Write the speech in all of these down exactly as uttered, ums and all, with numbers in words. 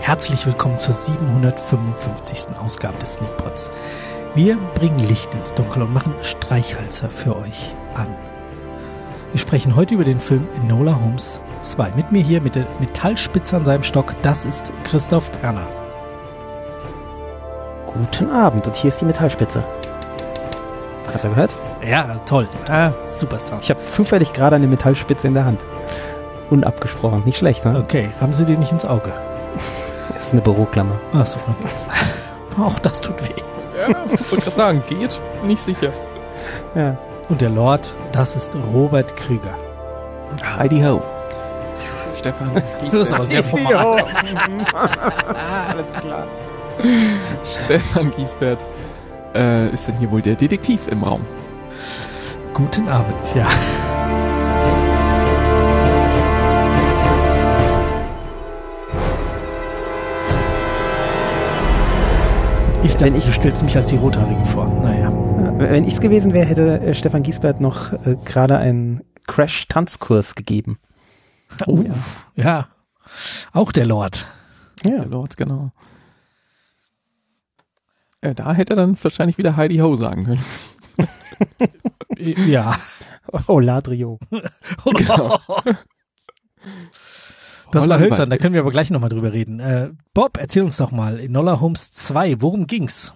Herzlich willkommen zur siebenhundertfünfundfünfzigsten Ausgabe des Sneakpots. Wir bringen Licht ins Dunkel und machen Streichhölzer für euch an. Wir sprechen heute über den Film Enola Holmes zwei. Mit mir hier mit der Metallspitze an seinem Stock, das ist Christoph Perner. Guten Abend und hier ist die Metallspitze. Habt ihr gehört? Ja, toll. Ah, super Sound. Ich habe zufällig gerade eine Metallspitze in der Hand. Unabgesprochen. Nicht schlecht, ne? Okay, haben Sie dir nicht ins Auge? Das ist eine Büroklammer. Achso, auch das tut weh. Ja, ich wollte gerade sagen, geht nicht sicher. Ja. Und der Lord, das ist Robert Krüger. Heidi ho. Stefan Giesbert. Das ist aber sehr formal. Alles klar. Stefan Giesbert äh, ist denn hier wohl der Detektiv im Raum? Guten Abend, ja. Ich dachte, ich, du stellst mich als die Rothaarige vor. Naja. Wenn ich es gewesen wäre, hätte äh, Stefan Giesbert noch äh, gerade einen Crash-Tanzkurs gegeben. Oh, ja. ja. Auch der Lord. Ja, der Lord, genau. Äh, da hätte er dann wahrscheinlich wieder Heidi Ho sagen können. Ja. Oh, Ladrio. Genau. Das war hölzern, da können wir aber gleich nochmal drüber reden. Äh, Bob, erzähl uns doch mal, Enola Holmes zwei, worum ging's?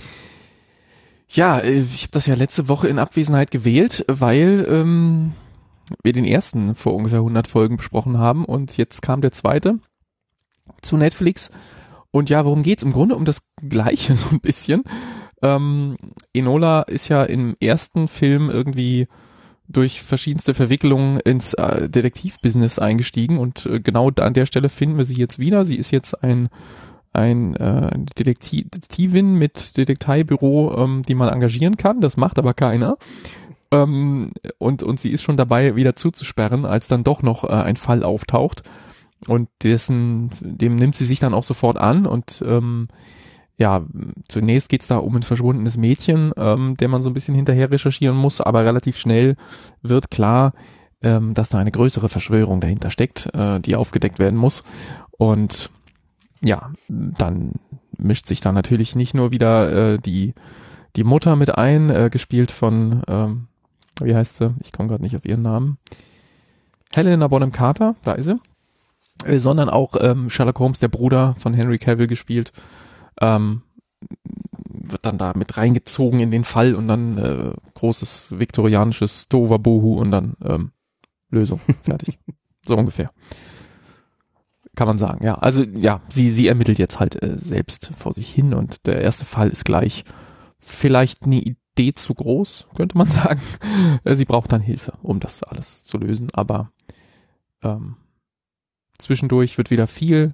Ja, ich habe das ja letzte Woche in Abwesenheit gewählt, weil ähm, wir den ersten vor ungefähr hundert Folgen besprochen haben und jetzt kam der zweite zu Netflix. Und ja, worum geht's? Im Grunde um das Gleiche so ein bisschen. Ähm, Enola ist ja im ersten Film irgendwie durch verschiedenste Verwicklungen ins äh, Detektivbusiness eingestiegen und äh, genau an der Stelle finden wir sie jetzt wieder. Sie ist jetzt ein ein äh, Detektivin mit Detektei-Büro, ähm, die man engagieren kann. Das macht aber keiner. Ähm, und und sie ist schon dabei, wieder zuzusperren, als dann doch noch äh, ein Fall auftaucht. Und dessen dem nimmt sie sich dann auch sofort an und ähm, ja, zunächst geht's da um ein verschwundenes Mädchen, ähm, der man so ein bisschen hinterher recherchieren muss, aber relativ schnell wird klar, ähm, dass da eine größere Verschwörung dahinter steckt, äh, die aufgedeckt werden muss. Und ja, dann mischt sich da natürlich nicht nur wieder äh, die die Mutter mit ein, äh, gespielt von, ähm, wie heißt sie? Ich komme gerade nicht auf ihren Namen. Helena Bonham Carter, da ist sie. Äh, sondern auch ähm, Sherlock Holmes, der Bruder von Henry Cavill gespielt. Ähm, wird dann da mit reingezogen in den Fall und dann äh, großes viktorianisches Tohuwabohu und dann ähm, Lösung, fertig. So ungefähr. Kann man sagen, ja. Also ja, sie sie ermittelt jetzt halt äh, selbst vor sich hin und der erste Fall ist gleich vielleicht eine Idee zu groß, könnte man sagen. Äh, sie braucht dann Hilfe, um das alles zu lösen, aber ähm, zwischendurch wird wieder viel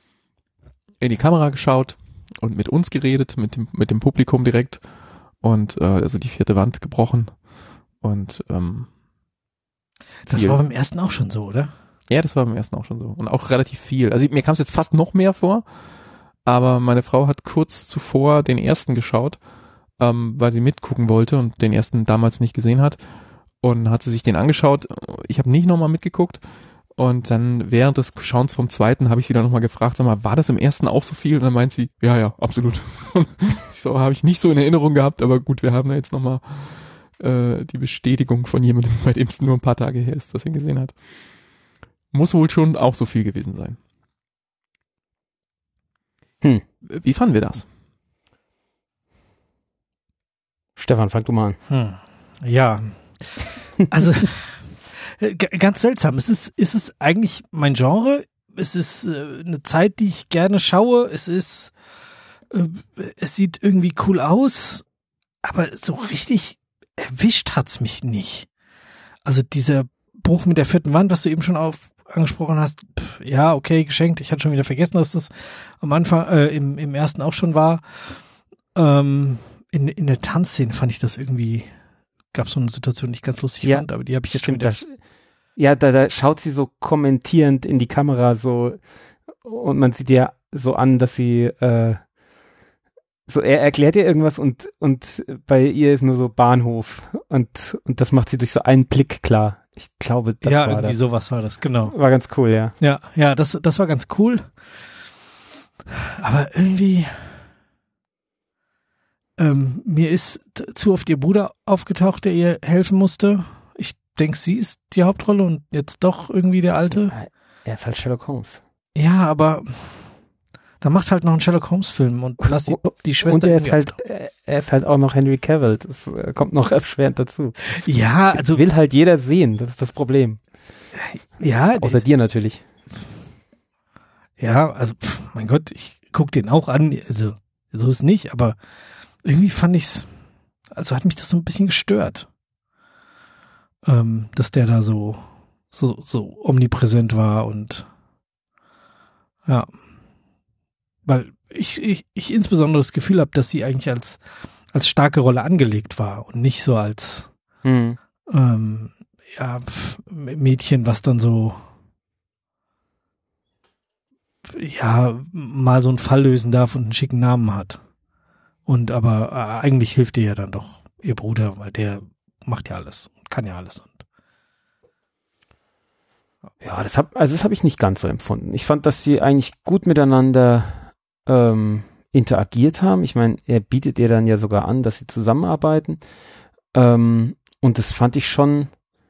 in die Kamera geschaut und mit uns geredet, mit dem mit dem Publikum direkt und äh, also die vierte Wand gebrochen und ähm, das viel. war beim ersten auch schon so, oder? Ja, das war beim ersten auch schon so und auch relativ viel. Also mir kam es jetzt fast noch mehr vor, aber meine Frau hat kurz zuvor den ersten geschaut, ähm, weil sie mitgucken wollte und den ersten damals nicht gesehen hat und hat sie sich den angeschaut. Ich habe nicht nochmal mitgeguckt. Und dann während des Schauens vom zweiten habe ich sie dann nochmal gefragt, sag mal, war das im ersten auch so viel? Und dann meint sie, ja, ja, absolut. Ich so, habe ich nicht so in Erinnerung gehabt, aber gut, wir haben da jetzt nochmal äh, die Bestätigung von jemandem, bei dem es nur ein paar Tage her ist, dass er ihn gesehen hat. Muss wohl schon auch so viel gewesen sein. Hm. Wie fanden wir das? Stefan, fang du mal an. Hm. Ja, also G- ganz seltsam. Es ist, ist es eigentlich mein Genre? Es ist äh, eine Zeit, die ich gerne schaue. Es ist, äh, es sieht irgendwie cool aus, aber so richtig erwischt hat's mich nicht. Also dieser Bruch mit der vierten Wand, was du eben schon auf, angesprochen hast, pff, ja, okay, geschenkt. Ich hatte schon wieder vergessen, dass das am Anfang, äh, im, im ersten auch schon war. Ähm, in, in der Tanzszene fand ich das irgendwie, gab so eine Situation, die ich ganz lustig ja, fand, aber die habe ich jetzt stimmt, schon wieder. Da, ja, da, da schaut sie so kommentierend in die Kamera so und man sieht ja so an, dass sie äh, so, er erklärt ihr irgendwas und und bei ihr ist nur so Bahnhof und und das macht sie durch so einen Blick klar. Ich glaube, das ja, war irgendwie das. sowas war das, genau. War ganz cool, ja. Ja, ja, das, das war ganz cool. Aber irgendwie, ähm, mir ist t- zu oft ihr Bruder aufgetaucht, der ihr helfen musste. Ich denke, sie ist die Hauptrolle und jetzt doch irgendwie der Alte. Er ist halt Sherlock Holmes. Ja, aber dann macht halt noch einen Sherlock Holmes Film und lass die, die Schwester Und er ist irgendwie halt, er ist halt auch noch Henry Cavill. Das äh, kommt noch erschwerend dazu. Ja, also Will halt jeder sehen. Das ist das Problem. ja, Außer dir natürlich. ja, also pff, mein Gott, ich guck den auch an, also so ist nicht, aber irgendwie fand ich's, also hat mich das so ein bisschen gestört, ähm, dass der da so so so omnipräsent war und ja, weil ich ich, ich insbesondere das Gefühl habe, dass sie eigentlich als als starke Rolle angelegt war und nicht so als Hm. ähm, ja pf, Mädchen, was dann so ja, mal so einen Fall lösen darf und einen schicken Namen hat. Und aber äh, eigentlich hilft ihr ja dann doch ihr Bruder, weil der macht ja alles und kann ja alles. Und Ja, das hab, also das habe ich nicht ganz so empfunden. Ich fand, dass sie eigentlich gut miteinander ähm, interagiert haben. Ich meine, er bietet ihr dann ja sogar an, dass sie zusammenarbeiten. Ähm, und das fand ich schon,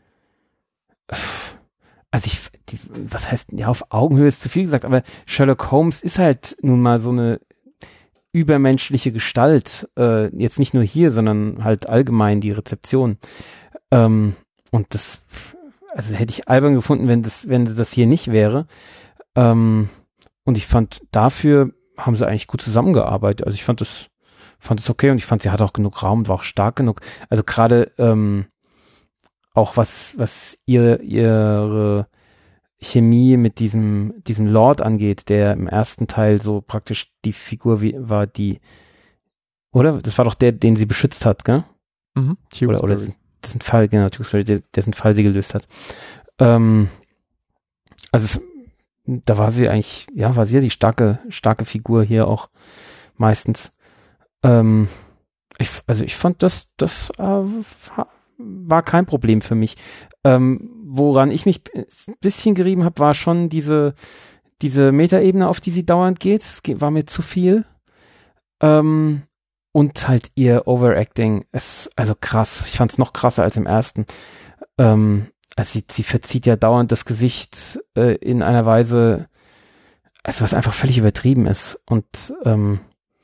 also ich, die, was heißt, ja, auf Augenhöhe ist zu viel gesagt, aber Sherlock Holmes ist halt nun mal so eine übermenschliche Gestalt, äh, jetzt nicht nur hier, sondern halt allgemein die Rezeption. Ähm, und das, also hätte ich albern gefunden, wenn das, wenn das hier nicht wäre. Ähm, und ich fand, dafür haben sie eigentlich gut zusammengearbeitet. Also ich fand das, fand es okay und ich fand, sie hat auch genug Raum, war auch stark genug. Also gerade ähm, auch was, was ihre, ihre Chemie mit diesem, diesem Lord angeht, der im ersten Teil so praktisch die Figur wie, war, die, oder? Das war doch der, den sie beschützt hat, gell? Mhm. Oder, oder dessen Fall, genau, Tewksbury, der, dessen Fall sie gelöst hat. Ähm, also es, da war sie eigentlich, ja, war sie ja die starke, starke Figur hier auch meistens. Ähm, ich, also ich fand das, das äh, war kein Problem für mich. Ähm, woran ich mich ein bisschen gerieben habe, war schon diese, diese Metaebene, auf die sie dauernd geht. Es geht, war mir zu viel. Ähm, und halt ihr Overacting ist also krass. Ich fand es noch krasser als im ersten. Ähm, also sie, sie verzieht ja dauernd das Gesicht äh, in einer Weise, also was einfach völlig übertrieben ist. Und ähm,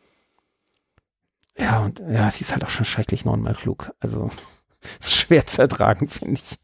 ja, und ja, sie ist halt auch schon schrecklich neunmal klug. Also ist schwer zu ertragen, finde ich.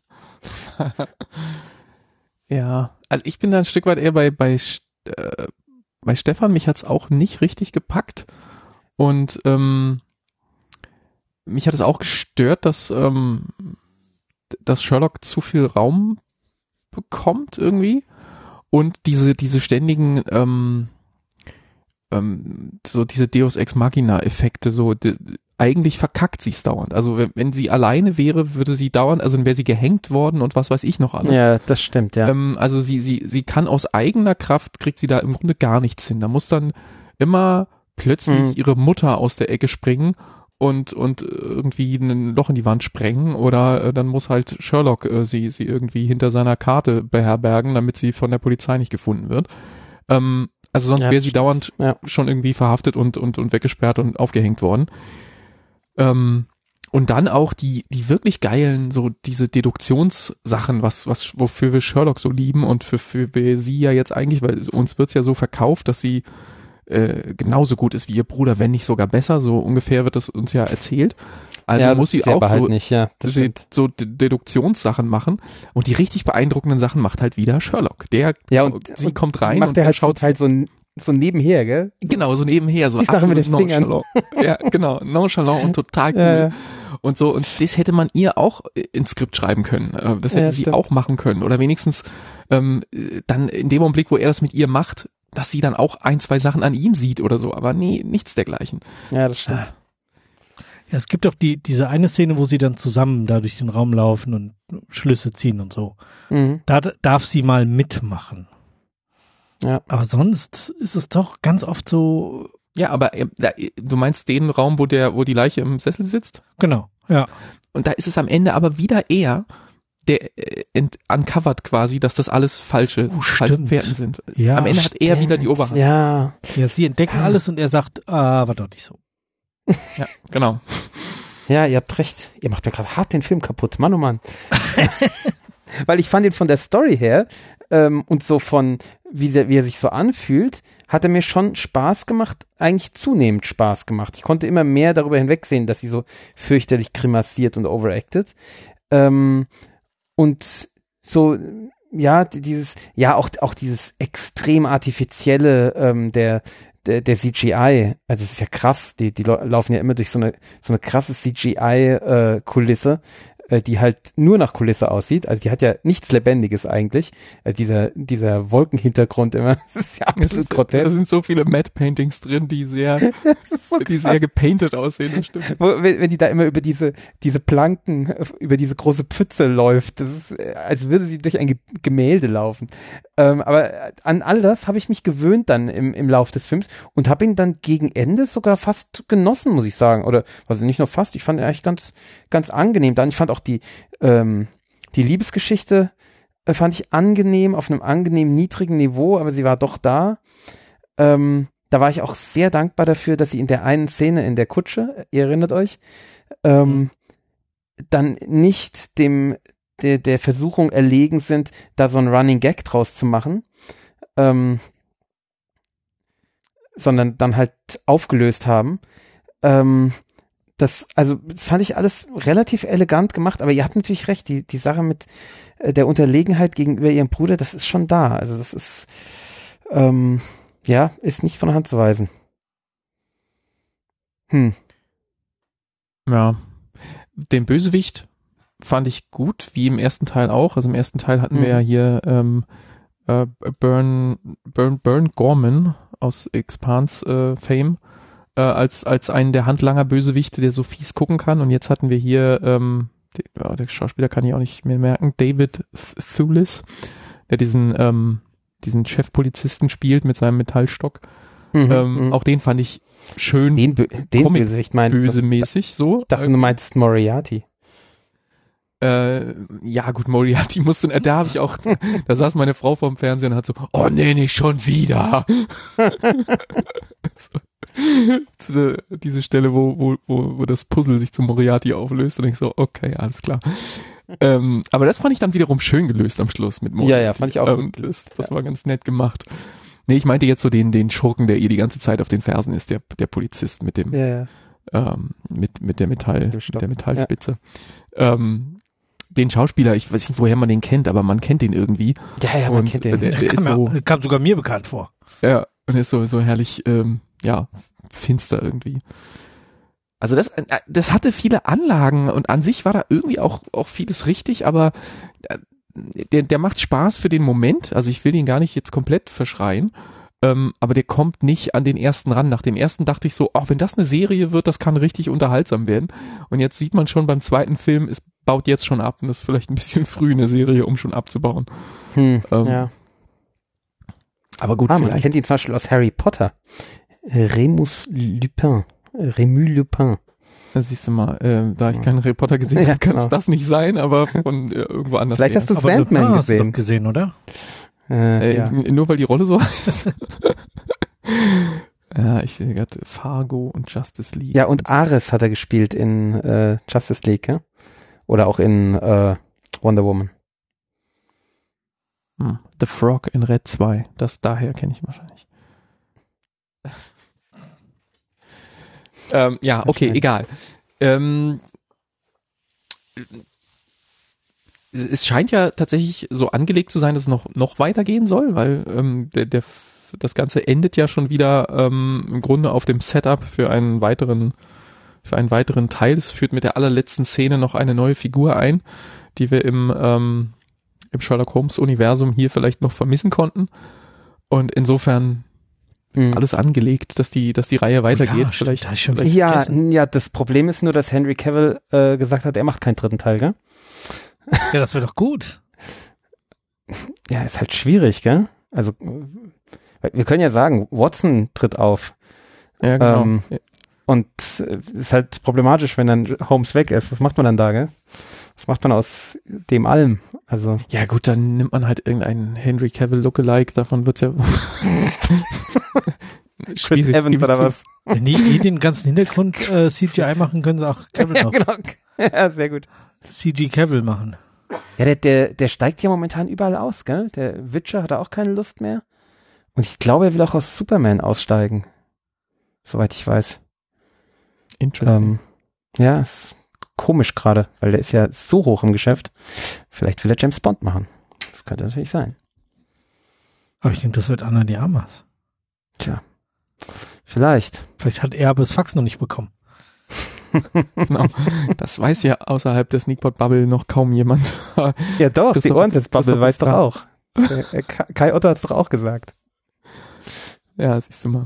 Ja, also ich bin da ein Stück weit eher bei, bei, äh, bei Stefan. Mich hat's auch nicht richtig gepackt. Und ähm, mich hat es auch gestört, dass, ähm, dass Sherlock zu viel Raum bekommt irgendwie. Und diese, diese ständigen, ähm, ähm, so diese Deus Ex Machina Effekte, so die, eigentlich verkackt sie es dauernd. Also wenn, wenn sie alleine wäre, würde sie dauernd, also dann wäre sie gehängt worden und was weiß ich noch alles. Ja, das stimmt, ja. Ähm, also sie, sie, sie kann aus eigener Kraft, kriegt sie da im Grunde gar nichts hin. Da muss dann immer plötzlich Mhm. ihre Mutter aus der Ecke springen und, und irgendwie ein Loch in die Wand sprengen oder äh, dann muss halt Sherlock äh, sie, sie irgendwie hinter seiner Karte beherbergen, damit sie von der Polizei nicht gefunden wird. Ähm, also sonst Ja, wäre sie stimmt. dauernd Ja. schon irgendwie verhaftet und, und, und weggesperrt und aufgehängt worden. Ähm, und dann auch die, die wirklich geilen, so diese Deduktionssachen, was, was, wofür wir Sherlock so lieben und für, für wir sie ja jetzt eigentlich, weil uns wird's ja so verkauft, dass sie äh, genauso gut ist wie ihr Bruder, wenn nicht sogar besser, so ungefähr wird das uns ja erzählt. Also ja, muss sie selber auch halt so, nicht, ja, das sie, stimmt. so D- Deduktionssachen machen und die richtig beeindruckenden Sachen macht halt wieder Sherlock. Der, Ja, und- sie und kommt rein macht und der halt, schaut halt so, ein, so nebenher, gell? genau, so nebenher, so Die Sache mit den absolut Fingern. nonchalant. Ja, genau, nonchalant und total cool. Ja, ja. Und so, und das hätte man ihr auch ins Skript schreiben können. Äh, Das hätte Ja, sie stimmt. auch machen können. Oder wenigstens ähm, dann in dem Augenblick, wo er das mit ihr macht, dass sie dann auch ein, zwei Sachen an ihm sieht oder so. Aber nee, nichts dergleichen. Ja, das stimmt. ja, es gibt auch die diese eine Szene, wo sie dann zusammen da durch den Raum laufen und Schlüsse ziehen und so. Mhm. Da d- darf sie mal mitmachen. Ja. Aber sonst ist es doch ganz oft so, Ja, aber äh, da, du meinst den Raum, wo der, wo die Leiche im Sessel sitzt? genau, ja. Und da ist es am Ende aber wieder er, der äh, ent- uncovert quasi, dass das alles falsche, Oh, falsche stimmt. Fährten sind. Ja, Am Ende hat er stimmt. wieder die Oberhand. Ja. Ja, sie entdecken alles und er sagt, ah, war doch nicht so. Ja, genau. Ja, ihr habt recht. Ihr macht mir gerade hart den Film kaputt. Mann, oh Mann. Weil ich fand ihn von der Story her ähm, und so von, wie, der, wie er sich so anfühlt, hat er mir schon Spaß gemacht, eigentlich zunehmend Spaß gemacht. Ich konnte immer mehr darüber hinwegsehen, dass sie so fürchterlich grimassiert und overacted. Ähm, und so, ja, dieses, ja, auch, auch dieses extrem artifizielle ähm, der, der, der C G I, also es ist ja krass, die, die laufen ja immer durch so eine, so eine krasse C G I-Kulisse, äh, die halt nur nach Kulisse aussieht. Also die hat ja nichts Lebendiges eigentlich. Also dieser, dieser Wolkenhintergrund immer, das ist ja Es absolut ist, da grotesk. sind so viele Matte-Paintings drin, die sehr, So die sehr gepainted aussehen, das stimmt. Wo, wenn, wenn die da immer über diese, diese Planken, über diese große Pfütze läuft, das ist, äh, als würde sie durch ein Ge- Gemälde laufen. Ähm, aber an all das habe ich mich gewöhnt dann im, im Lauf des Films und habe ihn dann gegen Ende sogar fast genossen, muss ich sagen. Oder, also nicht nur fast, ich fand ihn eigentlich ganz, ganz angenehm. Dann, ich fand auch die, ähm, die Liebesgeschichte äh, fand ich angenehm, auf einem angenehm niedrigen Niveau, aber sie war doch da. Ähm, Da war ich auch sehr dankbar dafür, dass sie in der einen Szene in der Kutsche, ihr erinnert euch, ähm, Mhm. dann nicht dem der, der Versuchung erlegen sind, da so einen Running Gag draus zu machen, ähm, sondern dann halt aufgelöst haben. Ähm, das, also das fand ich alles relativ elegant gemacht, aber ihr habt natürlich recht, die, die Sache mit äh, der Unterlegenheit gegenüber ihrem Bruder, das ist schon da. Also das ist ähm, ja, ist nicht von der Hand zu weisen. Hm. Ja. Den Bösewicht fand ich gut, wie im ersten Teil auch. Also im ersten Teil hatten Mhm. wir ja hier ähm, äh, Burn, Burn, Burn Gorman aus Expanse äh, Fame äh, als, als einen der Handlanger Bösewichte, der so fies gucken kann. Und jetzt hatten wir hier, ähm, die, ja, der Schauspieler kann ich auch nicht mehr merken, David Thewlis, der diesen, ähm, diesen Chefpolizisten spielt mit seinem Metallstock. Mhm, ähm, mhm. Auch den fand ich schön Den, Bö den Comic- Bösewicht meinst du? bösemäßig so. Ich dachte, du meinst Moriarty. Äh, ja gut, Moriarty musste, äh, da habe ich auch, da saß meine Frau vorm Fernseher und hat so, oh nee, nicht schon wieder. so, diese, diese Stelle, wo, wo, wo, wo das Puzzle sich zu Moriarty auflöst und ich so, okay, alles klar. ähm, aber das fand ich dann wiederum schön gelöst am Schluss mit Moriarty. Ja, ja, fand ich auch ähm, gut gelöst. Das, das war ganz nett gemacht. Nee, ich meinte jetzt so den, den Schurken, der ihr die ganze Zeit auf den Fersen ist, der, der Polizist mit dem, Ja, ja. ähm, mit, mit der Metall, Mit dem mit Stock. der Metallspitze. Ähm, den Schauspieler, ich weiß nicht, woher man den kennt, aber man kennt den irgendwie. Ja, ja, man und kennt den. Der, der ist Kam, so, mir, kam sogar mir bekannt vor. ja, und er ist so, so herrlich, ähm, ja, finster irgendwie. Also das, äh, das hatte viele Anlagen und an sich war da irgendwie auch, auch vieles richtig, aber äh, der, der macht Spaß für den Moment. Also ich will ihn gar nicht jetzt komplett verschreien. Ähm, aber der kommt nicht an den ersten ran. Nach dem ersten dachte ich so, auch wenn das eine Serie wird, das kann richtig unterhaltsam werden. Und jetzt sieht man schon beim zweiten Film, es baut jetzt schon ab und das ist vielleicht ein bisschen früh eine Serie, um schon abzubauen. Hm, Ähm, ja. Aber gut, Ah, man vielleicht. kennt ihn zum Beispiel aus Harry Potter. Äh, Remus Lupin. Äh, Remus Lupin. Da siehst du mal, äh, da ich keinen Reporter gesehen Ja, habe, kann es genau. das nicht sein, aber von äh, irgendwo anders. Vielleicht hast du Aber Sandman Lupin hast du gesehen. doch gesehen, oder? Äh, Äh, ja. n- Nur weil die Rolle so heißt. Ja, ich sehe gerade Fargo und Justice League. ja, und Ares hat er gespielt in äh, Justice League, ja? Oder auch in äh, Wonder Woman. Hm. The Frog in Red zwei. Das daher kenne ich ihn wahrscheinlich. ähm, ja, okay, Wahrscheinlich. egal. Ähm, es- es scheint ja tatsächlich so angelegt zu sein, dass es noch, noch weitergehen soll, weil ähm, der, der, das Ganze endet ja schon wieder ähm, im Grunde auf dem Setup für einen weiteren für einen weiteren Teil. Es führt mit der allerletzten Szene noch eine neue Figur ein, die wir im, ähm, im Sherlock Holmes Universum hier vielleicht noch vermissen konnten. Und insofern Hm. alles angelegt, dass die, dass die Reihe weitergeht. Ja, stimmt, vielleicht, da hab ich schon vielleicht Ja, vergessen. ja, das Problem ist nur, dass Henry Cavill äh, gesagt hat, er macht keinen dritten Teil, gell? Ja, das wäre doch gut. Ja, ist halt schwierig, gell? Also, äh, wir können ja sagen, Watson tritt auf. ja, genau. ähm, Ja. Und äh, ist halt problematisch, wenn dann Holmes weg ist. Was macht man dann da, gell? Was macht man aus dem allem? Also Ja gut, dann nimmt man halt irgendeinen Henry Cavill Lookalike, davon wird's ja Chris Evans oder was? Wenn die eh den ganzen Hintergrund äh, C G I machen, können sie auch Cavill Ja, noch genau. Ja, sehr gut. C G Cavill machen. Ja, der, der, der steigt ja momentan überall aus, gell? Der Witcher hat auch keine Lust mehr. Und ich glaube, er will auch aus Superman aussteigen. Soweit ich weiß. Interesting. Ähm, ja, ist komisch gerade, weil der ist ja so hoch im Geschäft. Vielleicht will er James Bond machen. Das könnte natürlich sein. Aber ich denke, das wird Anna de Armas. Tja, vielleicht. Vielleicht hat er aber das Fax noch nicht bekommen. Genau. Das weiß ja außerhalb der Sneakpot-Bubble noch kaum jemand. Ja doch, die Christoph- Ohrensitz-Bubble Christoph weiß ist doch dran. auch. Der, äh, Kai Kai Otto hat es doch auch gesagt. Ja, siehst du mal.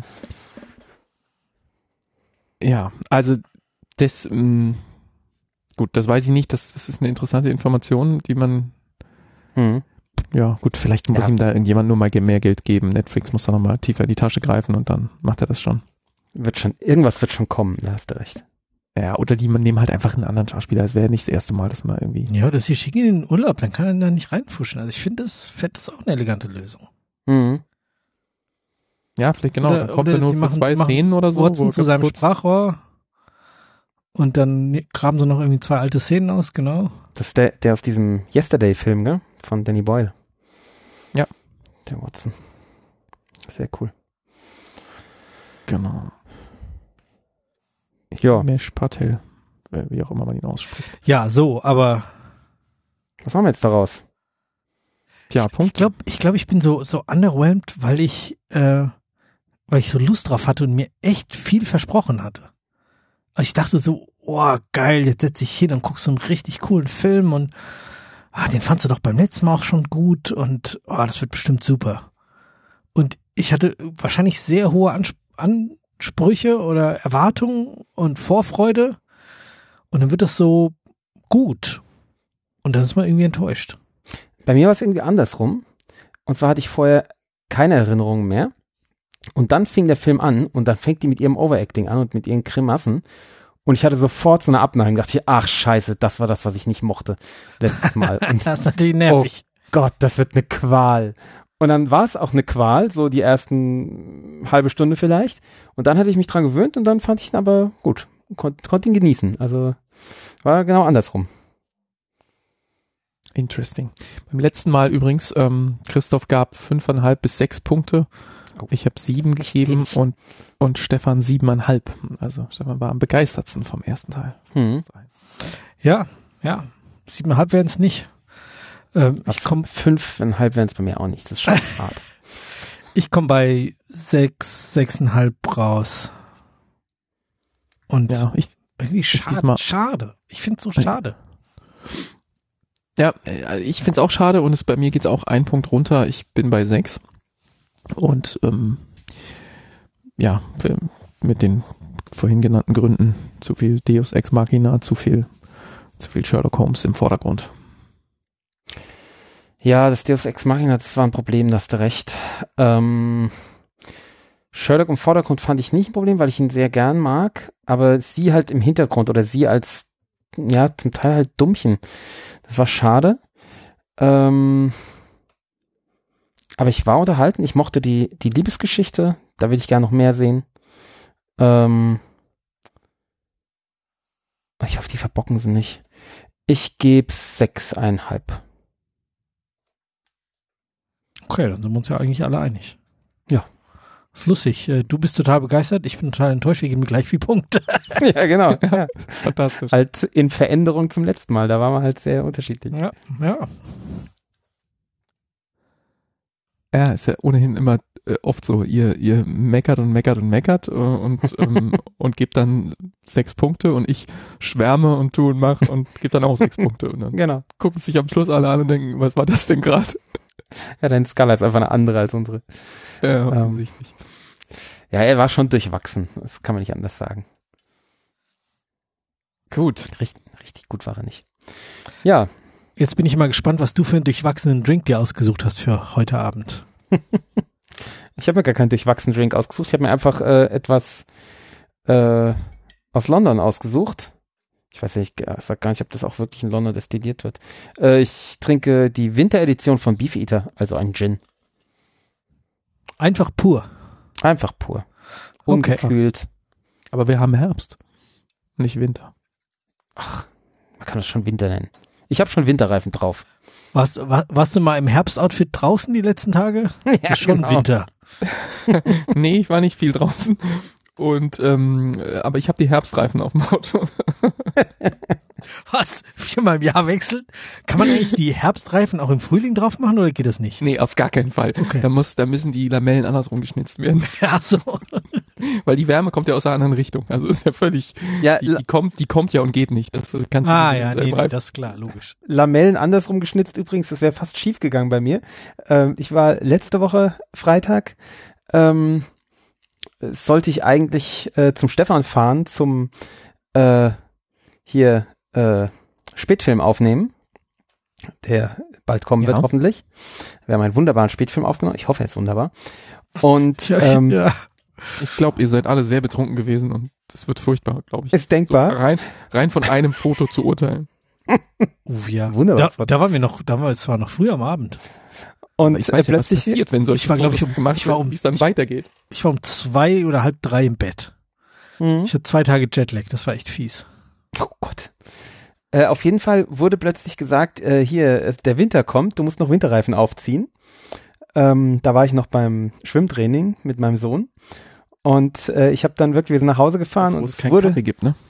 Ja, also das, mh, gut, das weiß ich nicht, das, das ist eine interessante Information, die man, Hm. ja gut, vielleicht muss Ja. ihm da irgendjemand nur mal ge- mehr Geld geben. Netflix muss da nochmal tiefer in die Tasche greifen und dann macht er das schon. Wird schon, irgendwas wird schon kommen, da hast du recht. Ja, oder die nehmen halt einfach einen anderen Schauspieler. Es wäre nicht das erste Mal, dass man irgendwie. Ja, dass sie schicken ihn in den Urlaub, dann kann er da nicht reinfuschen. Also ich finde, das Fett ist auch eine elegante Lösung. Mhm. Ja, vielleicht genau. Oder- dann kommt oder er nur sie für machen- zwei sie machen Szenen oder so. wo Watson er zu ganz seinem kurz- Sprachrohr und dann ne- graben sie noch irgendwie zwei alte Szenen aus, genau. Das ist der, der aus diesem Yesterday-Film, gell? Von Danny Boyle. Ja. Der Watson. Sehr cool. Genau. Ja. Mesh Patel, äh, wie auch immer man ihn ausspricht. Ja, so, aber Was machen wir jetzt daraus? Tja, ich Punkt. glaube, ich, glaub, ich bin so, so underwhelmed, weil ich, äh, weil ich so Lust drauf hatte und mir echt viel versprochen hatte. Also ich dachte so, oh geil, jetzt setz dich hin und guckst so einen richtig coolen Film und ah, den fandst du doch beim letzten Mal auch schon gut und oh, das wird bestimmt super. Und ich hatte wahrscheinlich sehr hohe Ansp- Ansprüche oder Erwartungen und Vorfreude und dann wird das so gut und dann ist man irgendwie enttäuscht. Bei mir war es irgendwie andersrum. Und zwar hatte ich vorher keine Erinnerungen mehr. Und dann fing der Film an und dann fängt die mit ihrem Overacting an und mit ihren Grimassen. Und ich hatte sofort so eine Abneigung. Dachte ich, ach scheiße, das war das, was ich nicht mochte letztes Mal. Und Das ist natürlich nervig. Gott, das wird eine Qual. Und dann war es auch eine Qual, so die ersten halbe Stunde vielleicht. Und dann hatte ich mich dran gewöhnt und dann fand ich ihn aber gut. Kon- konnte ihn genießen. Also war genau andersrum. Interesting. Beim letzten Mal übrigens, ähm, Christoph gab fünfeinhalb bis sechs Punkte. Oh. Ich habe sieben gegeben und, und Stefan siebeneinhalb. Also Stefan war am begeistertsten vom ersten Teil. Hm. Ja, ja. Siebeneinhalb wären es nicht. Ähm, ich komme Fünfeinhalb wären es bei mir auch nicht. Das ist schon hart. ich komm bei sechs, sechseinhalb raus. Und Ja, ich, irgendwie schade. diesmal- Schade. Ich finde es so schade. ja, äh, ich finde es auch schade und es, bei mir geht es auch ein Punkt runter. Ich bin bei sechs. Und ähm, ja, für- mit den vorhin genannten Gründen zu viel Deus Ex Machina, zu viel, zu viel Sherlock Holmes im Vordergrund. Ja, das Deus Ex Machina, das war ein Problem, da hast du recht. Ähm, Sherlock im Vordergrund fand ich nicht ein Problem, weil ich ihn sehr gern mag, aber sie halt im Hintergrund oder sie als, ja, zum Teil halt Dummchen. Das war schade. Ähm, aber ich war unterhalten, ich mochte die, die Liebesgeschichte, da will ich gerne noch mehr sehen. Ähm, ich hoffe, die verbocken sie nicht. Ich gebe sechseinhalb. Okay, dann sind wir uns ja eigentlich alle einig. Ja. Ist lustig. Äh, Du bist total begeistert, ich bin total enttäuscht, wir geben gleich viel Punkte. Ja, genau. Ja. Fantastisch. Halt in Veränderung zum letzten Mal, da waren wir halt sehr unterschiedlich. Ja, ja. Ja, ist ja ohnehin immer äh, oft so, ihr, ihr meckert und meckert und meckert äh, und, ähm, und gebt dann sechs Punkte und ich schwärme und tu und mach und gebe dann auch sechs Punkte und dann Genau. gucken sich am Schluss alle an und denken, was war das denn gerade? Ja, deine Skala ist einfach eine andere als unsere. Ja, Ähm. offensichtlich. Ja, er war schon durchwachsen. Das kann man nicht anders sagen. Gut. Richtig, richtig gut war er nicht. Ja, Jetzt bin ich mal gespannt, was du für einen durchwachsenen Drink dir ausgesucht hast für heute Abend. ich habe mir gar keinen durchwachsenen Drink ausgesucht. Ich habe mir einfach äh, etwas äh, aus London ausgesucht. Ich weiß nicht, ich sag gar nicht, ob das auch wirklich in London destilliert wird. Äh, ich trinke die Winteredition von Beefeater, also ein Gin. Einfach pur. Einfach pur. Okay. Ungekühlt. Aber wir haben Herbst, nicht Winter. Ach, man kann das schon Winter nennen. Ich habe schon Winterreifen drauf. Warst, war, warst du mal im Herbstoutfit draußen die letzten Tage? Ja, Ist schon genau. Winter. Nee, ich war nicht viel draußen. Und ähm, aber ich habe die Herbstreifen auf dem Auto. Was? Viermal im Jahr wechseln? Kann man eigentlich die Herbstreifen auch im Frühling drauf machen oder geht das nicht? Nee, auf gar keinen Fall. Okay. Da muss, da müssen die Lamellen andersrum geschnitzt werden. Ach so. Weil die Wärme kommt ja aus einer anderen Richtung. Also ist ja völlig, Ja, die, die kommt, die kommt ja und geht nicht. Das kannst du Ah nicht ja, selber nee, nee, Reifen- das ist klar, logisch. Lamellen andersrum geschnitzt übrigens, das wäre fast schief gegangen bei mir. Ähm, ich war letzte Woche Freitag, ähm, sollte ich eigentlich äh, zum Stefan fahren, zum äh, hier äh, Spätfilm aufnehmen, der bald kommen Ja. wird hoffentlich. Wir haben einen wunderbaren Spätfilm aufgenommen, ich hoffe, er ist wunderbar. Und Ja, ähm, ja. Ich glaube, ihr seid alle sehr betrunken gewesen und das wird furchtbar, glaube ich. ist So denkbar. rein, rein von einem Foto zu urteilen. Uff, ja. Wunderbar. Da, da waren wir noch, da waren wir zwar noch früh am Abend. Und Ich äh, weiß ja, was plötzlich passiert, wenn solche ich war, glaub ich, Fotos gemacht ich war werden, um- wie es dann weitergeht. Ich war um zwei oder halb drei im Bett. Mhm. Ich hatte zwei Tage Jetlag, das war echt fies. Oh Gott. Äh, auf jeden Fall wurde plötzlich gesagt, äh, hier, äh, der Winter kommt, du musst noch Winterreifen aufziehen. Ähm, da war ich noch beim Schwimmtraining mit meinem Sohn. Und äh, ich habe dann wirklich, wir sind nach Hause gefahren Also, wo und es es keinen wurde Kaffee gibt, ne?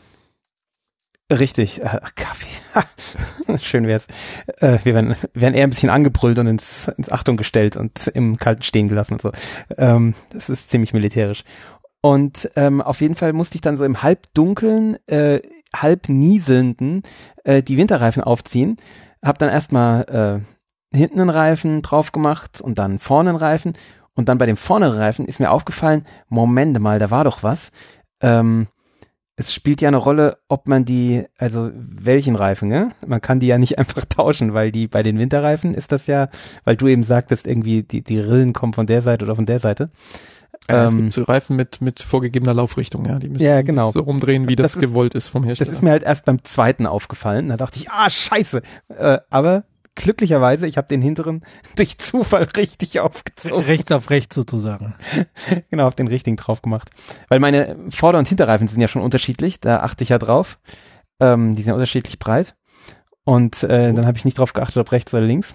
richtig, äh, Kaffee. Schön wär's. Äh, wir werden, werden eher ein bisschen angebrüllt und ins, ins Achtung gestellt und im Kalten stehen gelassen und so. Ähm, das ist ziemlich militärisch. Und ähm, auf jeden Fall musste ich dann so im Halbdunkeln, äh, halb nieselnden äh, die Winterreifen aufziehen. Hab dann erstmal äh, hinten einen Reifen drauf gemacht und dann vorne einen Reifen. Und dann bei dem vorne Reifen ist mir aufgefallen, Moment mal, da war doch was. Ähm, es spielt ja eine Rolle, ob man die, also welchen Reifen, ne? Man kann die ja nicht einfach tauschen, weil die bei den Winterreifen ist das ja, weil du eben sagtest, irgendwie die, die Rillen kommen von der Seite oder von der Seite. Ja, es Ähm, gibt so Reifen mit, mit vorgegebener Laufrichtung, ja. Die müssen Ja, genau. so rumdrehen, wie das, Das ist- gewollt ist vom Das Hersteller. ist mir halt erst beim zweiten aufgefallen. Da dachte ich, ah, scheiße. Äh, aber glücklicherweise, ich habe den hinteren durch Zufall richtig aufgezogen. Rechts auf rechts sozusagen. Genau, auf den richtigen drauf gemacht. Weil meine Vorder- und Hinterreifen sind ja schon unterschiedlich. Da achte ich ja drauf. Ähm, die sind unterschiedlich breit. Und äh, dann habe ich nicht drauf geachtet, ob rechts oder links.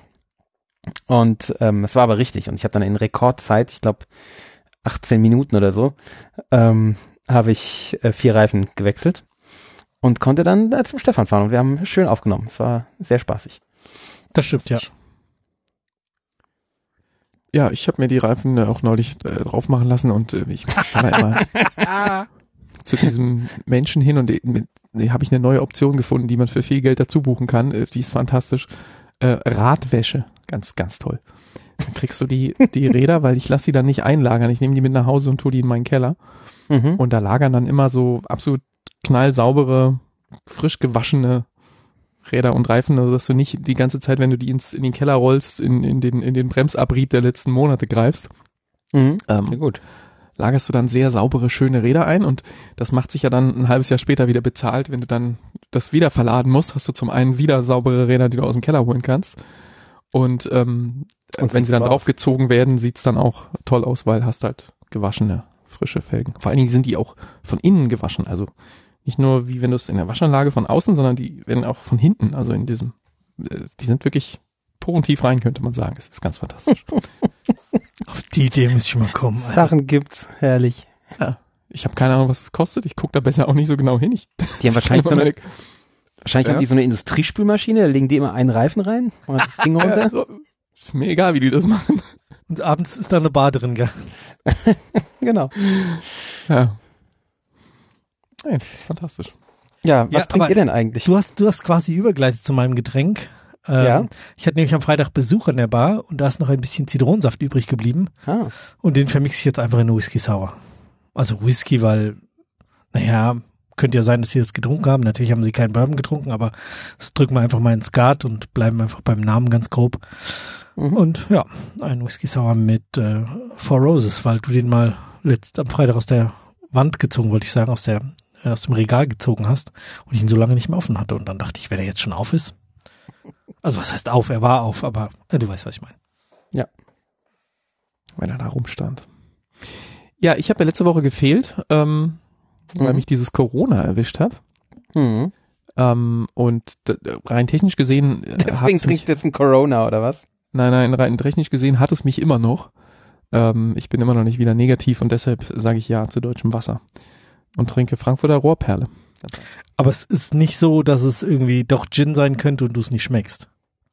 Und ähm, es war aber richtig. Und ich habe dann in Rekordzeit, ich glaube achtzehn Minuten oder so, ähm, habe ich äh, vier Reifen gewechselt und konnte dann äh, zum Stefan fahren. Und wir haben schön aufgenommen. Es war sehr spaßig. Das stimmt, ja. Ja, ich habe mir die Reifen äh, auch neulich äh, drauf machen lassen und äh, ich war immer zu diesem Menschen hin und die, mit, die habe ich eine neue Option gefunden, die man für viel Geld dazu buchen kann. Äh, die ist fantastisch. Äh, Radwäsche, ganz, ganz toll. Dann kriegst du die, die Räder, weil ich lasse die dann nicht einlagern. Ich nehme die mit nach Hause und tue die in meinen Keller. Mhm. Und da lagern dann immer so absolut knallsaubere, frisch gewaschene Räder und Reifen, also dass du nicht die ganze Zeit, wenn du die ins, in den Keller rollst, in, in, den, in den Bremsabrieb der letzten Monate greifst, Mhm. ähm, Sehr gut. lagerst du dann sehr saubere, schöne Räder ein und das macht sich ja dann ein halbes Jahr später wieder bezahlt. Wenn du dann das wieder verladen musst, hast du zum einen wieder saubere Räder, die du aus dem Keller holen kannst und, ähm, Und wenn sie dann sieht draufgezogen werden, sieht's dann auch toll aus, weil hast halt gewaschene, frische Felgen. Vor allen Dingen sind die auch von innen gewaschen, also nicht nur wie wenn du es in der Waschanlage von außen, sondern die werden auch von hinten, also in diesem, äh, die sind wirklich porentief rein, könnte man sagen. Es ist ganz fantastisch. Auf die Idee muss ich mal kommen. Alter. Sachen gibt's, herrlich. Ja, ich habe keine Ahnung, was es kostet. Ich gucke da besser auch nicht so genau hin. Ich, Die haben wahrscheinlich so eine, meine, wahrscheinlich Ja. haben die so eine Industriespülmaschine, da legen die immer einen Reifen rein und das Ding runter. ja, so, ist mir egal, wie die das machen. Und abends ist da eine Bar drin, gell? Genau. Ja. Nein, fantastisch. Ja, was Ja, trinkt aber ihr denn eigentlich? Du hast, du hast quasi übergeleitet zu meinem Getränk. Ähm, Ja. Ich hatte nämlich am Freitag Besuch in der Bar und da ist noch ein bisschen Zitronensaft übrig geblieben Ah, und den vermixe ich jetzt einfach in Whisky Sour. Also Whisky, weil, naja, könnte ja sein, dass sie das getrunken haben. Natürlich haben sie keinen Bourbon getrunken, aber das drücken wir einfach mal ins Skat und bleiben einfach beim Namen ganz grob. Mhm. Und ja, ein Whisky Sour mit äh, Four Roses, weil du den mal letzt am Freitag aus der Wand gezogen, wollte ich sagen, aus der aus dem Regal gezogen hast und ich ihn so lange nicht mehr offen hatte. Und dann dachte ich, wenn er jetzt schon auf ist. Also was heißt auf? Er war auf, aber äh, du weißt, was ich meine. Ja. Wenn er da rumstand. Ja, ich habe ja letzte Woche gefehlt, ähm, mhm. weil mich dieses Corona erwischt hat. Mhm. Ähm, und d- rein technisch gesehen... Äh, Deswegen trinkst du jetzt ein Corona, oder was? Nein, nein, rein technisch gesehen hat es mich immer noch. Ähm, ich bin immer noch nicht wieder negativ und deshalb sage ich ja zu deutschem Wasser und trinke Frankfurter Rohrperle. Aber es ist nicht so, dass es irgendwie doch Gin sein könnte und du es nicht schmeckst.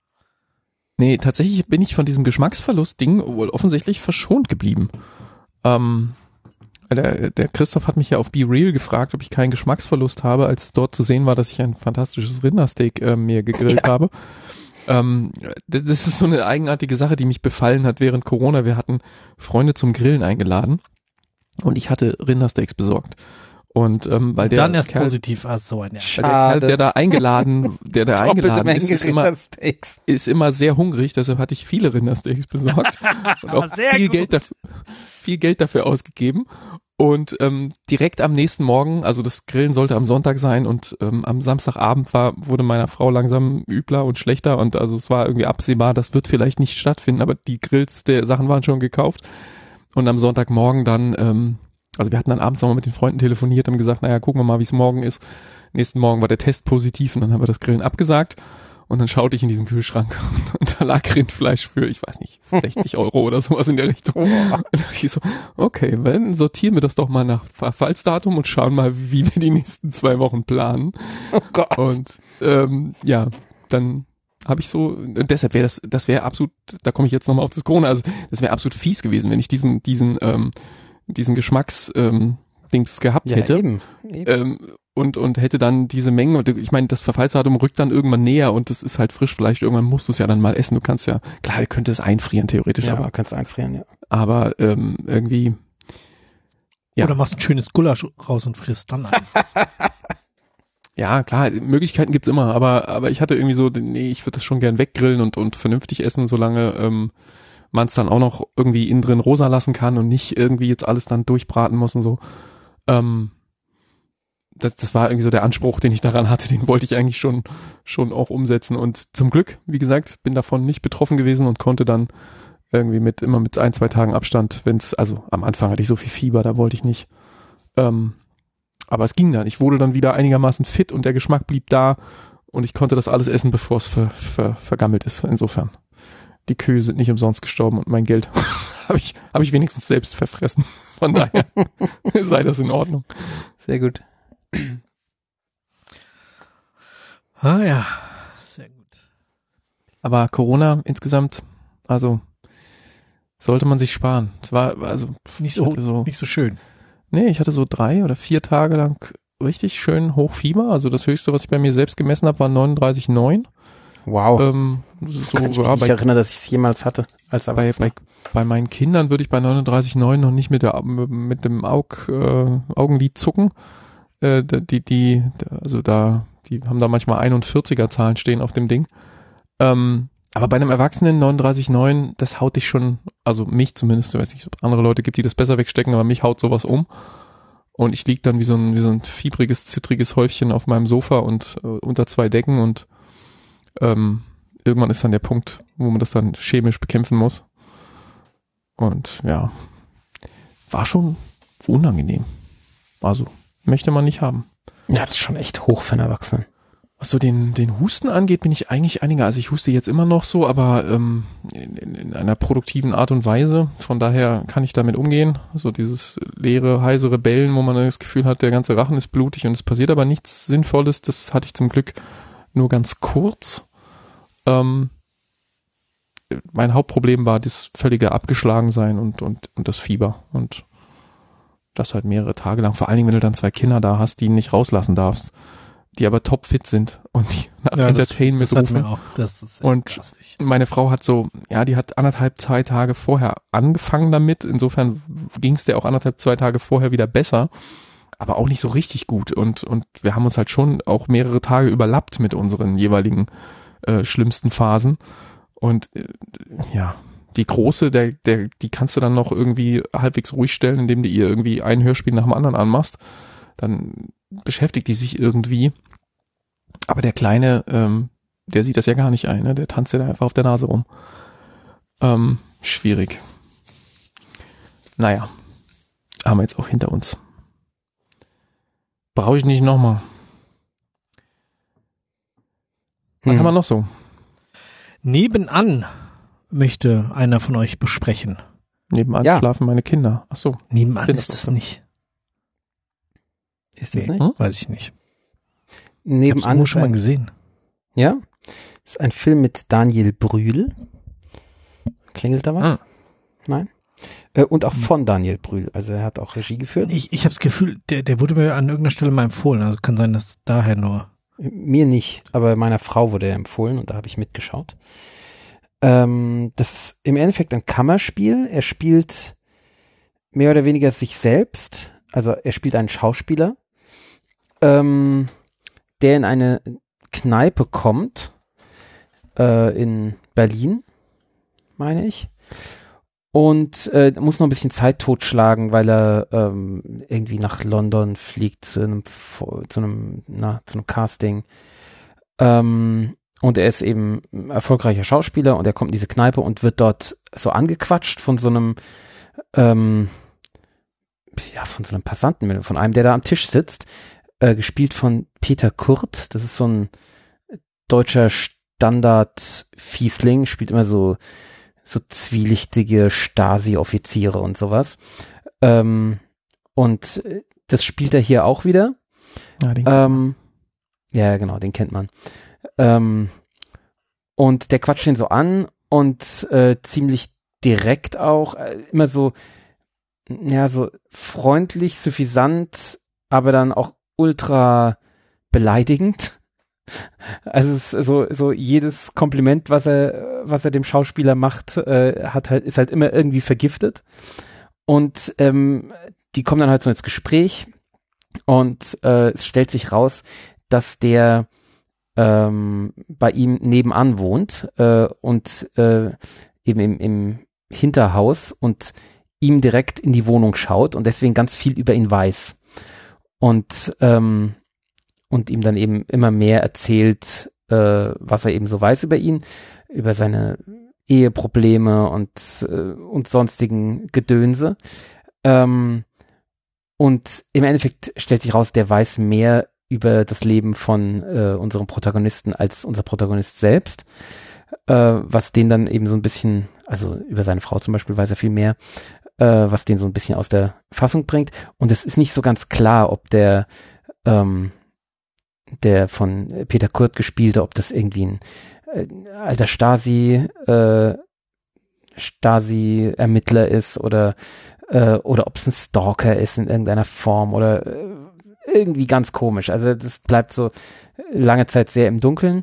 Nee, tatsächlich bin ich von diesem Geschmacksverlust-Ding wohl offensichtlich verschont geblieben. Ähm, der, der Christoph hat mich ja auf Be Real gefragt, ob ich keinen Geschmacksverlust habe, als dort zu sehen war, dass ich ein fantastisches Rindersteak äh, mir gegrillt ja. habe. Ähm, das ist so eine eigenartige Sache, die mich befallen hat während Corona. Wir hatten Freunde zum Grillen eingeladen und ich hatte Rindersteaks besorgt. Und ähm, weil und der dann erst Kerl, positiv, ach so ein ja. der Kerl, der da eingeladen, der da eingeladen ist, ist immer, ist immer sehr hungrig, deshalb hatte ich viele Rindersteaks besorgt und auch viel Geld, dafür, viel Geld dafür ausgegeben. Und ähm, direkt am nächsten Morgen, also das Grillen sollte am Sonntag sein und ähm, am Samstagabend war, wurde meiner Frau langsam übler und schlechter und also es war irgendwie absehbar, das wird vielleicht nicht stattfinden, aber die Grills der Sachen waren schon gekauft. Und am Sonntagmorgen dann, ähm, also wir hatten dann abends nochmal mit den Freunden telefoniert, haben gesagt, naja, gucken wir mal, wie es morgen ist. Nächsten Morgen war der Test positiv und dann haben wir das Grillen abgesagt. Und dann schaute ich in diesen Kühlschrank und, und da lag Rindfleisch für, ich weiß nicht, sechzig Euro oder sowas in der Richtung. Und dann dachte ich so, okay, dann sortieren wir das doch mal nach Verfallsdatum und schauen mal, wie wir die nächsten zwei Wochen planen. Oh Gott. Und ähm, ja, dann habe ich so, deshalb wäre das, das wäre absolut, da komme ich jetzt nochmal auf das Corona, also das wäre absolut fies gewesen, wenn ich diesen, diesen, ähm, diesen Geschmacks ähm, Dings gehabt ja, hätte. Eben, eben. Ähm, und und hätte dann diese Mengen und ich meine, das Verfallsdatum rückt dann irgendwann näher und das ist halt frisch, vielleicht irgendwann musst du es ja dann mal essen, du kannst ja, klar, du könntest es einfrieren theoretisch, ja, aber kannst du einfrieren, ja. aber ähm, irgendwie ja. Oder machst ein schönes Gulasch raus und frisst dann ein. Ja, klar, Möglichkeiten gibt's immer, aber aber ich hatte irgendwie so, nee, ich würde das schon gern weggrillen und und vernünftig essen, solange ähm, man es dann auch noch irgendwie innen drin rosa lassen kann und nicht irgendwie jetzt alles dann durchbraten muss und so. Ähm, das, das war irgendwie so der Anspruch, den ich daran hatte, den wollte ich eigentlich schon schon auch umsetzen und zum Glück, wie gesagt, bin davon nicht betroffen gewesen und konnte dann irgendwie mit immer mit ein, zwei Tagen Abstand, wenn es, also am Anfang hatte ich so viel Fieber, da wollte ich nicht. Ähm, aber es ging dann. Ich wurde dann wieder einigermaßen fit und der Geschmack blieb da und ich konnte das alles essen, bevor es ver, ver, vergammelt ist. Insofern. Die Kühe sind nicht umsonst gestorben und mein Geld habe ich, hab ich wenigstens selbst verfressen. Von daher sei das in Ordnung. Sehr gut. Ah ja, sehr gut. Aber Corona insgesamt, also sollte man sich sparen. Es war also nicht so, so nicht so schön. Nee, ich hatte so drei oder vier Tage lang richtig schön Hochfieber. Also das höchste, was ich bei mir selbst gemessen habe, war neununddreißig Komma neun. Wow. Ähm, so, Kann ich ja, mich bei, nicht erinnern, dass ich es jemals hatte. Als bei, bei, bei meinen Kindern würde ich bei neununddreißig Komma neun noch nicht mit, der, mit dem Aug, äh, Augenlid zucken. Äh, die, die, also da, die haben da manchmal einundvierziger Zahlen stehen auf dem Ding. Ähm, aber bei einem Erwachsenen neununddreißig Komma neun, das haut dich schon, also mich zumindest, ich weiß nicht, ob es andere Leute gibt, die das besser wegstecken, aber mich haut sowas um. Und ich lieg dann wie so ein, wie so ein fiebriges, zittriges Häufchen auf meinem Sofa und äh, unter zwei Decken und ähm, irgendwann ist dann der Punkt, wo man das dann chemisch bekämpfen muss. Und ja, war schon unangenehm. Also, möchte man nicht haben. Ja, das ist schon echt hoch für einen Erwachsenen. Was so den, den Husten angeht, bin ich eigentlich einiger. Also ich huste jetzt immer noch so, aber ähm, in, in, in einer produktiven Art und Weise. Von daher kann ich damit umgehen. So dieses leere, heisere Bellen, wo man das Gefühl hat, der ganze Rachen ist blutig und es passiert aber nichts Sinnvolles. Das hatte ich zum Glück nur ganz kurz. Ähm, mein Hauptproblem war das völlige Abgeschlagensein und, und, und das Fieber. Und das halt mehrere Tage lang. Vor allen Dingen, wenn du dann zwei Kinder da hast, die nicht rauslassen darfst, die aber topfit sind und die nach ja, Entertainment das, das rufen. Hat mir auch. Das ist und krassig. Meine Frau hat so, ja, die hat anderthalb, zwei Tage vorher angefangen damit. Insofern ging es der auch anderthalb, zwei Tage vorher wieder besser, aber auch nicht so richtig gut. Und und wir haben uns halt schon auch mehrere Tage überlappt mit unseren jeweiligen äh, schlimmsten Phasen. Und äh, ja, die Große, der, der, die kannst du dann noch irgendwie halbwegs ruhig stellen, indem du ihr irgendwie ein Hörspiel nach dem anderen anmachst. Dann beschäftigt die sich irgendwie. Aber der Kleine, ähm, der sieht das ja gar nicht ein, ne? Der tanzt ja da einfach auf der Nase rum. Ähm, schwierig. Naja, haben wir jetzt auch hinter uns. Brauche ich nicht nochmal. Was Hm. haben wir noch so? Nebenan möchte einer von euch besprechen. Nebenan Ja. schlafen meine Kinder. Ach so. Nebenan Bin ist das es so. nicht. Ist das Nee. nicht? Hm? Weiß ich nicht. Ich hab's Nebenan irgendwo ist schon mal ein, gesehen. ja, ist ein Film mit Daniel Brühl. Klingelt da was? Ah. Nein. Äh, und auch von Daniel Brühl. Also er hat auch Regie geführt. Ich, ich habe das Gefühl, der, der wurde mir an irgendeiner Stelle mal empfohlen. Also kann sein, dass daher nur. Mir nicht, aber meiner Frau wurde er empfohlen und da habe ich mitgeschaut. Ähm, das ist im Endeffekt ein Kammerspiel. Er spielt mehr oder weniger sich selbst. Also er spielt einen Schauspieler, ähm, der in eine Kneipe kommt, äh, in Berlin, meine ich. Und äh, muss noch ein bisschen Zeit totschlagen, weil er ähm, irgendwie nach London fliegt zu einem, zu einem, na, zu einem Casting. Ähm, und er ist eben ein erfolgreicher Schauspieler und er kommt in diese Kneipe und wird dort so angequatscht von so einem, ähm, ja, von so einem Passanten, von einem, der da am Tisch sitzt, äh, gespielt von Peter Kurt. Das ist so ein deutscher Standard-Fiesling, spielt immer so so zwielichtige Stasi-Offiziere und sowas. Ähm, und das spielt er hier auch wieder. Ja, den Ähm, ja, genau, den kennt man. Ähm, und der quatscht ihn so an und äh, ziemlich direkt auch, äh, immer so, ja, so freundlich, suffisant, aber dann auch ultra beleidigend. Also es ist so, so jedes Kompliment, was er, was er dem Schauspieler macht, äh, hat halt, ist halt immer irgendwie vergiftet. Und ähm, die kommen dann halt so ins Gespräch und äh, es stellt sich raus, dass der ähm, bei ihm nebenan wohnt äh, und äh, eben im, im Hinterhaus und ihm direkt in die Wohnung schaut und deswegen ganz viel über ihn weiß. Und ähm, und ihm dann eben immer mehr erzählt, äh, was er eben so weiß über ihn, über seine Eheprobleme und, äh, und sonstigen Gedönse. Ähm, und im Endeffekt stellt sich raus, der weiß mehr über das Leben von äh, unserem Protagonisten als unser Protagonist selbst, äh, was den dann eben so ein bisschen, also über seine Frau zum Beispiel weiß er viel mehr, äh, was den so ein bisschen aus der Fassung bringt. Und es ist nicht so ganz klar, ob der ähm, der von Peter Kurt gespielte, ob das irgendwie ein äh, alter Stasi äh, Stasi-Ermittler ist oder äh, oder ob es ein Stalker ist in irgendeiner Form oder äh, irgendwie ganz komisch. Also das bleibt so lange Zeit sehr im Dunkeln.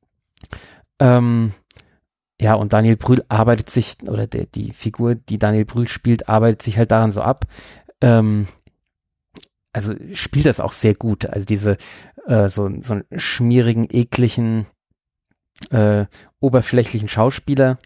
Ähm, ja, und Daniel Brühl arbeitet sich, oder der, die Figur, die Daniel Brühl spielt, arbeitet sich halt daran so ab. Ähm, also spielt das auch sehr gut. Also diese äh, so, so einen schmierigen, ekligen, äh, oberflächlichen Schauspieler,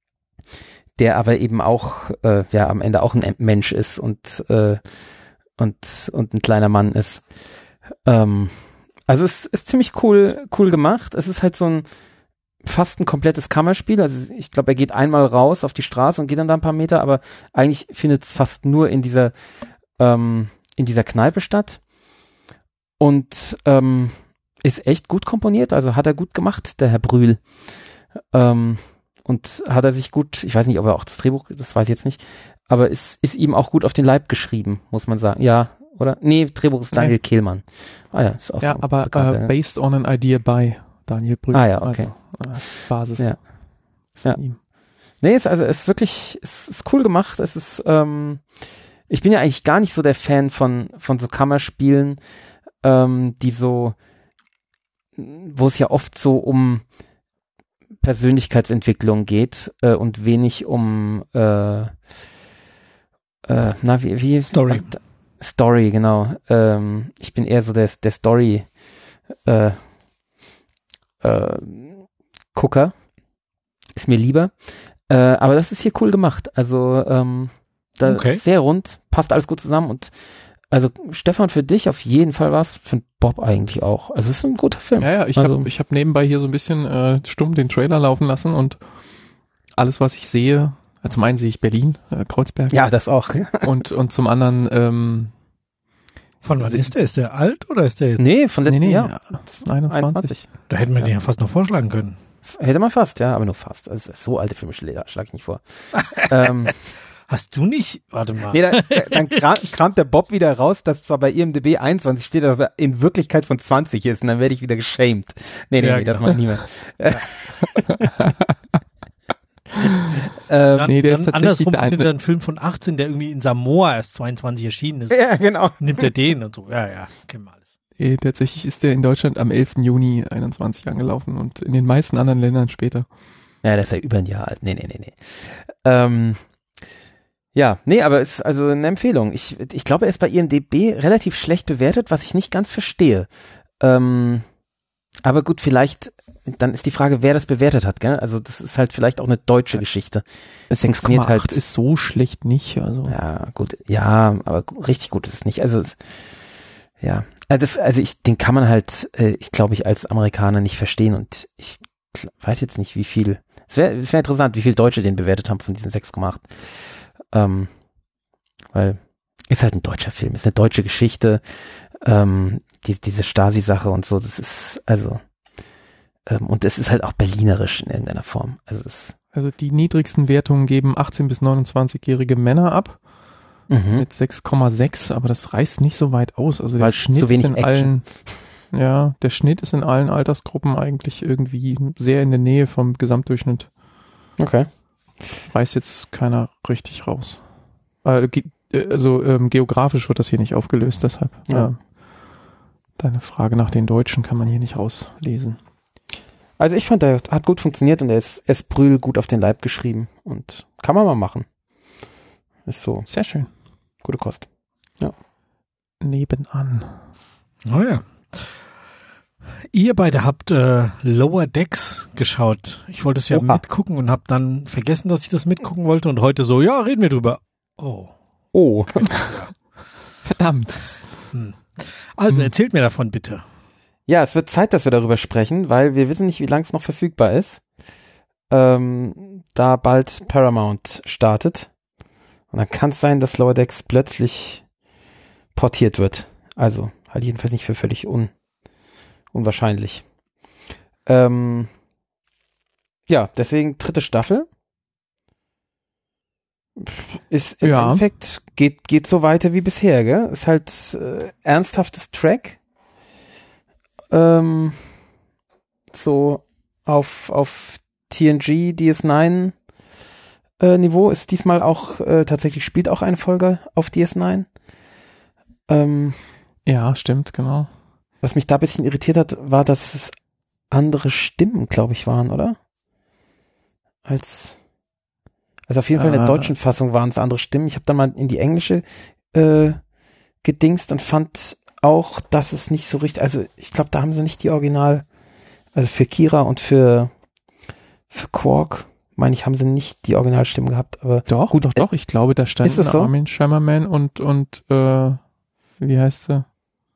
der aber eben auch äh, ja am Ende auch ein Mensch ist und äh, und und ein kleiner Mann ist. Ähm, also es ist ziemlich cool cool gemacht. Es ist halt so ein fast ein komplettes Kammerspiel. Also ich glaube, er geht einmal raus auf die Straße und geht dann da ein paar Meter, aber eigentlich findet es fast nur in dieser ähm, in dieser Kneipe statt und ähm, ist echt gut komponiert, also hat er gut gemacht, der Herr Brühl. Ähm, und hat er sich gut, ich weiß nicht, ob er auch das Drehbuch, das weiß ich jetzt nicht, aber ist, ist ihm auch gut auf den Leib geschrieben, muss man sagen. Ja, oder? Nee, Drehbuch ist Daniel Nee. Kehlmann. Ah ja, ist auch Ja, so aber bekannter, äh, based on an idea by Daniel Brühl. Ah ja, okay. Also, äh, Basis. Ja. Ist von Ja. ihm. Nee, ist, also es ist wirklich, es ist cool gemacht. Es ist, ähm, ich bin ja eigentlich gar nicht so der Fan von, von so Kammerspielen, ähm, die so, wo es ja oft so um Persönlichkeitsentwicklung geht äh, und wenig um äh, äh, na wie, wie Story. äh, Story, genau. Ähm, ich bin eher so der, der Story äh, äh, Gucker. Ist mir lieber. Äh, aber das ist hier cool gemacht. Also ähm, da Okay. sehr rund, passt alles gut zusammen und also Stefan, für dich auf jeden Fall was, für Bob eigentlich auch. Also es ist ein guter Film. Ja, ja, ich also, habe ich hab nebenbei hier so ein bisschen äh, stumm den Trailer laufen lassen und alles, was ich sehe, also zum einen sehe ich Berlin, äh, Kreuzberg. Ja, das auch. Und, und zum anderen, ähm, Von wann ist der? Ist der alt oder ist der jetzt? Nee, von letztem nee, nee, Jahr. einundzwanzig. einundzwanzig. Da hätten wir Ja. den ja fast noch vorschlagen können. Hätte man fast, ja, aber nur fast. Also so alte Filme schlage schlag ich nicht vor. ähm, Hast du nicht? Warte mal. nee, dann, dann kram- kramt der Bob wieder raus, dass zwar bei I M D B einundzwanzig steht, aber in Wirklichkeit von zwanzig ist und dann werde ich wieder geschämt. Nee, nee, Ja, nee, das genau. mache ich nie mehr. ähm, Dann, nee, der ist dann tatsächlich andersrum der findet eine- er einen Film von achtzehn, der irgendwie in Samoa erst zweiundzwanzig erschienen ist. ja, genau. Nimmt er den und so. Ja, ja, kennen wir alles. eh, tatsächlich ist der in Deutschland am elften Juni einundzwanzig angelaufen und in den meisten anderen Ländern später. Ja, der ist ja über ein Jahr alt. Nee, nee, nee, nee. Ähm, ja, nee, aber es ist also eine Empfehlung. Ich, ich glaube, er ist bei I M D B relativ schlecht bewertet, was ich nicht ganz verstehe. Ähm, aber gut, vielleicht, dann ist die Frage, wer das bewertet hat, gell? Also das ist halt vielleicht auch eine deutsche Geschichte. sechs Komma acht halt- ist so schlecht nicht, also. Ja, gut, ja, aber richtig gut ist es nicht. Also, es, ja, also, das, also ich, den kann man halt, äh, ich glaube, ich als Amerikaner nicht verstehen und ich kl- weiß jetzt nicht, wie viel, es wäre es wär interessant, wie viel Deutsche den bewertet haben von diesen sechs Komma acht. Ähm, weil, ist halt ein deutscher Film, ist eine deutsche Geschichte, ähm, die, diese Stasi-Sache und so, das ist, also, ähm, und es ist halt auch berlinerisch in irgendeiner Form. Also, es, Also die niedrigsten Wertungen geben achtzehn- bis neunundzwanzigjährige Männer ab mhm. mit sechs Komma sechs, aber das reißt nicht so weit aus. Also der Weil Schnitt zu wenig ist in Action. allen, ja, der Schnitt ist in allen Altersgruppen eigentlich irgendwie sehr in der Nähe vom Gesamtdurchschnitt. Okay. Weiß jetzt keiner richtig raus. Äh, ge- äh, also ähm, geografisch wird das hier nicht aufgelöst, deshalb. Ja. Äh, deine Frage nach den Deutschen kann man hier nicht rauslesen. Also ich fand, der hat gut funktioniert und er ist, er ist Brühl gut auf den Leib geschrieben und kann man mal machen. Ist so, Sehr schön. gute Kost. Nebenan. Oh ja. Ihr beide habt äh, Lower Decks geschaut. Ich wollte es ja Oha. mitgucken und habe dann vergessen, dass ich das mitgucken wollte und heute so, ja, reden wir drüber. Oh. Oh, Verdammt. Hm. Also Hm. erzählt mir davon bitte. ja, es wird Zeit, dass wir darüber sprechen, weil wir wissen nicht, wie lange es noch verfügbar ist. Ähm, da bald Paramount startet. Und dann kann es sein, dass Lower Decks plötzlich portiert wird. Also, halt jedenfalls nicht für völlig un unwahrscheinlich. Ähm, ja, deswegen dritte Staffel. Ist im Ja. Endeffekt, geht, geht so weiter wie bisher, gell? Ist halt äh, ernsthaftes Track. Ähm, so auf, auf T N G, D S neun äh, Niveau ist diesmal auch, äh, tatsächlich spielt auch eine Folge auf D S neun. Ähm, Ja, stimmt, genau. was mich da ein bisschen irritiert hat, war, dass es andere Stimmen, glaube ich, waren, oder? Als, also auf jeden Fall in der Ah. deutschen Fassung waren es andere Stimmen. Ich habe dann mal in die englische äh, gedingst und fand auch, dass es nicht so richtig, also ich glaube, da haben sie nicht die Original, also für Kira und für für Quark, meine ich, haben sie nicht die Originalstimmen gehabt, aber Doch, Gut, doch, doch. Ich glaube, da ist standen es so? Armin Scheimerman und, und äh, wie heißt sie?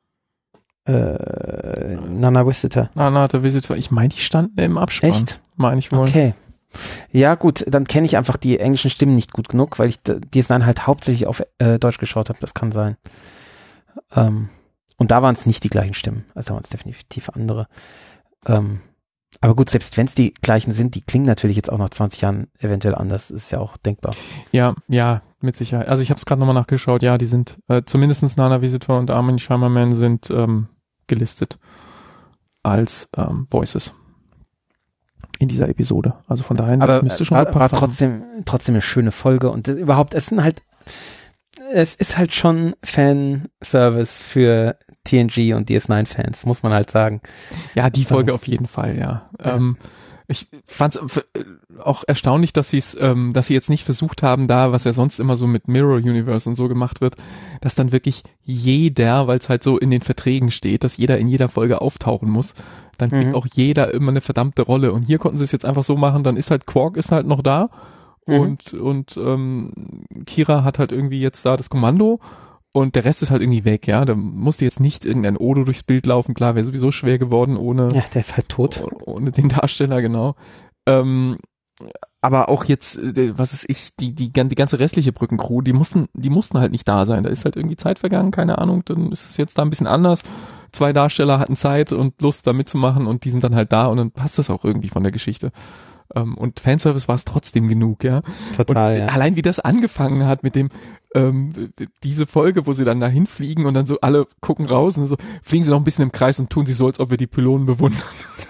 äh, Nana Wisseter. Nana the Visitor. Ich meine, die standen im Abspann. Echt? Meine ich wohl. Okay. Ja, gut, dann kenne ich einfach die englischen Stimmen nicht gut genug, weil ich d- die es dann halt hauptsächlich auf äh, Deutsch geschaut habe. Das kann sein. Ähm, und da waren es nicht die gleichen Stimmen. Also da waren es definitiv andere. Ähm, aber gut, selbst wenn es die gleichen sind, die klingen natürlich jetzt auch nach zwanzig Jahren eventuell anders. Ist ja auch denkbar. Ja, ja, mit Sicherheit. Also ich habe es gerade nochmal nachgeschaut. Ja, die sind, äh, zumindest Nana Visitor und Armin Scheimerman sind ähm, gelistet als ähm, Voices in dieser Episode. Also von daher, Aber das müsste schon war, gepasst war haben. trotzdem, trotzdem eine schöne Folge und äh, überhaupt, es sind halt, es ist halt schon Fanservice für T N G und D S neun Fans, muss man halt sagen. Ja, die Folge auf jeden Fall, ja. Ja. Ähm, ich fand es auch erstaunlich, dass sie es, ähm, dass sie jetzt nicht versucht haben, da, was ja sonst immer so mit Mirror Universe und so gemacht wird, dass dann wirklich jeder, weil es halt so in den Verträgen steht, dass jeder in jeder Folge auftauchen muss, dann kriegt Mhm. auch jeder immer eine verdammte Rolle. Und hier konnten sie es jetzt einfach so machen, dann ist halt Quark ist halt noch da Mhm. und und ähm, Kira hat halt irgendwie jetzt da das Kommando und der Rest ist halt irgendwie weg, ja. Da musste jetzt nicht irgendein Odo durchs Bild laufen, klar, wäre sowieso schwer geworden ohne, ja, der ist halt tot. ohne den Darsteller, genau. Ähm, aber auch jetzt, was ist ich, die, die, die ganze restliche Brückencrew, die mussten, die mussten halt nicht da sein. Da ist halt irgendwie Zeit vergangen, keine Ahnung, dann ist es jetzt da ein bisschen anders. Zwei Darsteller hatten Zeit und Lust da mitzumachen und die sind dann halt da und dann passt das auch irgendwie von der Geschichte. Um, und Fanservice war es trotzdem genug, ja. Total, und ja. Allein wie das angefangen hat mit dem, ähm, diese Folge, wo sie dann dahin fliegen und dann so alle gucken raus und so, fliegen sie noch ein bisschen im Kreis und tun sie so, als ob wir die Pylonen bewundern.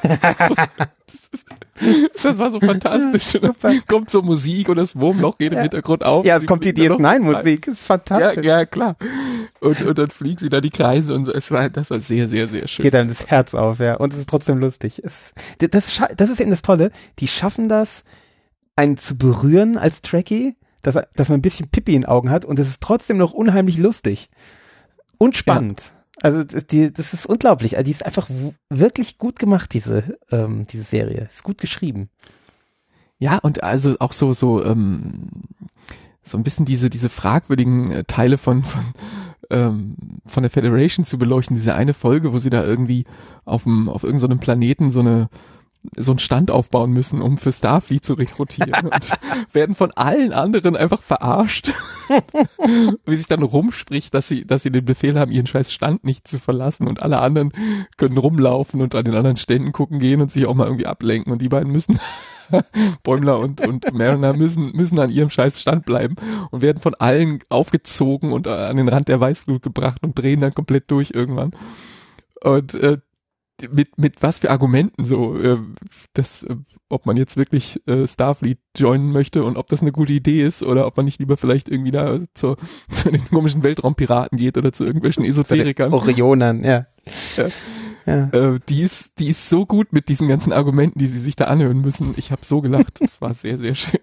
das, ist, das war so fantastisch. Ja, dann kommt so Musik und das Wurmloch geht im ja. Hintergrund auf. Ja, es kommt die D S neun Musik, das ist fantastisch. Ja, ja, klar. Und, und dann fliegen sie da die Kreise und so. Es war, das war sehr, sehr, sehr schön. Geht einem das Herz auf, ja. Und es ist trotzdem lustig. Es, das, das ist eben das Tolle. Die schaffen das, einen zu berühren als Trekkie, dass, dass man ein bisschen Pipi in den Augen hat und es ist trotzdem noch unheimlich lustig. Und spannend. Ja. Also die, das ist unglaublich. Also die ist einfach w- wirklich gut gemacht, diese, ähm, diese Serie. Ist gut geschrieben. Ja, und also auch so, so, ähm, so ein bisschen diese, diese fragwürdigen äh, Teile von, von, ähm, von der Federation zu beleuchten. Diese eine Folge, wo sie da irgendwie auf dem, auf irgendeinem so Planeten so eine, so einen Stand aufbauen müssen, um für Starfleet zu rekrutieren und werden von allen anderen einfach verarscht. Wie sich dann rumspricht, dass sie, dass sie den Befehl haben, ihren scheiß Stand nicht zu verlassen und alle anderen können rumlaufen und an den anderen Ständen gucken gehen und sich auch mal irgendwie ablenken und die beiden müssen Bäumler und, und Mariner müssen, müssen an ihrem scheiß Stand bleiben und werden von allen aufgezogen und an den Rand der Weißglut gebracht und drehen dann komplett durch irgendwann. Und äh, mit mit was für Argumenten so, äh, das, äh, ob man jetzt wirklich äh, Starfleet joinen möchte und ob das eine gute Idee ist oder ob man nicht lieber vielleicht irgendwie da zur, zu den komischen Weltraumpiraten geht oder zu irgendwelchen Esoterikern. Orionern, ja. Ja. Ja. Äh, die ist die ist so gut mit diesen ganzen Argumenten, die sie sich da anhören müssen. Ich habe so gelacht, das war sehr, sehr schön.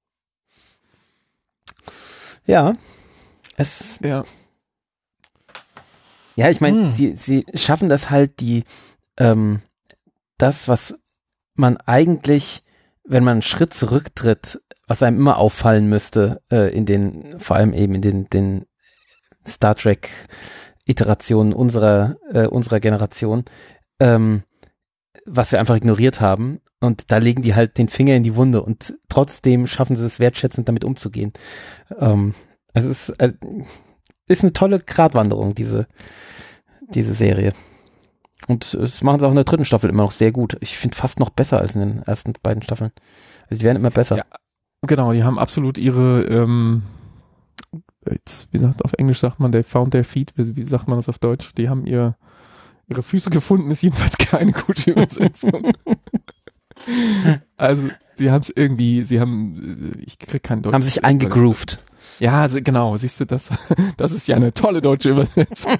Ja, es ja. Ja, ich meine, Hm. sie sie schaffen das halt, die ähm, das, was man eigentlich, wenn man einen Schritt zurücktritt, was einem immer auffallen müsste, äh, in den, vor allem eben in den, den Star Trek Iterationen unserer, äh, unserer Generation, ähm, was wir einfach ignoriert haben. Und da legen die halt den Finger in die Wunde und trotzdem schaffen sie es wertschätzend damit umzugehen. Ähm, also es ist, äh, ist eine tolle Gratwanderung, diese, diese Serie. Und das machen sie auch in der dritten Staffel immer noch sehr gut. Ich finde fast noch besser als in den ersten beiden Staffeln. Also die werden immer besser. Ja, genau, die haben absolut ihre, ähm, jetzt, wie sagt auf Englisch sagt man, they found their feet, wie, wie sagt man das auf Deutsch? Die haben ihr, ihre Füße gefunden, ist jedenfalls keine gute Übersetzung. Also, sie haben es irgendwie, sie haben, ich krieg kein Deutsch. Haben sich eingegroovt. Ja, also, genau, siehst du, das, das ist ja eine tolle deutsche Übersetzung.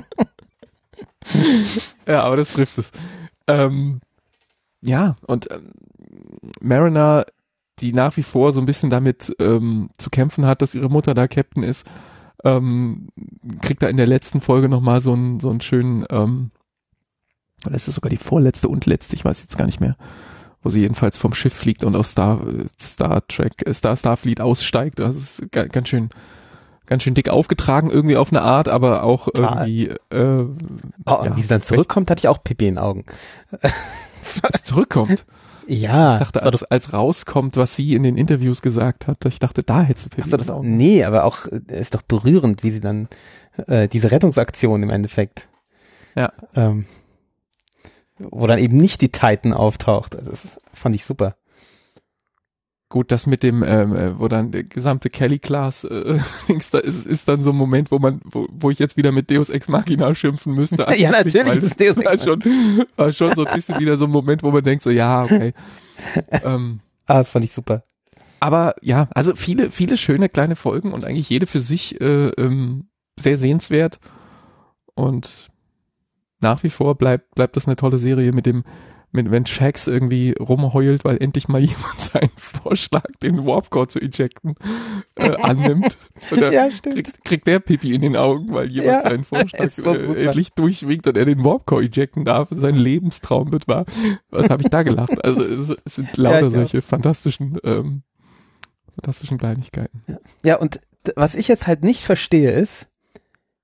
Ja, aber das trifft es. Ähm, ja, und ähm, Mariner, die nach wie vor so ein bisschen damit ähm, zu kämpfen hat, dass ihre Mutter da Captain ist, ähm, kriegt da in der letzten Folge nochmal so einen, so einen schönen, ähm, oder ist das sogar die vorletzte und letzte, ich weiß jetzt gar nicht mehr, wo sie jedenfalls vom Schiff fliegt und aus Star, Star Trek, Star Starfleet aussteigt. Das ist ga, ganz schön, ganz schön dick aufgetragen irgendwie auf eine Art, aber auch Total. irgendwie, äh, Oh, ja, wie sie dann zurückkommt, hatte ich auch Pipi in den Augen. was zurückkommt. Ja. Ich dachte, als, als rauskommt, was sie in den Interviews gesagt hat, ich dachte, da hättest du Pipi. Hast du das auch? Nee, aber auch, äh, ist doch berührend, wie sie dann, äh, diese Rettungsaktion im Endeffekt. Ja. Ähm, wo dann eben nicht die Titan auftaucht. Also das fand ich super. Gut, das mit dem, ähm, äh, wo dann der gesamte Kelly-Class äh, da ist, ist dann so ein Moment, wo man, wo, wo ich jetzt wieder mit Deus Ex Machina schimpfen müsste. Ja, natürlich, Weil das ist Deus Ex war schon, war schon so ein bisschen wieder so ein Moment, wo man denkt so, ja, okay. ähm, Ah, das fand ich super. aber ja, also viele, viele schöne kleine Folgen und eigentlich jede für sich äh, ähm, sehr sehenswert und nach wie vor bleibt, bleibt das eine tolle Serie mit dem, mit, wenn Shax irgendwie rumheult, weil endlich mal jemand seinen Vorschlag, den Warp-Core zu ejecten, äh, annimmt. Oder Ja, stimmt. kriegt, kriegt der Pipi in den Augen, weil jemand Ja, seinen Vorschlag ist doch äh, super. endlich durchwinkt und er den Warp-Core ejecten darf. Sein Lebenstraum wird wahr. Was habe ich da gelacht? Also es, es sind lauter Ja, ich auch. solche fantastischen, ähm, fantastischen Kleinigkeiten. Ja, und d- was ich jetzt halt nicht verstehe ist,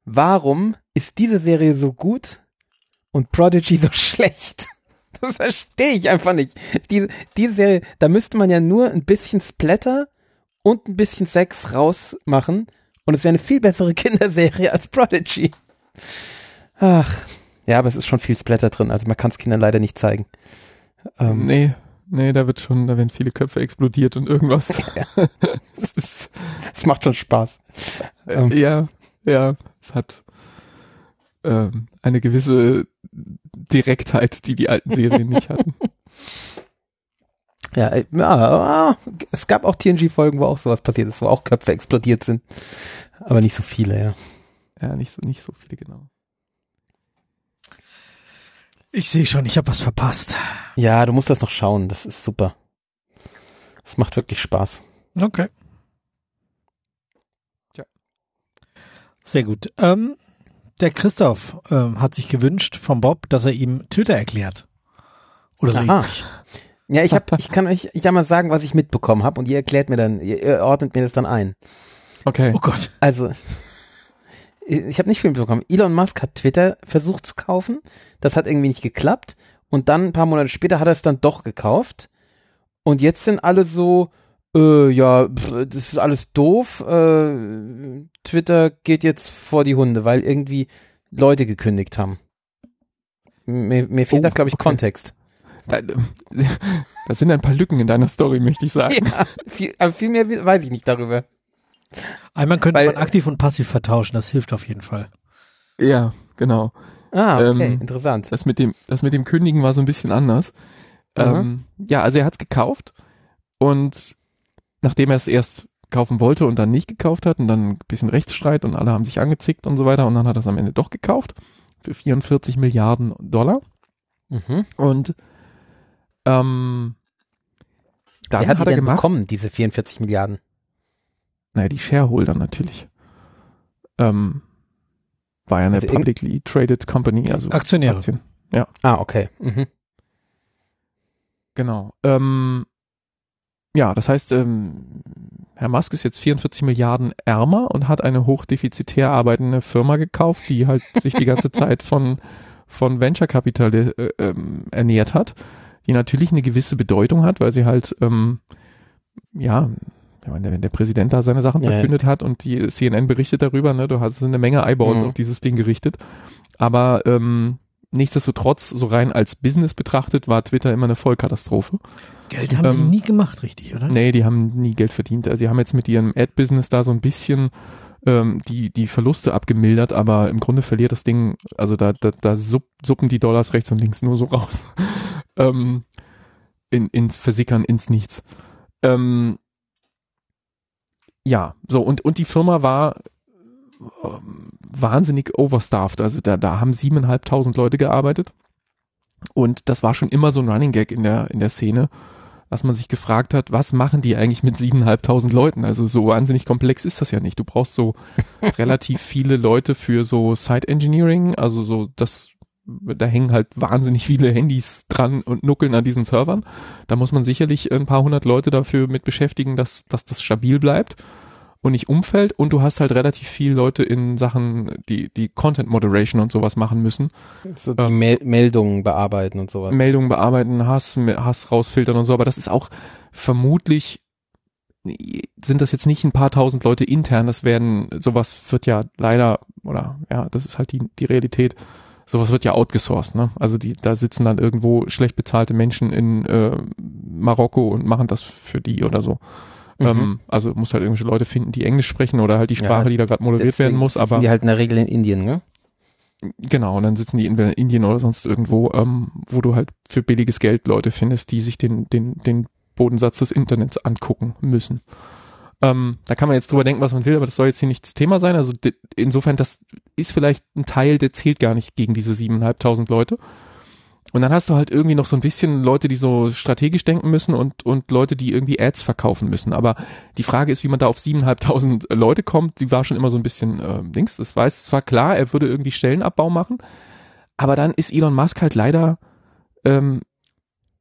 warum ist diese Serie so gut und Prodigy so schlecht? Das verstehe ich einfach nicht. Diese, diese Serie, da müsste man ja nur ein bisschen Splatter und ein bisschen Sex rausmachen und es wäre eine viel bessere Kinderserie als Prodigy. Ach, ja, aber es ist schon viel Splatter drin, also man kann es Kindern leider nicht zeigen. Ähm, nee, nee, da wird schon, da werden viele Köpfe explodiert und irgendwas. Ja. Es ist, es macht schon Spaß. Ähm, ja, ja, es hat ähm, eine gewisse Direktheit, die die alten Serien nicht hatten. Ja, ja, es gab auch T N G-Folgen, wo auch sowas passiert ist, wo auch Köpfe explodiert sind. Aber nicht so viele, ja. Ja, nicht so, nicht so viele, genau. Ich sehe schon, ich habe was verpasst. Ja, du musst das noch schauen, das ist super. Es macht wirklich Spaß. Okay. Tja. Sehr gut. Ähm, der Christoph ähm, hat sich gewünscht vom Bob, dass er ihm Twitter erklärt. Oder so Aha. ähnlich. Ja, ich hab, ich kann euch, ich kann mal sagen, was ich mitbekommen habe und ihr erklärt mir dann, ihr ordnet mir das dann ein. Okay. Oh Gott. Also, ich habe nicht viel mitbekommen. Elon Musk hat Twitter versucht zu kaufen, das hat irgendwie nicht geklappt und dann ein paar Monate später hat er es dann doch gekauft und jetzt sind alle so, äh, ja, pff, das ist alles doof, äh, Twitter geht jetzt vor die Hunde, weil irgendwie Leute gekündigt haben. Mir, mir fehlt Oh, da, glaube ich, okay. Kontext. Da, da sind ein paar Lücken in deiner Story, möchte ich sagen. Ja, viel, aber viel mehr weiß ich nicht darüber. Einmal könnte Weil- man aktiv und passiv vertauschen, das hilft auf jeden Fall. Ja, genau. Ah, okay, Ähm, interessant. Das mit dem, das mit dem Kündigen war so ein bisschen anders. Aha. Ähm, ja, also er hat es gekauft und nachdem er es erst kaufen wollte und dann nicht gekauft hat und dann ein bisschen Rechtsstreit und alle haben sich angezickt und so weiter und dann hat er es am Ende doch gekauft für vierundvierzig Milliarden Dollar Mhm. und ähm, dann Wer hat, hat die er denn gemacht, bekommen, diese vierundvierzig Milliarden? naja, die Shareholder natürlich. Ähm, war ja eine Also irgend- publicly traded company, also Aktionäre. Aktien. Ah, okay. Mhm. Genau. Ähm, ja, das heißt, ähm, Herr Musk ist jetzt vierundvierzig Milliarden ärmer und hat eine hochdefizitär arbeitende Firma gekauft, die halt sich die ganze Zeit von, von Venture Capital äh, ähm, ernährt hat, die natürlich eine gewisse Bedeutung hat, weil sie halt, ähm, ja, ich meine, wenn der Präsident da seine Sachen Ja, ja. verkündet hat und die C N N berichtet darüber, ne, du hast eine Menge Eyeballs Mhm. auf dieses Ding gerichtet, aber ähm, nichtsdestotrotz, so rein als Business betrachtet, war Twitter immer eine Vollkatastrophe. Geld haben Ähm, die nie gemacht, richtig, oder? Nee, die haben nie Geld verdient. Also sie haben jetzt mit ihrem Ad-Business da so ein bisschen ähm, die, die Verluste abgemildert, aber im Grunde verliert das Ding, also da, da, da supp, suppen die Dollars rechts und links nur so raus. ähm, in, ins Versickern, ins Nichts. Ähm, ja, so, und, und die Firma war ähm, wahnsinnig overstaffed. Also da, da haben siebeneinhalbtausend Leute gearbeitet. Und das war schon immer so ein Running Gag in der, in der Szene, dass man sich gefragt hat, was machen die eigentlich mit siebeneinhalbtausend Leuten? Also so wahnsinnig komplex ist das ja nicht. Du brauchst so relativ viele Leute für so Site Engineering, also so das, da hängen halt wahnsinnig viele Handys dran und nuckeln an diesen Servern. Da muss man sicherlich ein paar hundert Leute dafür mit beschäftigen, dass, dass das stabil bleibt und nicht umfällt. Und du hast halt relativ viele Leute in Sachen, die, die Content Moderation und sowas machen müssen. So die Ähm, Mel Meldungen bearbeiten und sowas. Meldungen bearbeiten, Hass, Hass rausfiltern und so, aber das ist auch vermutlich, sind das jetzt nicht ein paar tausend Leute intern, das werden, sowas wird ja leider, oder ja, das ist halt die, die Realität, sowas wird ja outgesourced, ne? Also die, da sitzen dann irgendwo schlecht bezahlte Menschen in äh, Marokko und machen das für die oder so. Mhm. Ähm, also muss halt irgendwelche Leute finden, die Englisch sprechen oder halt die Sprache, Ja, die da gerade moderiert Deswegen werden muss, sitzen aber die halt in der Regel in Indien, ne? genau, und dann sitzen die entweder in Indien oder sonst irgendwo, ähm, wo du halt für billiges Geld Leute findest, die sich den, den, den Bodensatz des Internets angucken müssen. Ähm, da kann man jetzt drüber denken, was man will, aber das soll jetzt hier nicht das Thema sein. Also de, insofern, das ist vielleicht ein Teil, der zählt gar nicht gegen diese siebeneinhalbtausend Leute. Und dann hast du halt irgendwie noch so ein bisschen Leute, die so strategisch denken müssen und, und Leute, die irgendwie Ads verkaufen müssen. Aber die Frage ist, wie man da auf siebeneinhalbtausend Leute kommt, die war schon immer so ein bisschen äh, Dings. Das weiß, es war klar, er würde irgendwie Stellenabbau machen. Aber dann ist Elon Musk halt leider ähm,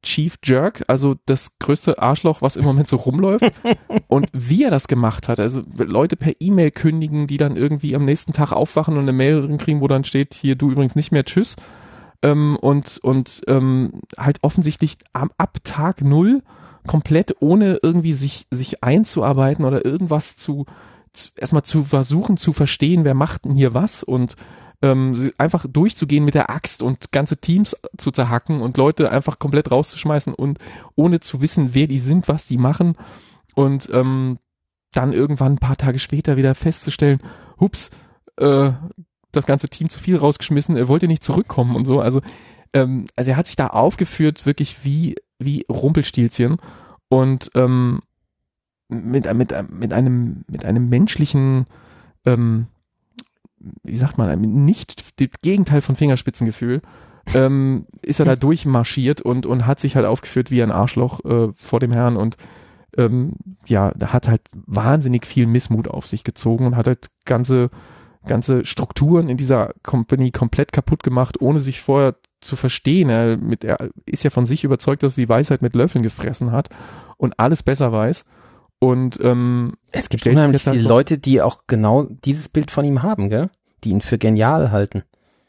Chief Jerk, also das größte Arschloch, was im Moment so rumläuft. Und wie er das gemacht hat, also Leute per E-Mail kündigen, die dann irgendwie am nächsten Tag aufwachen und eine Mail drin kriegen, wo dann steht, hier, du übrigens nicht mehr, tschüss. Ähm, und und ähm, halt offensichtlich ab, ab Tag null komplett ohne irgendwie sich sich einzuarbeiten oder irgendwas zu, zu erstmal zu versuchen zu verstehen, wer macht denn hier was und ähm, einfach durchzugehen mit der Axt und ganze Teams zu zerhacken und Leute einfach komplett rauszuschmeißen und ohne zu wissen, wer die sind, was die machen und ähm, dann irgendwann ein paar Tage später wieder festzustellen, hups, äh, das ganze Team zu viel rausgeschmissen, er wollte nicht zurückkommen und so, also ähm, also er hat sich da aufgeführt, wirklich wie wie Rumpelstilzchen und ähm, mit mit mit einem mit einem menschlichen ähm, wie sagt man, nicht das Gegenteil von Fingerspitzengefühl, ähm, ist er da durchmarschiert und, und hat sich halt aufgeführt wie ein Arschloch äh, vor dem Herrn und ähm, ja, da hat halt wahnsinnig viel Missmut auf sich gezogen und hat halt ganze, ganze Strukturen in dieser Company komplett kaputt gemacht, ohne sich vorher zu verstehen. Er, mit, er ist ja von sich überzeugt, dass er die Weisheit mit Löffeln gefressen hat und alles besser weiß. Und ähm, es gibt unheimlich viele halt Leute, die auch genau dieses Bild von ihm haben, gell? Die ihn für genial halten.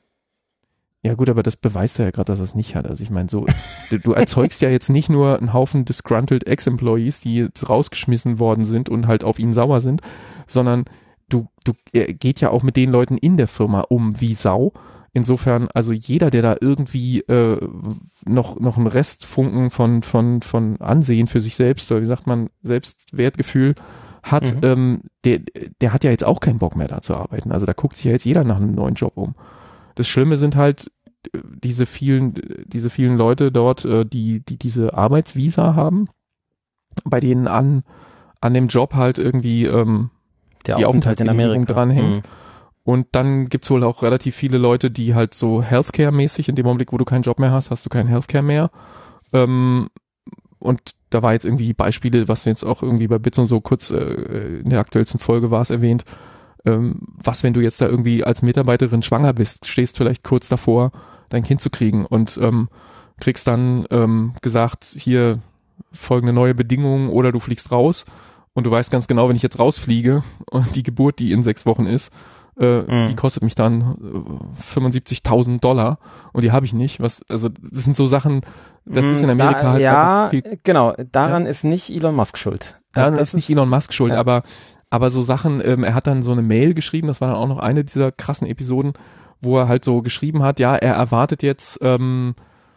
Ja gut, aber das beweist ja gerade, dass er es nicht hat. Also ich meine, so du, du erzeugst ja jetzt nicht nur einen Haufen disgruntled Ex-Employees, die jetzt rausgeschmissen worden sind und halt auf ihn sauer sind, sondern du, du er geht ja auch mit den Leuten in der Firma um wie Sau. Insofern, also jeder, der da irgendwie äh, noch noch einen Restfunken von von von Ansehen für sich selbst, oder wie sagt man, Selbstwertgefühl hat, mhm. ähm, der der hat ja jetzt auch keinen Bock mehr da zu arbeiten. Also da guckt sich ja jetzt jeder nach einem neuen Job um. Das Schlimme sind halt diese vielen diese vielen Leute dort, äh, die die diese Arbeitsvisa haben, bei denen an an dem Job halt irgendwie ähm, der die Aufenthaltsgenehmigung dranhängt. Mhm. Und dann gibt's wohl auch relativ viele Leute, die halt so Healthcare-mäßig, in dem Augenblick, wo du keinen Job mehr hast, hast du keinen Healthcare mehr. Ähm, und da war jetzt irgendwie Beispiele, was wir jetzt auch irgendwie bei Bits und so kurz äh, in der aktuellsten Folge war es erwähnt, ähm, was, wenn du jetzt da irgendwie als Mitarbeiterin schwanger bist, stehst vielleicht kurz davor, dein Kind zu kriegen und ähm, kriegst dann ähm, gesagt, hier folgende neue Bedingungen oder du fliegst raus und du weißt ganz genau, wenn ich jetzt rausfliege und die Geburt, die in sechs Wochen ist, Äh, mm. die kostet mich dann äh, fünfundsiebzigtausend Dollar und die habe ich nicht. Was, also das sind so Sachen, das mm, ist in Amerika da, halt ja, viel, genau, daran ja? ist nicht Elon Musk schuld. Daran das ist nicht Elon Musk schuld, ja. aber aber so Sachen, ähm, er hat dann so eine Mail geschrieben, das war dann auch noch eine dieser krassen Episoden, wo er halt so geschrieben hat, ja, er erwartet jetzt ähm,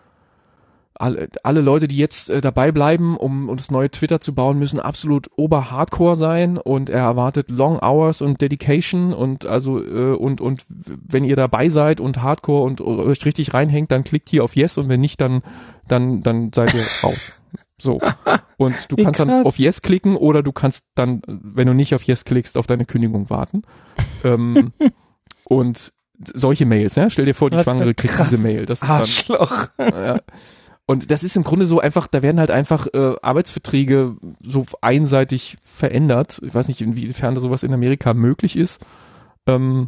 alle, alle Leute, die jetzt äh, dabei bleiben, um, um das neue Twitter zu bauen, müssen absolut ober-Hardcore sein und er erwartet Long Hours und Dedication und also äh, und und wenn ihr dabei seid und Hardcore und euch richtig reinhängt, dann klickt hier auf Yes und wenn nicht, dann dann dann seid ihr raus. So. Und du Wie kannst krass. dann auf Yes klicken oder du kannst dann, wenn du nicht auf Yes klickst, auf deine Kündigung warten. ähm, und solche Mails, ja, stell dir vor, die Was Schwangere kriegt diese Mail. Das ist Arschloch. dann, ja. Und das ist im Grunde so einfach, da werden halt einfach äh, Arbeitsverträge so einseitig verändert. Ich weiß nicht, inwiefern da sowas in Amerika möglich ist. Ähm,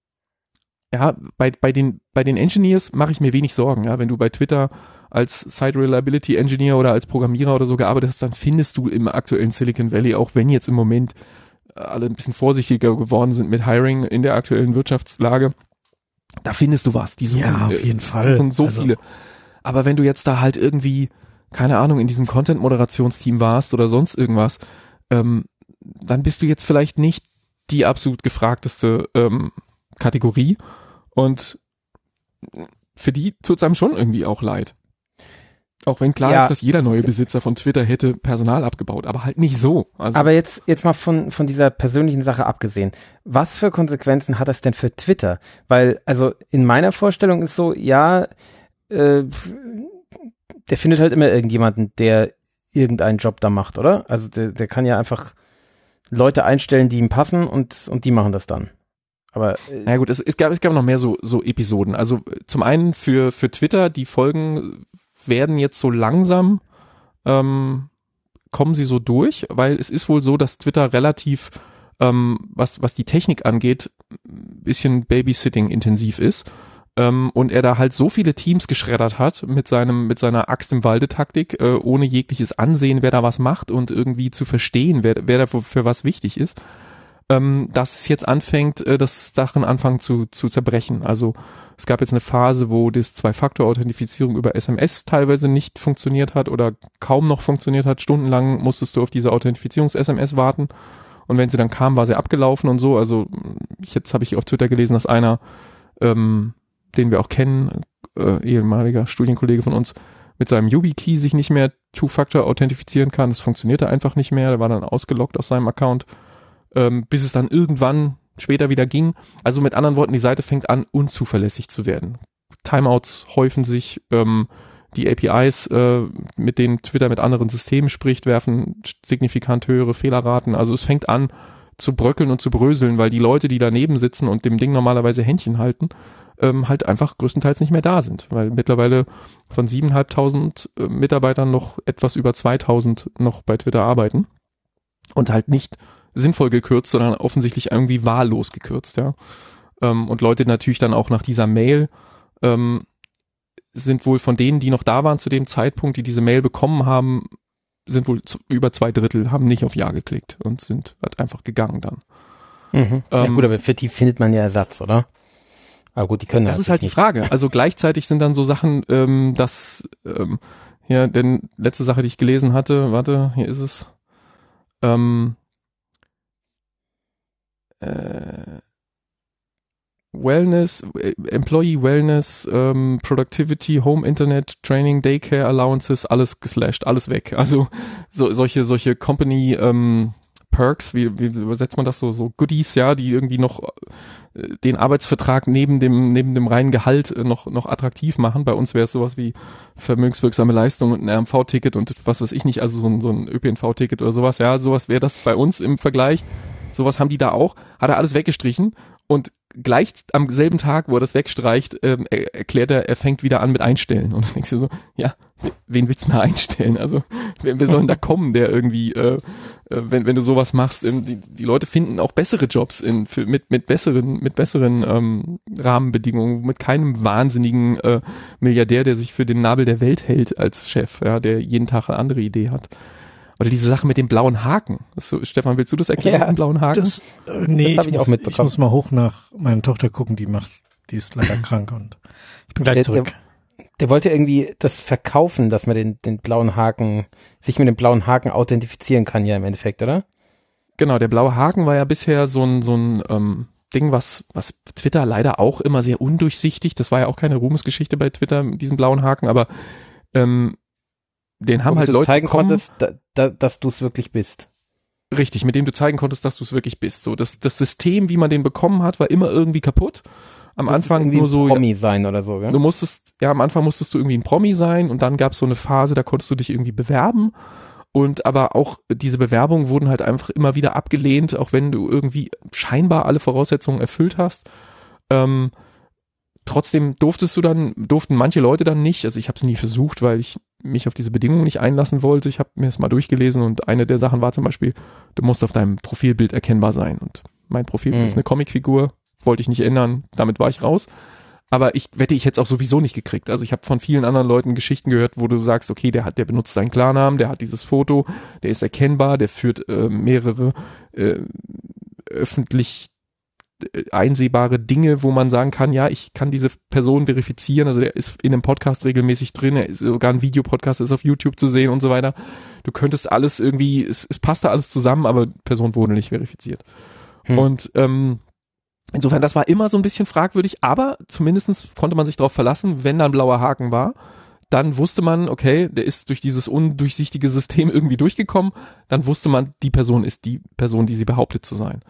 ja, bei, bei den, bei den Engineers mache ich mir wenig Sorgen. Ja, wenn du bei Twitter als Site Reliability Engineer oder als Programmierer oder so gearbeitet hast, dann findest du im aktuellen Silicon Valley, auch wenn jetzt im Moment alle ein bisschen vorsichtiger geworden sind mit Hiring in der aktuellen Wirtschaftslage, da findest du was. Die suchen, ja, auf jeden äh, Fall. suchen so also. viele. Aber wenn du jetzt da halt irgendwie, keine Ahnung, in diesem Content-Moderationsteam warst oder sonst irgendwas, ähm, dann bist du jetzt vielleicht nicht die absolut gefragteste ähm, Kategorie und für die tut's einem schon irgendwie auch leid. Auch wenn klar ja. ist, dass jeder neue Besitzer von Twitter hätte Personal abgebaut, aber halt nicht so. Also aber jetzt, jetzt mal von, von dieser persönlichen Sache abgesehen. Was für Konsequenzen hat das denn für Twitter? Weil, also in meiner Vorstellung ist so, ja, äh, der findet halt immer irgendjemanden, der irgendeinen Job da macht, oder? Also der, der kann ja einfach Leute einstellen, die ihm passen und, und die machen das dann. Aber äh, na gut, es, es, gab, es gab noch mehr so, so Episoden. Also zum einen für, für Twitter, die Folgen werden jetzt so langsam, ähm, kommen sie so durch, weil es ist wohl so, dass Twitter relativ, ähm, was, was die Technik angeht, ein bisschen Babysitting intensiv ist. Ähm, und er da halt so viele Teams geschreddert hat mit seinem, mit seiner Axt im Walde-Taktik, äh, ohne jegliches Ansehen, wer da was macht und irgendwie zu verstehen, wer, wer da für, für was wichtig ist, ähm, dass es jetzt anfängt, äh, dass Sachen anfangen zu, zu zerbrechen. Also es gab jetzt eine Phase, wo das Zwei-Faktor-Authentifizierung über S M S teilweise nicht funktioniert hat oder kaum noch funktioniert hat. Stundenlang musstest du auf diese Authentifizierungs-S M S warten. Und wenn sie dann kam, war sie abgelaufen und so. Also ich, jetzt habe ich auf Twitter gelesen, dass einer, ähm, den wir auch kennen, äh, ehemaliger Studienkollege von uns, mit seinem YubiKey sich nicht mehr Two-Factor authentifizieren kann. Das funktionierte einfach nicht mehr. Der war dann ausgeloggt aus seinem Account, ähm, bis es dann irgendwann später wieder ging. Also mit anderen Worten, die Seite fängt an, unzuverlässig zu werden. Timeouts häufen sich, ähm, die A P Is, äh, mit denen Twitter mit anderen Systemen spricht, werfen signifikant höhere Fehlerraten. Also es fängt an zu bröckeln und zu bröseln, weil die Leute, die daneben sitzen und dem Ding normalerweise Händchen halten, ähm, halt einfach größtenteils nicht mehr da sind. Weil mittlerweile von siebeneinhalbtausend äh, Mitarbeitern noch etwas über zweitausend noch bei Twitter arbeiten. Und halt nicht sinnvoll gekürzt, sondern offensichtlich irgendwie wahllos gekürzt, ja. Ähm, und Leute natürlich dann auch nach dieser Mail, ähm, sind wohl von denen, die noch da waren zu dem Zeitpunkt, die diese Mail bekommen haben, sind wohl zu, über zwei Drittel, haben nicht auf Ja geklickt und sind halt einfach gegangen dann. Mhm. Ähm, ja gut, aber für die findet man ja Ersatz, oder? Aber gut, die können das das ist halt die nicht. Frage. Also gleichzeitig sind dann so Sachen, ähm, dass, ähm, ja, denn letzte Sache, die ich gelesen hatte, warte, hier ist es, ähm, äh, Wellness, Employee Wellness, ähm, Productivity, Home Internet, Training, Daycare Allowances, alles geslasht, alles weg. Also so, solche solche Company ähm, Perks, wie, wie übersetzt man das so, so Goodies, ja, die irgendwie noch äh, den Arbeitsvertrag neben dem neben dem reinen Gehalt äh, noch noch attraktiv machen. Bei uns wäre es sowas wie vermögenswirksame Leistung und ein R M V-Ticket und was weiß ich nicht, also so ein, so ein Ö P N V-Ticket oder sowas. Ja, sowas wäre das bei uns im Vergleich. Sowas haben die da auch. Hat er alles weggestrichen und gleich am selben Tag, wo er das wegstreicht, ähm, er, erklärt er, er fängt wieder an mit Einstellen. Und du denkst dir so, ja, wen willst du da einstellen? Also, wer, wer soll denn da kommen, der irgendwie, äh, wenn, wenn du sowas machst, ähm, die, die Leute finden auch bessere Jobs in, für, mit, mit besseren, mit besseren ähm, Rahmenbedingungen, mit keinem wahnsinnigen äh, Milliardär, der sich für den Nabel der Welt hält als Chef, ja, der jeden Tag eine andere Idee hat. Oder diese Sache mit dem blauen Haken. So, Stefan, willst du das erklären Ja, mit dem blauen Haken? Das, äh, nee, das hab ich, ich muss, auch mitbekommen. ich muss mal hoch nach meiner Tochter gucken, die macht, die ist leider krank und ich bin gleich Der- zurück. Der, der wollte irgendwie das verkaufen, dass man den, den blauen Haken, sich mit dem blauen Haken authentifizieren kann, ja im Endeffekt, oder? Genau, der blaue Haken war ja bisher so ein, so ein ähm, Ding, was, was Twitter leider auch immer sehr undurchsichtig, das war ja auch keine Ruhmesgeschichte bei Twitter mit diesem blauen Haken, aber ähm, den haben Womit halt du Leute zeigen bekommen, konntest, da, da, dass du es wirklich bist. richtig, mit dem du zeigen konntest, dass du es wirklich bist. So, das, das System, wie man den bekommen hat, war immer irgendwie kaputt. Am Das ist Anfang irgendwie nur ein so, Promi sein oder so, gell? du musstest, ja, am Anfang musstest du irgendwie ein Promi sein und dann gab es so eine Phase, da konntest du dich irgendwie bewerben und aber auch diese Bewerbungen wurden halt einfach immer wieder abgelehnt, auch wenn du irgendwie scheinbar alle Voraussetzungen erfüllt hast. Ähm, trotzdem durftest du dann, durften manche Leute dann nicht, also ich habe es nie versucht, weil ich mich auf diese Bedingungen nicht einlassen wollte. Ich habe mir das mal durchgelesen und eine der Sachen war zum Beispiel, du musst auf deinem Profilbild erkennbar sein und mein Profilbild Mhm. ist eine Comicfigur, wollte ich nicht ändern, damit war ich raus. Aber ich wette, ich hätte es auch sowieso nicht gekriegt. Also ich habe von vielen anderen Leuten Geschichten gehört, wo du sagst, okay, der hat, der benutzt seinen Klarnamen, der hat dieses Foto, der ist erkennbar, der führt äh, mehrere äh, öffentlich äh, einsehbare Dinge, wo man sagen kann, ja, ich kann diese Person verifizieren. Also der ist in einem Podcast regelmäßig drin, er ist sogar ein Videopodcast, ist auf YouTube zu sehen und so weiter. Du könntest alles irgendwie, es, es passt da alles zusammen, aber die Person wurde nicht verifiziert. Hm. Und ähm, insofern, das war immer so ein bisschen fragwürdig, aber zumindest konnte man sich darauf verlassen, wenn da ein blauer Haken war, dann wusste man, okay, der ist durch dieses undurchsichtige System irgendwie durchgekommen, dann wusste man, die Person ist die Person, die sie behauptet zu sein.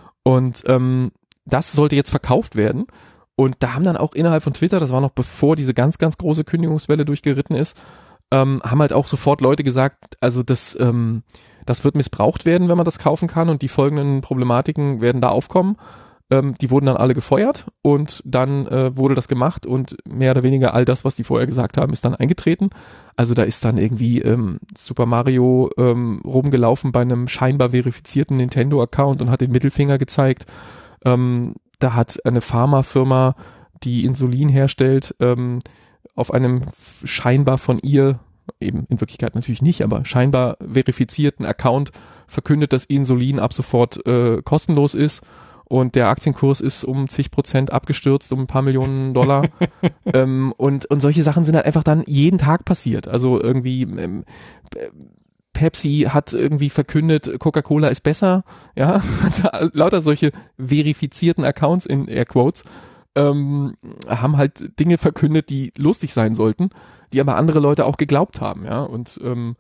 Und ähm, das sollte jetzt verkauft werden und da haben dann auch innerhalb von Twitter, das war noch bevor diese ganz, ganz große Kündigungswelle durchgeritten ist, ähm, haben halt auch sofort Leute gesagt, also das, ähm, das wird missbraucht werden, wenn man das kaufen kann und die folgenden Problematiken werden da aufkommen. Ähm, die wurden dann alle gefeuert und dann äh, wurde das gemacht und mehr oder weniger all das, was die vorher gesagt haben, ist dann eingetreten. Also da ist dann irgendwie ähm, Super Mario ähm, rumgelaufen bei einem scheinbar verifizierten Nintendo-Account und hat den Mittelfinger gezeigt. Ähm, da hat eine Pharmafirma die Insulin herstellt, ähm, auf einem scheinbar von ihr, eben in Wirklichkeit natürlich nicht, aber scheinbar verifizierten Account verkündet, dass Insulin ab sofort äh, kostenlos ist und der Aktienkurs ist um zig Prozent abgestürzt, um ein paar Millionen Dollar. ähm, und, und solche Sachen sind halt einfach dann jeden Tag passiert. Also irgendwie ähm, Pepsi hat irgendwie verkündet, Coca-Cola ist besser, ja, also lauter solche verifizierten Accounts in Airquotes ähm, haben halt Dinge verkündet, die lustig sein sollten, die aber andere Leute auch geglaubt haben, ja, und ähm,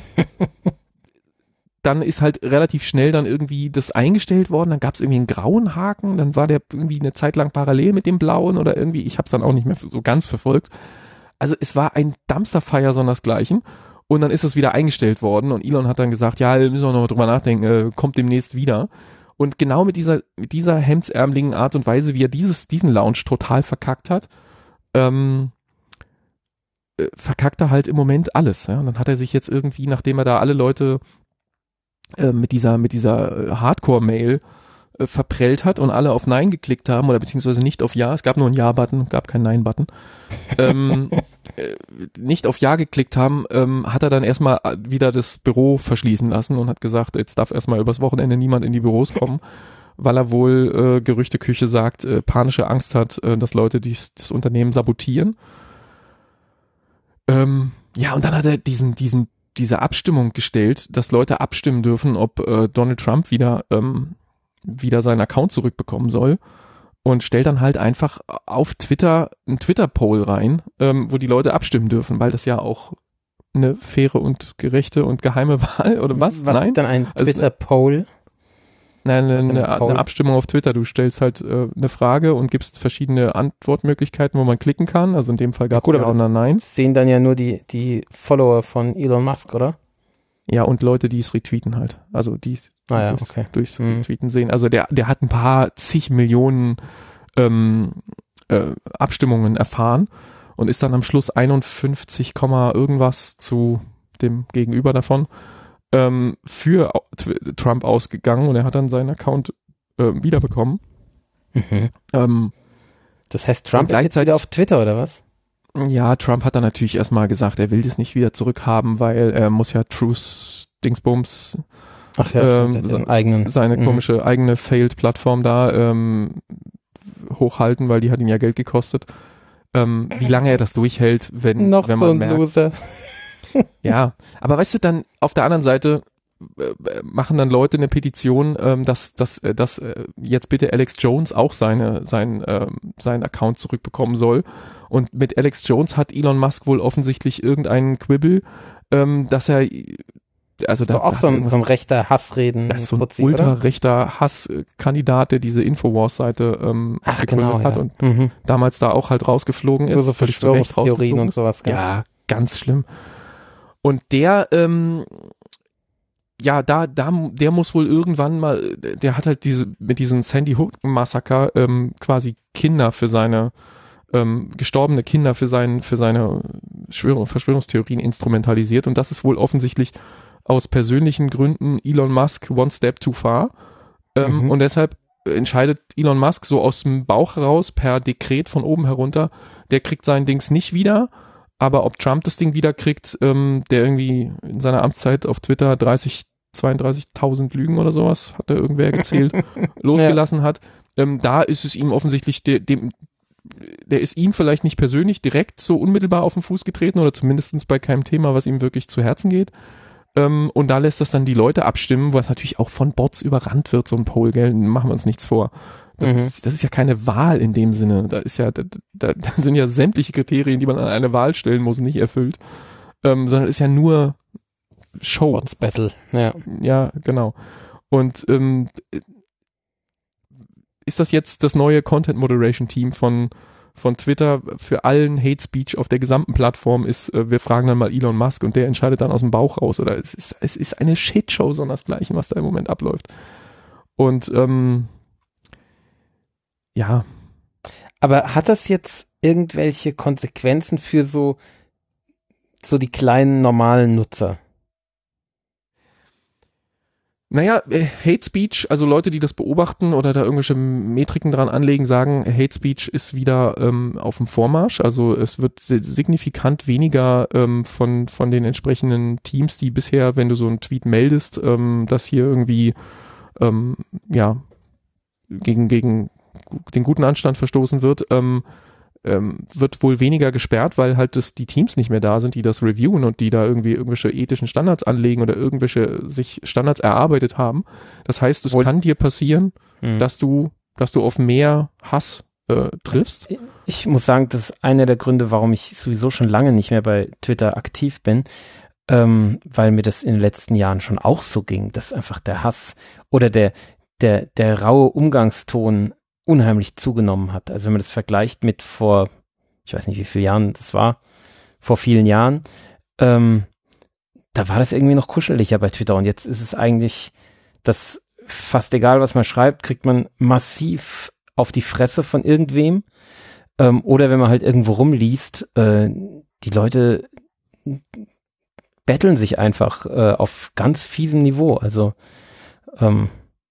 dann ist halt relativ schnell dann irgendwie das eingestellt worden, dann gab es irgendwie einen grauen Haken, dann war der irgendwie eine Zeit lang parallel mit dem blauen oder irgendwie, ich habe es dann auch nicht mehr so ganz verfolgt. Also es war ein Dumpsterfire sondersgleichen und dann ist es wieder eingestellt worden und Elon hat dann gesagt, ja, wir müssen auch noch drüber nachdenken, äh, kommt demnächst wieder. Und genau mit dieser mit dieser hemdsärmeligen Art und Weise, wie er dieses diesen Launch total verkackt hat, ähm, äh, verkackt er halt im Moment alles. Ja? Und dann hat er sich jetzt irgendwie, nachdem er da alle Leute äh, mit dieser mit dieser Hardcore-Mail äh, verprellt hat und alle auf Nein geklickt haben oder beziehungsweise nicht auf Ja, es gab nur einen Ja-Button, gab keinen Nein-Button, ähm, äh, nicht auf Ja geklickt haben, ähm, hat er dann erstmal wieder das Büro verschließen lassen und hat gesagt, jetzt darf erstmal übers Wochenende niemand in die Büros kommen, weil er wohl, äh, Gerüchteküche sagt, äh, panische Angst hat, äh, dass Leute dies, das Unternehmen sabotieren. Ähm, ja, und dann hat er diesen, diesen, diese Abstimmung gestellt, dass Leute abstimmen dürfen, ob äh, Donald Trump wieder, ähm, wieder seinen Account zurückbekommen soll. Und stellt dann halt einfach auf Twitter einen Twitter-Poll rein, ähm, wo die Leute abstimmen dürfen, weil das ja auch eine faire und gerechte und geheime Wahl oder was? Was Nein? ist dann ein Also, Twitter-Poll? Nein, eine, ein eine, eine Abstimmung auf Twitter. Du stellst halt äh, eine Frage und gibst verschiedene Antwortmöglichkeiten, wo man klicken kann. Also in dem Fall gab es ja oder Nein. Sehen dann ja nur die, die Follower von Elon Musk, oder? Ja, und Leute, die es retweeten halt. Also die es ah, ja, durchs, okay. durchs mhm. Retweeten sehen. Also der, der hat ein paar zig Millionen ähm, äh, Abstimmungen erfahren und ist dann am Schluss einundfünfzig, irgendwas zu dem Gegenüber davon ähm, für Trump ausgegangen und er hat dann seinen Account äh, wiederbekommen. Mhm. Ähm, das heißt, Trump ist jetzt wieder auf Twitter, oder was? Ja, Trump hat dann natürlich erstmal gesagt, er will das nicht wieder zurückhaben, weil er muss ja Truth Dingsbums Ach ja, ähm, seinen eigenen. seine mhm. komische eigene Failed-Plattform da ähm, hochhalten, weil die hat ihn ja Geld gekostet. Ähm, wie lange er das durchhält, wenn, Noch wenn so man ein merkt. Loser. Ja, aber weißt du, dann auf der anderen Seite äh, machen dann Leute eine Petition, ähm, dass, dass, äh, dass äh, jetzt bitte Alex Jones auch seine, sein, ähm, seinen Account zurückbekommen soll. Und mit Alex Jones hat Elon Musk wohl offensichtlich irgendeinen Quibble, ähm, dass er also das ist da, doch auch so ein, so ein rechter Hassreden. Das ist so ein ultra-rechter Hasskandidat, der diese Infowars-Seite ähm, Ach, gegründet genau, hat ja. und mhm. damals da auch halt rausgeflogen ist. So Verschwörungstheorien und sowas. Gell? Ja, ganz schlimm. Und der, ähm, ja, da, da, der muss wohl irgendwann mal, der hat halt diese, mit diesem Sandy Hook-Massaker ähm, quasi Kinder für seine, ähm, gestorbene Kinder für sein, für seine Schwörung, Verschwörungstheorien instrumentalisiert und das ist wohl offensichtlich aus persönlichen Gründen Elon Musk one step too far. Ähm, mhm. Und deshalb entscheidet Elon Musk so aus dem Bauch heraus per Dekret von oben herunter, der kriegt sein Dings nicht wieder, aber ob Trump das Ding wieder kriegt, ähm, der irgendwie in seiner Amtszeit auf Twitter dreißig, zweiunddreißigtausend Lügen oder sowas, hat da irgendwer gezählt, losgelassen ja. hat, ähm, da ist es ihm offensichtlich, de, dem, der ist ihm vielleicht nicht persönlich direkt so unmittelbar auf den Fuß getreten oder zumindest bei keinem Thema, was ihm wirklich zu Herzen geht. Ähm, und da lässt das dann die Leute abstimmen, was natürlich auch von Bots überrannt wird, so ein Poll, gell? Machen wir uns nichts vor. Das, mhm. ist, das ist ja keine Wahl in dem Sinne. Da ist ja, da, da, da sind ja sämtliche Kriterien, die man an eine Wahl stellen muss, nicht erfüllt. Ähm, sondern ist ja nur Show. Bots Battle, ja. Ja, genau. Und ähm, ist das jetzt das neue Content Moderation Team von von Twitter für allen Hate Speech auf der gesamten Plattform ist, äh, wir fragen dann mal Elon Musk und der entscheidet dann aus dem Bauch raus. Oder es ist, es ist eine Shitshow sondersgleichen, was da im Moment abläuft. Und ähm, ja. Aber hat das jetzt irgendwelche Konsequenzen für so, so die kleinen normalen Nutzer? Naja, Hate Speech, also Leute, die das beobachten oder da irgendwelche Metriken dran anlegen, sagen, Hate Speech ist wieder ähm, auf dem Vormarsch. Also es wird signifikant weniger ähm, von von den entsprechenden Teams, die bisher, wenn du so einen Tweet meldest, ähm, dass hier irgendwie ähm, ja gegen gegen den guten Anstand verstoßen wird, ähm, ähm, wird wohl weniger gesperrt, weil halt das, die Teams nicht mehr da sind, die das reviewen und die da irgendwie irgendwelche ethischen Standards anlegen oder irgendwelche sich Standards erarbeitet haben. Das heißt, es Wohl- kann dir passieren, Mhm. dass du, dass du auf mehr Hass äh, triffst. Ich muss sagen, das ist einer der Gründe, warum ich sowieso schon lange nicht mehr bei Twitter aktiv bin, ähm, weil mir das in den letzten Jahren schon auch so ging, dass einfach der Hass oder der, der, der raue Umgangston unheimlich zugenommen hat. Also wenn man das vergleicht mit vor, ich weiß nicht, wie viele Jahren das war, vor vielen Jahren, ähm, da war das irgendwie noch kuscheliger bei Twitter und jetzt ist es eigentlich, dass fast egal, was man schreibt, kriegt man massiv auf die Fresse von irgendwem, ähm, oder wenn man halt irgendwo rumliest, äh, die Leute betteln sich einfach äh, auf ganz fiesem Niveau. Also ähm,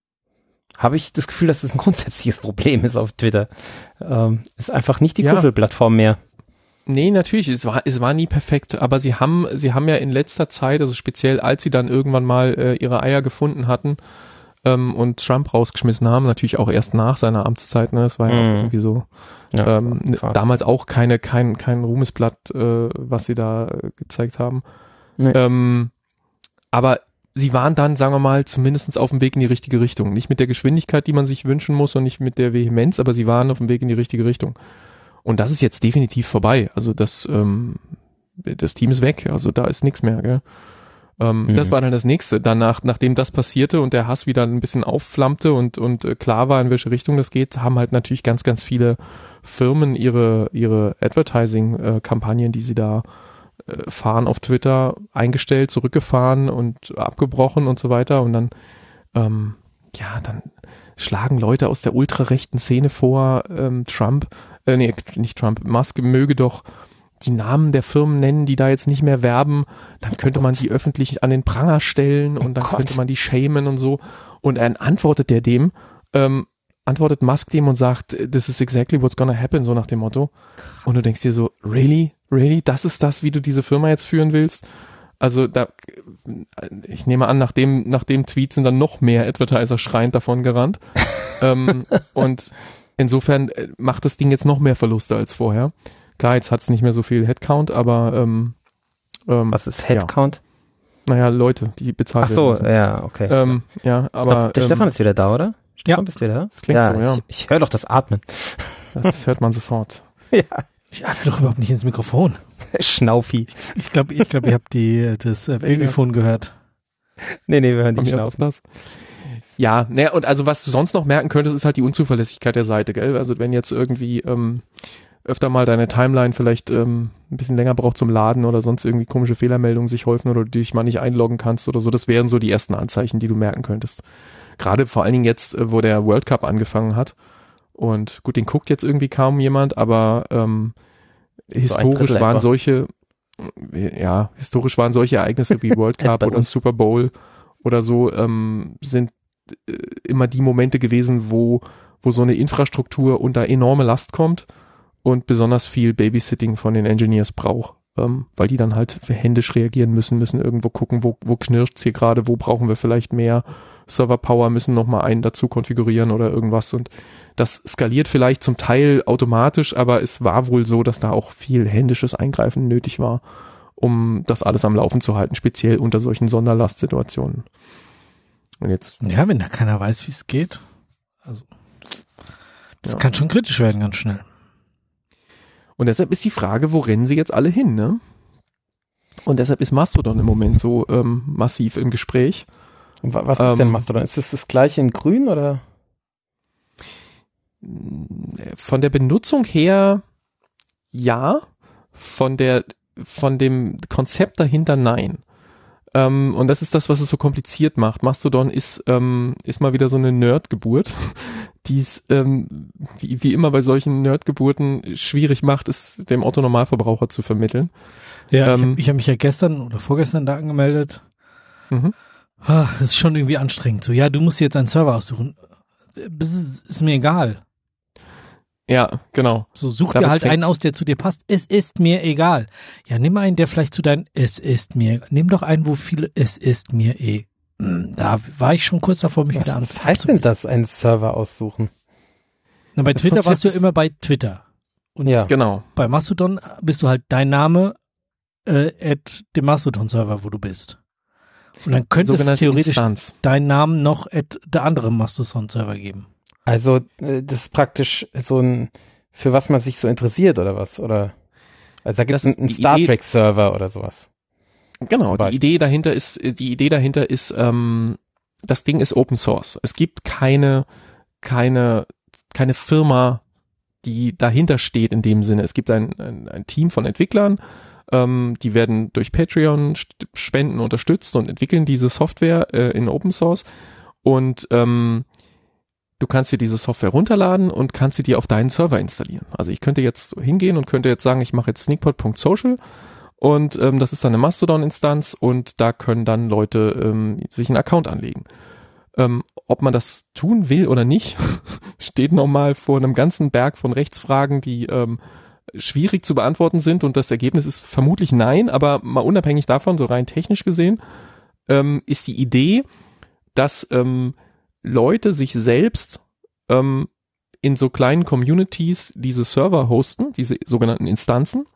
habe ich das Gefühl, dass das ein grundsätzliches Problem ist auf Twitter. Ähm, ist einfach nicht die Ja. Kuschelplattform mehr. Nee, natürlich, es war, es war nie perfekt, aber sie haben, sie haben ja in letzter Zeit, also speziell als sie dann irgendwann mal äh, ihre Eier gefunden hatten ähm, und Trump rausgeschmissen haben, natürlich auch erst nach seiner Amtszeit, ne, das war ja Mhm. auch irgendwie so, Ja, ähm, Fahrt. damals auch keine, kein, kein Ruhmesblatt, äh, was sie da äh, gezeigt haben. Nee. Ähm, aber sie waren dann, sagen wir mal, zumindest auf dem Weg in die richtige Richtung. Nicht mit der Geschwindigkeit, die man sich wünschen muss und nicht mit der Vehemenz, aber sie waren auf dem Weg in die richtige Richtung. Und das ist jetzt definitiv vorbei. Also das, ähm, das Team ist weg. Also da ist nichts mehr. Gell? Ähm, Mhm. Das war dann das Nächste. Danach, nachdem das passierte und der Hass wieder ein bisschen aufflammte und, und äh, klar war, in welche Richtung das geht, haben halt natürlich ganz, ganz viele Firmen ihre, ihre Advertising-Kampagnen, die sie da äh, fahren auf Twitter, eingestellt, zurückgefahren und abgebrochen und so weiter. Und dann, ähm, ja, dann schlagen Leute aus der ultrarechten Szene vor, ähm, Trump, äh, nee, nicht Trump, Musk möge doch die Namen der Firmen nennen, die da jetzt nicht mehr werben, dann könnte man sie öffentlich an den Pranger stellen und dann Gott. könnte man die shamen und so. Und dann antwortet der dem, ähm, antwortet Musk dem und sagt, this is exactly what's gonna happen, so nach dem Motto. Und du denkst dir so, really? Really? Das ist das, wie du diese Firma jetzt führen willst? Also da, ich nehme an, nach dem, nach dem Tweet sind dann noch mehr Advertiser schreiend davon gerannt. ähm, und insofern macht das Ding jetzt noch mehr Verluste als vorher. Klar, jetzt hat es nicht mehr so viel Headcount, aber ähm, ähm, Was ist Headcount? naja, Leute, die bezahlt Ach so, werden müssen. ja, okay. Ähm, ja, Ich aber glaub, der ähm, Stefan ist wieder da, oder? Stefan, bist du wieder da? das klingt ja, so, ja. Ich, ich höre doch das Atmen. das hört man sofort. Ja. Ich atme doch überhaupt nicht ins Mikrofon. Schnaufi. Ich glaube, ich glaube, ihr habt die, das äh, Babyphone gehört. Nee, nee, wir hören Von die mir aus Schnaufi. auch das. Ja, ne, und also was du sonst noch merken könntest, ist halt die Unzuverlässigkeit der Seite, gell? Also wenn jetzt irgendwie ähm, öfter mal deine Timeline vielleicht ähm, ein bisschen länger braucht zum Laden oder sonst irgendwie komische Fehlermeldungen sich häufen oder du dich mal nicht einloggen kannst oder so, das wären so die ersten Anzeichen, die du merken könntest. Gerade vor allen Dingen jetzt, äh, wo der World Cup angefangen hat. Und gut, den guckt jetzt irgendwie kaum jemand, aber ähm, historisch Drittel waren etwa. solche, ja, historisch waren solche Ereignisse wie World Bei Cup oder uns. Super Bowl oder so, ähm, sind äh, immer die Momente gewesen, wo, wo so eine Infrastruktur unter enorme Last kommt und besonders viel Babysitting von den Engineers braucht, ähm, weil die dann halt händisch reagieren müssen, müssen irgendwo gucken, wo, wo knirscht's hier gerade, wo brauchen wir vielleicht mehr Server-Power, müssen nochmal einen dazu konfigurieren oder irgendwas und das skaliert vielleicht zum Teil automatisch, aber es war wohl so, dass da auch viel händisches Eingreifen nötig war, um das alles am Laufen zu halten, speziell unter solchen Sonderlastsituationen. Und jetzt, Ja, wenn da keiner weiß, wie es geht. Also, das Ja. kann schon kritisch werden, ganz schnell. und deshalb ist die Frage, wo rennen sie jetzt alle hin, ne? Und deshalb ist Mastodon im Moment so ähm, massiv im Gespräch. Wa- Was Ähm, ist denn Mastodon? Ist das das gleiche in grün oder? Von der Benutzung her ja, von der von dem Konzept dahinter nein. Ähm, und das ist das, was es so kompliziert macht. Mastodon ist ähm, ist mal wieder so eine Nerdgeburt, die es ähm, wie, wie immer bei solchen Nerdgeburten schwierig macht, es dem Otto-Normalverbraucher zu vermitteln. Ja, Ähm, ich habe hab mich ja gestern oder vorgestern da angemeldet. Mhm. Das ist schon irgendwie anstrengend. So, ja, du musst jetzt einen Server aussuchen. Ist mir egal. Ja, genau. So, such Damit dir halt fängt's- einen aus, der zu dir passt. Es ist mir egal. Ja, nimm einen, der vielleicht zu deinen Es ist mir. Nimm doch einen, wo viele Es ist mir eh. Hm, Da war ich schon kurz davor, mich wieder an. Was heißt denn das, einen Server aussuchen? Na, bei Das Twitter Konzept warst du ist- immer bei Twitter. Und Ja. Genau. bei Mastodon bist du halt dein Name äh, at dem Mastodon-Server, wo du bist. Und dann könnte es Sogenannte theoretisch Instanz. deinen Namen noch at der andere Mastodon-Server geben. Also, äh, das ist praktisch so ein, für was man sich so interessiert oder was? Oder, also da gibt es Das ist einen die Star Idee- Trek Server oder sowas. Genau, Zum die Beispiel. Idee dahinter ist, die Idee dahinter ist, ähm, das Ding ist Open Source. Es gibt keine, keine, keine Firma, die dahinter steht in dem Sinne. Es gibt ein, ein, ein Team von Entwicklern, ähm, die werden durch Patreon st- Spenden unterstützt und entwickeln diese Software äh, in Open Source. Und ähm, du kannst dir diese Software runterladen und kannst sie dir auf deinen Server installieren. Also ich könnte jetzt hingehen und könnte jetzt sagen, ich mache jetzt sneakpot punkt social und ähm, das ist dann eine Mastodon-Instanz und da können dann Leute ähm, sich einen Account anlegen. Ähm, ob man das tun will oder nicht, steht nochmal vor einem ganzen Berg von Rechtsfragen, die ähm, schwierig zu beantworten sind und das Ergebnis ist vermutlich nein, aber mal unabhängig davon, so rein technisch gesehen, ähm, ist die Idee, dass ähm, Leute sich selbst ähm, in so kleinen Communities diese Server hosten, diese sogenannten Instanzen.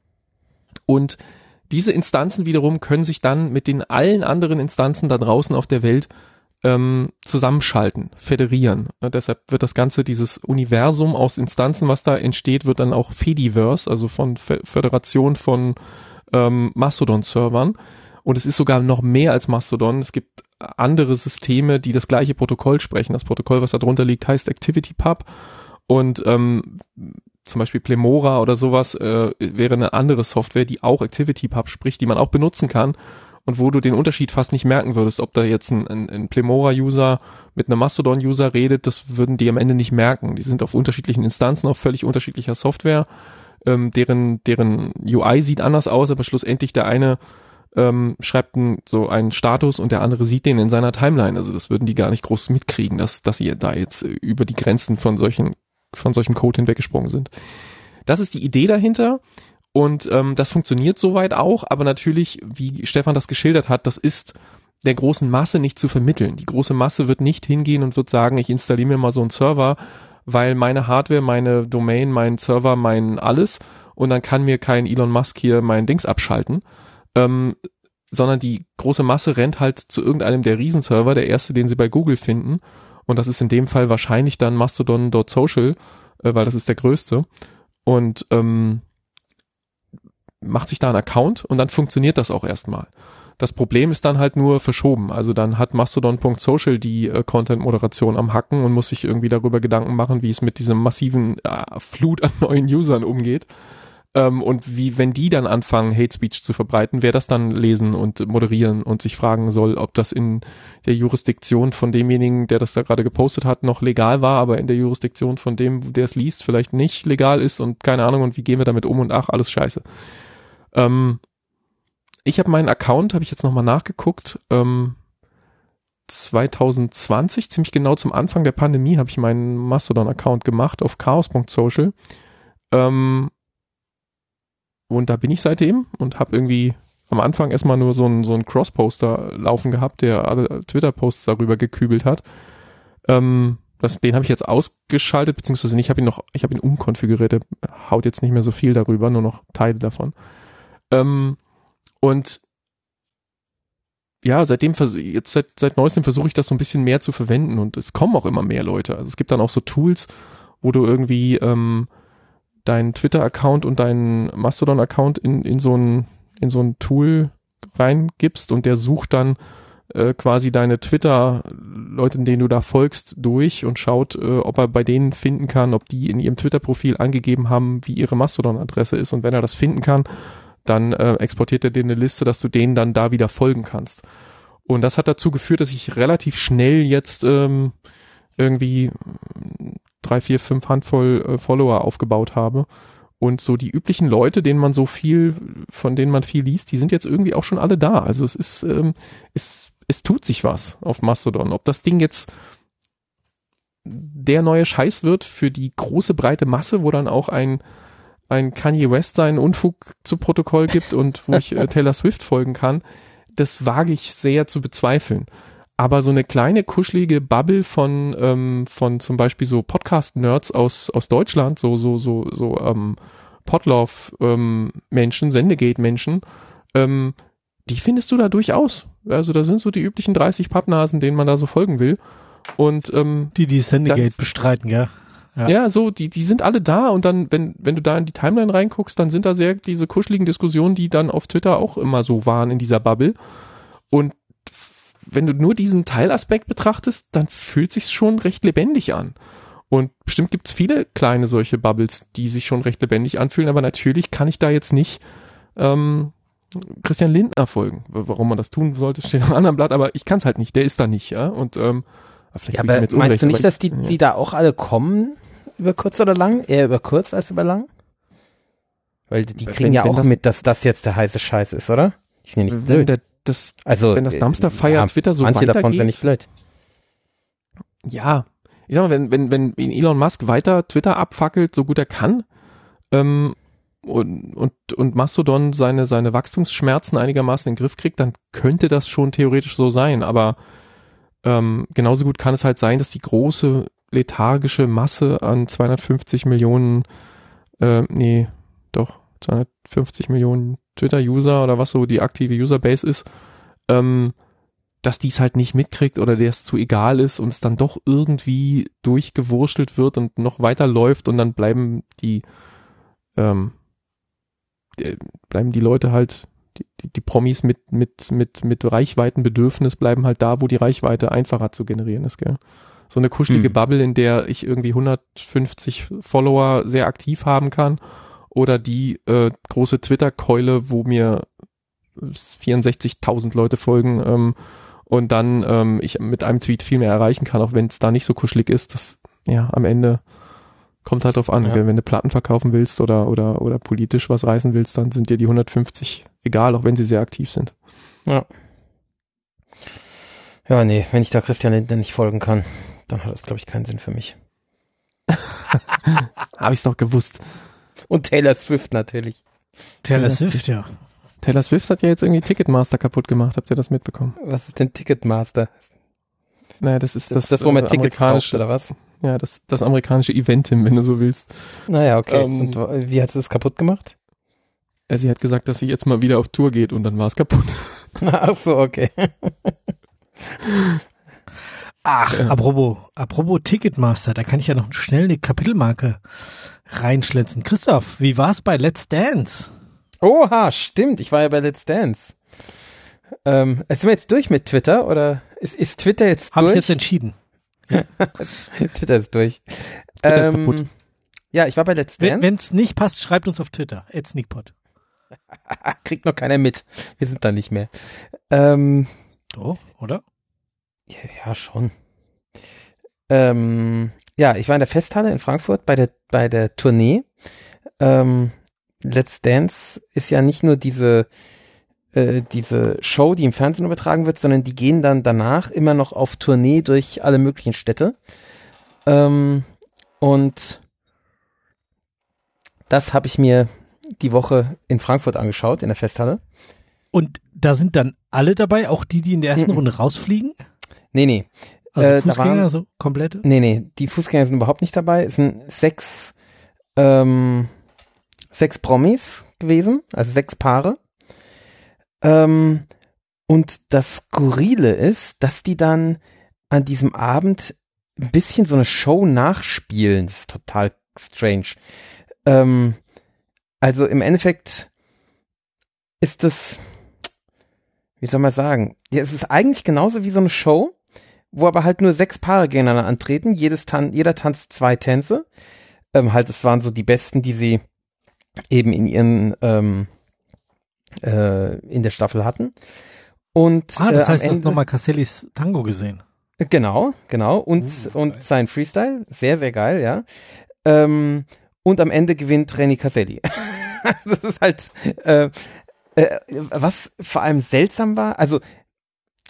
Und diese Instanzen wiederum können sich dann mit den allen anderen Instanzen da draußen auf der Welt ähm, zusammenschalten, föderieren. Ja, deshalb wird das Ganze, dieses Universum aus Instanzen, was da entsteht, wird dann auch Fediverse, also von F- Föderation von ähm, Mastodon-Servern. Und es ist sogar noch mehr als Mastodon. Es gibt andere Systeme, die das gleiche Protokoll sprechen. Das Protokoll, was da drunter liegt, heißt ActivityPub und ähm, zum Beispiel Plemora oder sowas äh, wäre eine andere Software, die auch ActivityPub spricht, die man auch benutzen kann und wo du den Unterschied fast nicht merken würdest, ob da jetzt ein, ein, ein Plemora-User mit einem Mastodon-User redet, das würden die am Ende nicht merken. Die sind auf unterschiedlichen Instanzen, auf völlig unterschiedlicher Software, ähm, deren, deren U I sieht anders aus, aber schlussendlich der eine Ähm, schreibt ein, so einen Status und der andere sieht den in seiner Timeline. Also das würden die gar nicht groß mitkriegen, dass, dass sie da jetzt äh, über die Grenzen von solchen, von solchem Code hinweggesprungen sind. Das ist die Idee dahinter und ähm, das funktioniert soweit auch, aber natürlich, wie Stefan das geschildert hat, das ist der großen Masse nicht zu vermitteln. Die große Masse wird nicht hingehen und wird sagen, ich installiere mir mal so einen Server, weil meine Hardware, meine Domain, mein Server, mein alles und dann kann mir kein Elon Musk hier mein Dings abschalten. Ähm, sondern die große Masse rennt halt zu irgendeinem der Riesenserver, der erste, den sie bei Google finden. Und das ist in dem Fall wahrscheinlich dann mastodon punkt social, äh, weil das ist der größte. Und ähm, macht sich da einen Account und dann funktioniert das auch erstmal. Das Problem ist dann halt nur verschoben. Also dann hat mastodon punkt social die äh, Content-Moderation am Hacken und muss sich irgendwie darüber Gedanken machen, wie es mit diesem massiven äh, Flut an neuen Usern umgeht. Ähm, und wie, wenn die dann anfangen, Hate Speech zu verbreiten, wer das dann lesen und moderieren und sich fragen soll, ob das in der Jurisdiktion von demjenigen, der das da gerade gepostet hat, noch legal war, aber in der Jurisdiktion von dem, der es liest, vielleicht nicht legal ist und keine Ahnung, und wie gehen wir damit um und ach, alles scheiße. Ähm, ich habe meinen Account, habe ich jetzt nochmal nachgeguckt, ähm, zwanzig zwanzig, ziemlich genau zum Anfang der Pandemie, habe ich meinen Mastodon-Account gemacht auf chaos punkt social. Ähm, Und da bin ich seitdem und habe irgendwie am Anfang erstmal nur so einen so einen Cross-Poster laufen gehabt, der alle Twitter-Posts darüber gekübelt hat. Ähm, das, den habe ich jetzt ausgeschaltet, beziehungsweise nicht, ich habe ihn noch, ich habe ihn umkonfiguriert, der haut jetzt nicht mehr so viel darüber, nur noch Teile davon. Ähm, und ja, seitdem, jetzt seit, seit neuestem versuche ich das so ein bisschen mehr zu verwenden und es kommen auch immer mehr Leute. Also es gibt dann auch so Tools, wo du irgendwie ähm, deinen Twitter-Account und deinen Mastodon-Account in, in so ein, in so ein Tool reingibst und der sucht dann äh, quasi deine Twitter-Leute, denen du da folgst, durch und schaut, äh, ob er bei denen finden kann, ob die in ihrem Twitter-Profil angegeben haben, wie ihre Mastodon-Adresse ist und wenn er das finden kann, dann äh, exportiert er dir eine Liste, dass du denen dann da wieder folgen kannst. Und das hat dazu geführt, dass ich relativ schnell jetzt ähm, irgendwie drei, vier, fünf Handvoll äh, Follower aufgebaut habe. Und so die üblichen Leute, denen man so viel, von denen man viel liest, die sind jetzt irgendwie auch schon alle da. Also es ist, ähm, ist es tut sich was auf Mastodon. Ob das Ding jetzt der neue Scheiß wird für die große breite Masse, wo dann auch ein, ein Kanye West seinen Unfug zu Protokoll gibt und wo ich äh, Taylor Swift folgen kann, das wage ich sehr zu bezweifeln. Aber so eine kleine, kuschelige Bubble von, ähm, von zum Beispiel so Podcast-Nerds aus, aus Deutschland, so, so, so, so, ähm, Podlove-Menschen, ähm, Sendegate-Menschen, ähm, die findest du da durchaus. Also da sind so die üblichen dreißig Pappnasen, denen man da so folgen will. Und, ähm, die, die Sendegate dann, bestreiten, ja. Ja, ja so, die, die sind alle da und dann, wenn, wenn du da in die Timeline reinguckst, dann sind da sehr diese kuscheligen Diskussionen, die dann auf Twitter auch immer so waren in dieser Bubble. Und wenn du nur diesen Teilaspekt betrachtest, dann fühlt sich's schon recht lebendig an. Und bestimmt gibt's viele kleine solche Bubbles, die sich schon recht lebendig anfühlen, aber natürlich kann ich da jetzt nicht ähm, Christian Lindner folgen. Warum man das tun sollte, steht auf einem anderen Blatt, aber ich kann's halt nicht, der ist da nicht, ja. Und ähm, vielleicht ja, aber jetzt meinst unrecht, du nicht, ich, dass die, die da auch alle kommen, über kurz oder lang? Eher über kurz als über lang? Weil die kriegen wenn, ja wenn auch das, mit, dass das jetzt der heiße Scheiß ist, oder? Die sind ja nicht blöd. Der, das, also, wenn das Dumpster Fire ja, Twitter so manche weitergeht. Manche davon sind nicht blöd. Ja, ich sag mal, wenn, wenn, wenn Elon Musk weiter Twitter abfackelt, so gut er kann, ähm, und, und, und Mastodon seine, seine Wachstumsschmerzen einigermaßen in den Griff kriegt, dann könnte das schon theoretisch so sein, aber ähm, genauso gut kann es halt sein, dass die große lethargische Masse an zweihundertfünfzig Millionen, äh, nee, doch, zweihundertfünfzig Millionen Twitter-User oder was so die aktive Userbase ist, ähm, dass die es halt nicht mitkriegt oder der es zu egal ist und es dann doch irgendwie durchgewurschtelt wird und noch weiter läuft und dann bleiben die, ähm, die bleiben die Leute halt, die, die, die Promis mit, mit, mit, mit Reichweitenbedürfnis bleiben halt da, wo die Reichweite einfacher zu generieren ist, gell? So eine kuschelige hm. Bubble, in der ich irgendwie hundertfünfzig Follower sehr aktiv haben kann oder die äh, große Twitter-Keule, wo mir vierundsechzigtausend Leute folgen ähm, und dann ähm, ich mit einem Tweet viel mehr erreichen kann, auch wenn es da nicht so kuschelig ist. Das, ja, am Ende kommt halt drauf an. Ja. Wenn du Platten verkaufen willst oder, oder, oder politisch was reißen willst, dann sind dir die hundertfünfzig egal, auch wenn sie sehr aktiv sind. Ja. Ja, nee, wenn ich da Christian Lindner nicht folgen kann, dann hat das, glaube ich, keinen Sinn für mich. Habe ich's doch gewusst. Und Taylor Swift natürlich. Taylor ja. Swift, ja. Taylor Swift hat ja jetzt irgendwie Ticketmaster kaputt gemacht. Habt ihr das mitbekommen? Was ist denn Ticketmaster? Naja, das ist das, das, das wo man äh, Tickets kauft, oder was? Ja, das, das amerikanische Eventim, wenn du so willst. Naja, okay. Ähm, und wie hat sie das kaputt gemacht? Sie hat gesagt, dass sie jetzt mal wieder auf Tour geht und dann war es kaputt. Ach so, okay. Ach, ja. apropos, apropos Ticketmaster, da kann ich ja noch schnell eine Kapitelmarke reinschlitzen. Christoph, wie war's bei Let's Dance? Oha, stimmt, ich war ja bei Let's Dance. Ähm, sind wir jetzt durch mit Twitter oder ist, ist Twitter jetzt Hab durch? Habe ich jetzt entschieden. Twitter ist durch. Twitter ähm, ist kaputt. Ja, ich war bei Let's Dance. Wenn es nicht passt, schreibt uns auf Twitter, at sneakpot. Kriegt noch keiner mit. Wir sind da nicht mehr. Ähm, oh, oder? Ja, ja schon. Ähm, ja, ich war in der Festhalle in Frankfurt bei der bei der Tournee. Ähm, Let's Dance ist ja nicht nur diese äh, diese Show, die im Fernsehen übertragen wird, sondern die gehen dann danach immer noch auf Tournee durch alle möglichen Städte. Ähm, und das habe ich mir die Woche in Frankfurt angeschaut, in der Festhalle. Und da sind dann alle dabei, auch die, die in der ersten Mhm. Runde rausfliegen? Nee, nee. Also Äh, da Fußgänger, waren- so komplette? Nee, nee, die Fußgänger sind überhaupt nicht dabei. Es sind sechs, ähm, sechs Promis gewesen, also sechs Paare. Ähm, und das Skurrile ist, dass die dann an diesem Abend ein bisschen so eine Show nachspielen. Das ist total strange. Ähm, also im Endeffekt ist das, wie soll man sagen, ja, es ist eigentlich genauso wie so eine Show, wo aber halt nur sechs Paare gegeneinander antreten. Jedes Tan- jeder tanzt zwei Tänze. Ähm, halt, es waren so die besten, die sie eben in ihren ähm, äh, in der Staffel hatten. Und Ah, das äh, heißt, am du hast Ende, nochmal Casellis Tango gesehen. Genau, genau. Und, Uh, und geil. sein Freestyle, sehr, sehr geil, ja. Ähm, und am Ende gewinnt Reni Caselli. Das ist halt, äh, äh, was vor allem seltsam war, also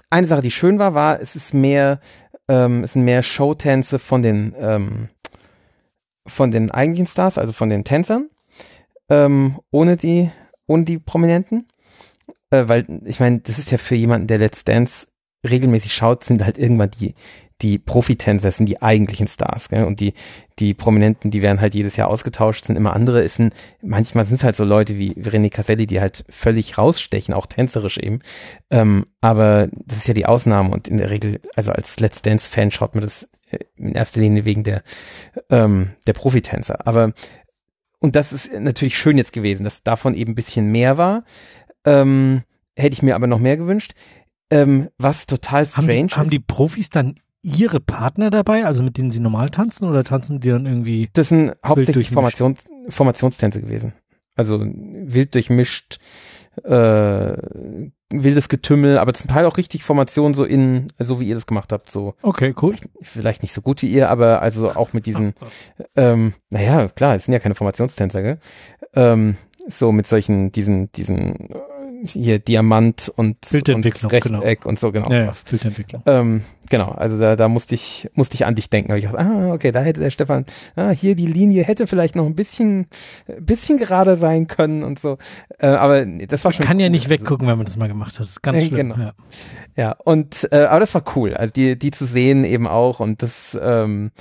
eine Sache, die schön war, war, es ist mehr, ähm, es sind mehr Showtänze von den, ähm, von den eigentlichen Stars, also von den Tänzern, ähm, ohne die, ohne die Prominenten. Äh, weil, ich meine, das ist ja für jemanden, der Let's Dance regelmäßig schaut, sind halt irgendwann die, die Profitänzer sind die eigentlichen Stars, gell? Und die, die Prominenten, die werden halt jedes Jahr ausgetauscht, sind immer andere, ist ein, manchmal sind es halt so Leute wie René Caselli, die halt völlig rausstechen, auch tänzerisch eben. Ähm, aber das ist ja die Ausnahme und in der Regel, also als Let's Dance-Fan schaut man das in erster Linie wegen der, ähm, der Profitänzer. Aber, und das ist natürlich schön jetzt gewesen, dass davon eben ein bisschen mehr war. Ähm, hätte ich mir aber noch mehr gewünscht. Ähm, was total strange haben die, ist. Haben die Profis dann ihre Partner dabei, also mit denen sie normal tanzen, oder tanzen die dann irgendwie? Das sind hauptsächlich durchmischt? Formations, Formationstänze gewesen. Also wild durchmischt, äh, wildes Getümmel, aber zum Teil auch richtig Formationen so in, so wie ihr das gemacht habt, so. Okay, cool. Vielleicht nicht so gut wie ihr, aber also auch mit diesen, ähm, naja, klar, es sind ja keine Formationstänzer, gell? Ähm, so mit solchen, diesen, diesen, hier Diamant und, Bildentwicklung, und Rechteck genau. und so, genau. Ja, ja, Bildentwicklung. Ähm, genau, also da, da musste ich, musste ich an dich denken. Hab ich gedacht, ah, okay, da hätte der Stefan, ah, hier die Linie hätte vielleicht noch ein bisschen, bisschen gerader sein können und so. Äh, aber das war schon. Man kann cool. ja nicht weggucken, wenn man das mal gemacht hat. Das ist ganz Äh, schlimm. genau. Ja. Ja, und, äh, aber das war cool. Also die, die zu sehen eben auch und das, ähm,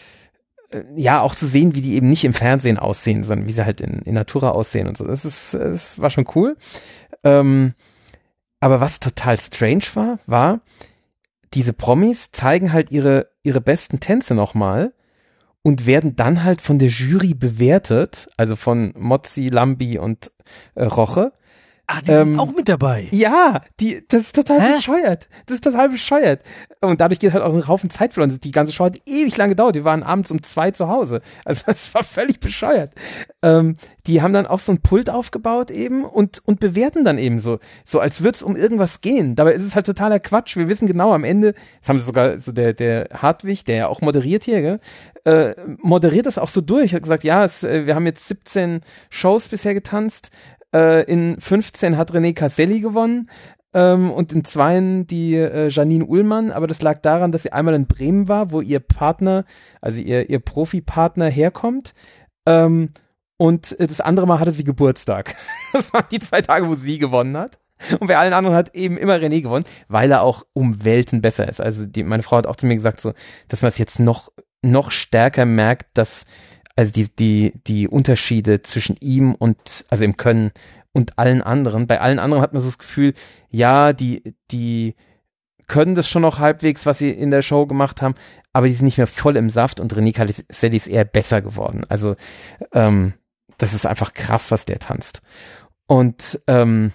ja, auch zu sehen, wie die eben nicht im Fernsehen aussehen, sondern wie sie halt in, in Natura aussehen und so. Das ist, das war schon cool. Ähm, aber was total strange war, war, diese Promis zeigen halt ihre, ihre besten Tänze nochmal und werden dann halt von der Jury bewertet, also von Mozzi, Lambi und äh, Roche. Ah, die Ähm, sind auch mit dabei. Ja, die, das ist total Hä? bescheuert. Das ist total bescheuert. Und dadurch geht halt auch ein Haufen Zeit verloren. Die ganze Show hat ewig lang gedauert. Wir waren abends um zwei zu Hause. Also das war völlig bescheuert. Ähm, die haben dann auch so ein Pult aufgebaut eben und, und bewerten dann eben so, so als würde es um irgendwas gehen. Dabei ist es halt totaler Quatsch. Wir wissen genau am Ende, das haben sie sogar so der, der Hartwig, der ja auch moderiert hier, gell, äh, moderiert das auch so durch. Hat gesagt, ja, es, äh, wir haben jetzt siebzehn Shows bisher getanzt. In fünfzehn hat René Caselli gewonnen ähm, und in zweien die äh, Janine Ullmann, aber das lag daran, dass sie einmal in Bremen war, wo ihr Partner, also ihr, ihr Profi-Partner herkommt ähm, und das andere Mal hatte sie Geburtstag. Das waren die zwei Tage, wo sie gewonnen hat. Und bei allen anderen hat eben immer René gewonnen, weil er auch um Welten besser ist. Also die, meine Frau hat auch zu mir gesagt, so, dass man es jetzt noch, noch stärker merkt, dass also die, die, die Unterschiede zwischen ihm und, also im Können und allen anderen. Bei allen anderen hat man so das Gefühl, ja, die, die können das schon noch halbwegs, was sie in der Show gemacht haben, aber die sind nicht mehr voll im Saft und René Caselli ist eher besser geworden. Also, ähm, das ist einfach krass, was der tanzt. Und, ähm,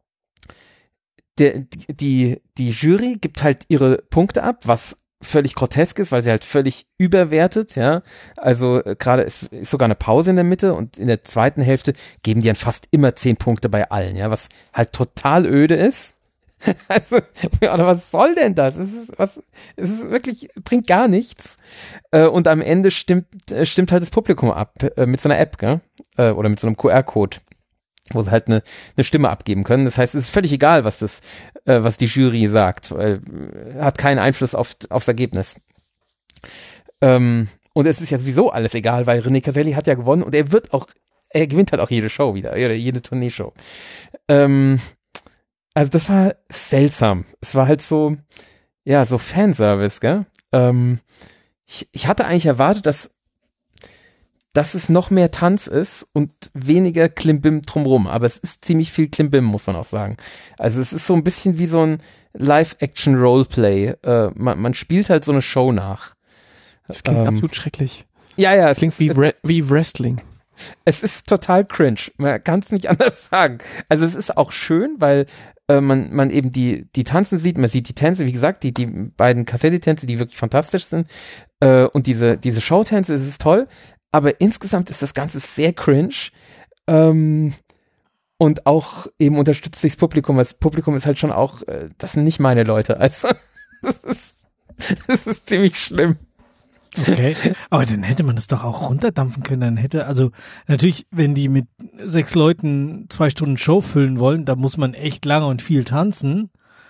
der, die, die Jury gibt halt ihre Punkte ab, was völlig grotesk ist, weil sie halt völlig überwertet, ja, also äh, gerade ist, ist sogar eine Pause in der Mitte und in der zweiten Hälfte geben die dann fast immer zehn Punkte bei allen, ja, was halt total öde ist. Also, oder was soll denn das? Es ist, was, es ist wirklich, bringt gar nichts. Äh, und am Ende stimmt, äh, stimmt halt das Publikum ab, äh, mit so einer App, gell? Äh, oder mit so einem Q R-Code, wo sie halt eine, eine Stimme abgeben können. Das heißt, es ist völlig egal, was das, äh, was die Jury sagt, weil äh, hat keinen Einfluss auf, aufs Ergebnis. Ähm, und es ist ja sowieso alles egal, weil René Caselli hat ja gewonnen und er wird auch, er gewinnt halt auch jede Show wieder, oder jede Tourneeshow. Ähm, also das war seltsam. Es war halt so, ja, so Fanservice, gell? Ähm, ich, ich hatte eigentlich erwartet, dass dass es noch mehr Tanz ist und weniger Klimbim drumrum. Aber es ist ziemlich viel Klimbim, muss man auch sagen. Also es ist so ein bisschen wie so ein Live-Action-Roleplay. Äh, man, man spielt halt so eine Show nach. Das klingt ähm, absolut schrecklich. Ja, ja. Das klingt wie, Re- wie Wrestling. Es ist total cringe. Man kann es nicht anders sagen. Also es ist auch schön, weil äh, man, man eben die, die Tanzen sieht. Man sieht die Tänze, wie gesagt, die, die beiden Caselli-Tänze, die wirklich fantastisch sind. Äh, und diese, diese Showtänze, es ist toll. Aber insgesamt ist das Ganze sehr cringe ähm, und auch eben unterstützt sich das Publikum. Das Publikum ist halt schon auch, äh, das sind nicht meine Leute. Also das ist, das ist ziemlich schlimm. Okay, aber dann hätte man das doch auch runterdampfen können. Dann hätte, also natürlich, wenn die mit sechs Leuten zwei Stunden Show füllen wollen, da muss man echt lange und viel tanzen.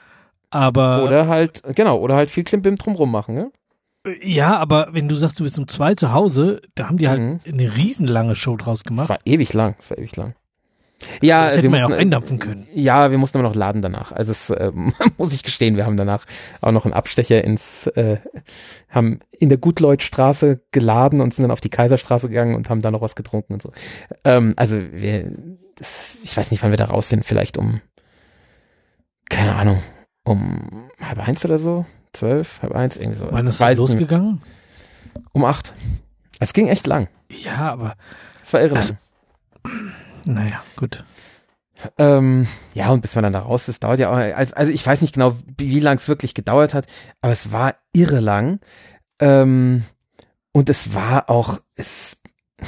Aber Oder halt, genau, oder halt viel Klimbim drumrum machen, ne? ja, aber wenn du sagst, du bist um zwei zu Hause, da haben die halt Mhm. eine riesenlange Show draus Das gemacht. war ewig lang, das war ewig lang. Ja, das hätte wir man ja auch mussten- eindampfen können. Ja, wir mussten aber noch laden danach. Also es äh, muss ich gestehen, wir haben danach auch noch einen Abstecher ins, äh, haben in der Gutleutstraße geladen und sind dann auf die Kaiserstraße gegangen und haben da noch was getrunken und so. Ähm, also wir, das, ich weiß nicht, wann wir da raus sind, vielleicht um, keine Ahnung, um halb eins oder so, zwölf, halb eins, irgendwie so. Wann ist Ich das weiß nicht. losgegangen? Um acht. Es ging echt lang. Ja, aber Es war irre Das- lang. naja, gut. Ähm, ja, und bis man dann da raus ist, dauert ja auch, also, also ich weiß nicht genau, wie, wie lang es wirklich gedauert hat, aber es war irre lang. Ähm, und es war auch, es,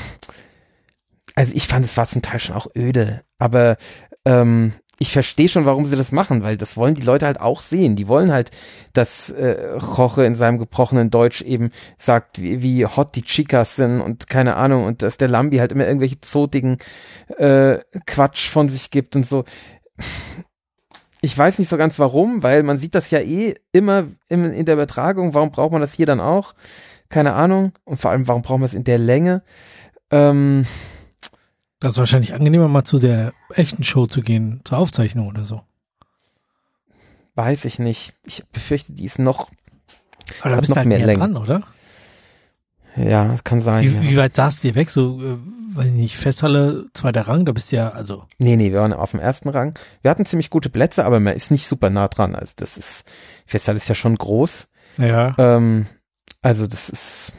also ich fand, es war zum Teil schon auch öde, aber ähm, ich verstehe schon, warum sie das machen, weil das wollen die Leute halt auch sehen. Die wollen halt, dass äh, Jorge in seinem gebrochenen Deutsch eben sagt, wie, wie hot die Chicas sind und keine Ahnung, und dass der Lambi halt immer irgendwelche zotigen äh, Quatsch von sich gibt und so. Ich weiß nicht so ganz warum, weil man sieht das ja eh immer in, in der Übertragung. Warum braucht man das hier dann auch? Keine Ahnung. Und vor allem, warum brauchen wir es in der Länge? Ähm, Das ist wahrscheinlich angenehmer, mal zu der echten Show zu gehen, zur Aufzeichnung oder so. weiß ich nicht. Ich befürchte, die ist noch, Aber da Hat bist du noch halt mehr mehr Länge. dran, oder? ja, kann sein. ja. Wie, wie weit saßt ihr weg? So, äh, weiß ich nicht, Festhalle, zweiter Rang, da bist du ja, also. Nee, nee, wir waren auf dem ersten Rang. Wir hatten ziemlich gute Plätze, aber man ist nicht super nah dran. Also das ist, die Festhalle ist ja schon groß. Ja. Ähm, also das ist,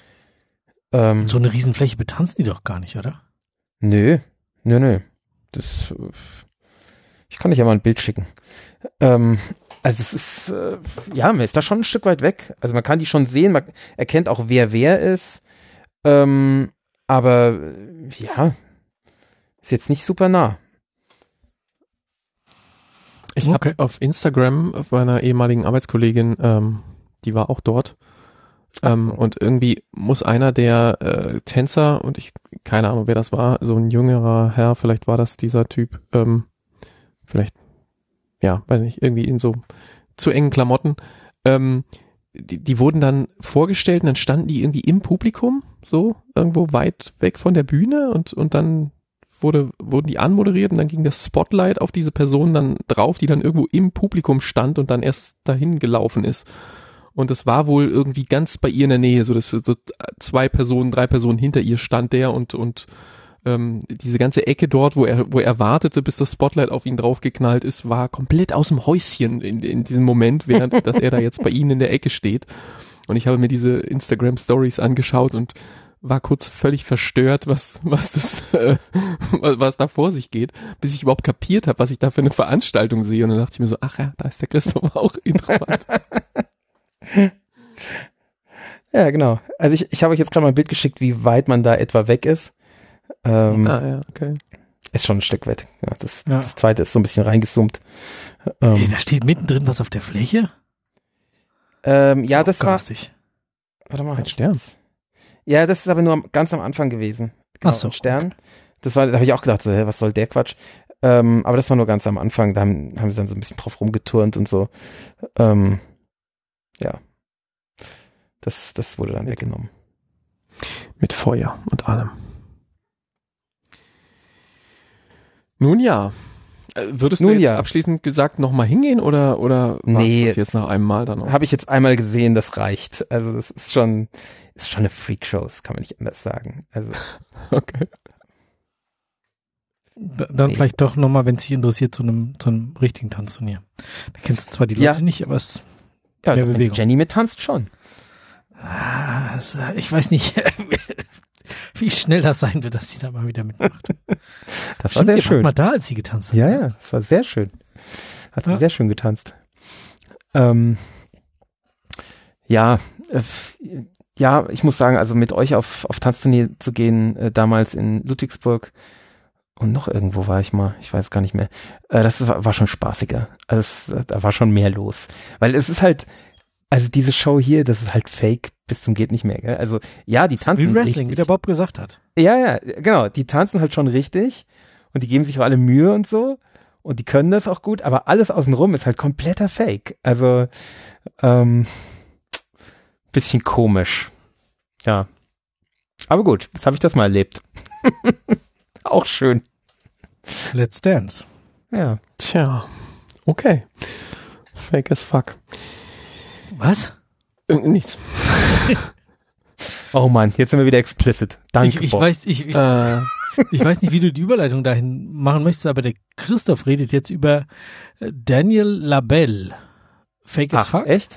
ähm, So eine Riesenfläche betanzen die doch gar nicht, oder? nö, nö, nö. Das, äh, ich kann dich ja mal ein Bild schicken. Ähm, also es ist, äh, ja, man ist da schon ein Stück weit weg. Also man kann die schon sehen, man erkennt auch, wer wer ist. Ähm, aber äh, ja, ist jetzt nicht super nah. Ich Okay. habe auf Instagram bei einer ehemaligen Arbeitskollegin, ähm, die war auch dort. Ähm, Ach so. Und irgendwie muss einer der äh, Tänzer, und ich, keine Ahnung, wer das war, so ein jüngerer Herr, vielleicht war das dieser Typ, ähm, vielleicht, ja, weiß nicht, irgendwie in so zu engen Klamotten, ähm, die, die wurden dann vorgestellt und dann standen die irgendwie im Publikum, so irgendwo weit weg von der Bühne, und, und dann wurde, wurden die anmoderiert und dann ging das Spotlight auf diese Person dann drauf, die dann irgendwo im Publikum stand und dann erst dahin gelaufen ist. Und das war wohl irgendwie ganz bei ihr in der Nähe, so dass so zwei Personen, drei Personen hinter ihr stand der, und und ähm, diese ganze Ecke dort, wo er wo er wartete, bis das Spotlight auf ihn draufgeknallt ist, war komplett aus dem Häuschen in, in diesem Moment, während dass er da jetzt bei ihnen in der Ecke steht. Und ich habe mir diese Instagram Stories angeschaut und war kurz völlig verstört, was was das äh, was da vor sich geht, bis ich überhaupt kapiert habe, was ich da für eine Veranstaltung sehe. Und dann dachte ich mir so, ach ja, da ist der Christoph auch interessant. Ja, genau. Also ich, ich habe euch jetzt gerade mal ein Bild geschickt, wie weit man da etwa weg ist. Ähm, Ah ja, okay. Ist schon ein Stück weit. Ja, das, Ja. das zweite ist so ein bisschen reingezoomt. Ey, Ähm, da steht mittendrin was auf der Fläche? ähm, ja, Ist das auch war. garstig. Warte mal. Ein Stern. Ja, das ist aber nur am- ganz am Anfang gewesen. Genau, Ach so, ein Stern. Das war, da habe ich auch gedacht, so, hä, was soll der Quatsch? Ähm, aber das war nur ganz am Anfang. Da haben, haben sie dann so ein bisschen drauf rumgeturnt und so. Ähm, ja. Das, das wurde dann weggenommen. Mit Feuer und allem. Nun ja. Äh, Würdest du Nun jetzt ja. abschließend gesagt nochmal hingehen oder, oder war Nee. das jetzt nach einem Mal dann noch? Habe ich jetzt einmal gesehen, das reicht. Also das ist schon, ist schon eine Freakshow, das kann man nicht anders sagen. Also Okay. Da, dann Nee. vielleicht doch nochmal, wenn es dich interessiert, zu einem, zu einem richtigen Tanzturnier. Da kennst du zwar die Leute Ja. nicht, aber es, ja, Mehr wenn Bewegung. Jenny mit tanzt schon. ah, es, ich weiß nicht, wie schnell das sein wird, dass sie da mal wieder mitmacht. Das war Stimmt, sehr ihr wart schön. mal da, als sie getanzt hat. Ja, ja, das war sehr schön. Hat Ja. sehr schön getanzt. Ähm, ja, äh, ja, ich muss sagen, also mit euch auf, auf Tanzturnier zu gehen, äh, damals in Ludwigsburg und noch irgendwo war ich mal, ich weiß gar nicht mehr, äh, das war, war schon spaßiger. Also es, da war schon mehr los. Weil es ist halt, also diese Show hier, das ist halt fake bis zum geht nicht mehr. Gell? Also ja, die tanzen Wie Wrestling, richtig. wie der Bob gesagt hat. Ja, ja, genau. Die tanzen halt schon richtig und die geben sich auch alle Mühe und so. und die können das auch gut, aber alles außenrum ist halt kompletter Fake. Also, ähm, bisschen komisch. Ja. Aber gut, jetzt habe ich das mal erlebt. Auch schön. Let's Dance. Ja. Tja, okay. Fake as fuck. Was? Äh, nichts. Oh Mann, jetzt sind wir wieder explicit. Danke. Ich, ich Bob. weiß, ich, ich, Äh, ich weiß nicht, wie du die Überleitung dahin machen möchtest, aber der Christoph redet jetzt über äh, Daniel Labelle. Fake as Ach, fuck? echt?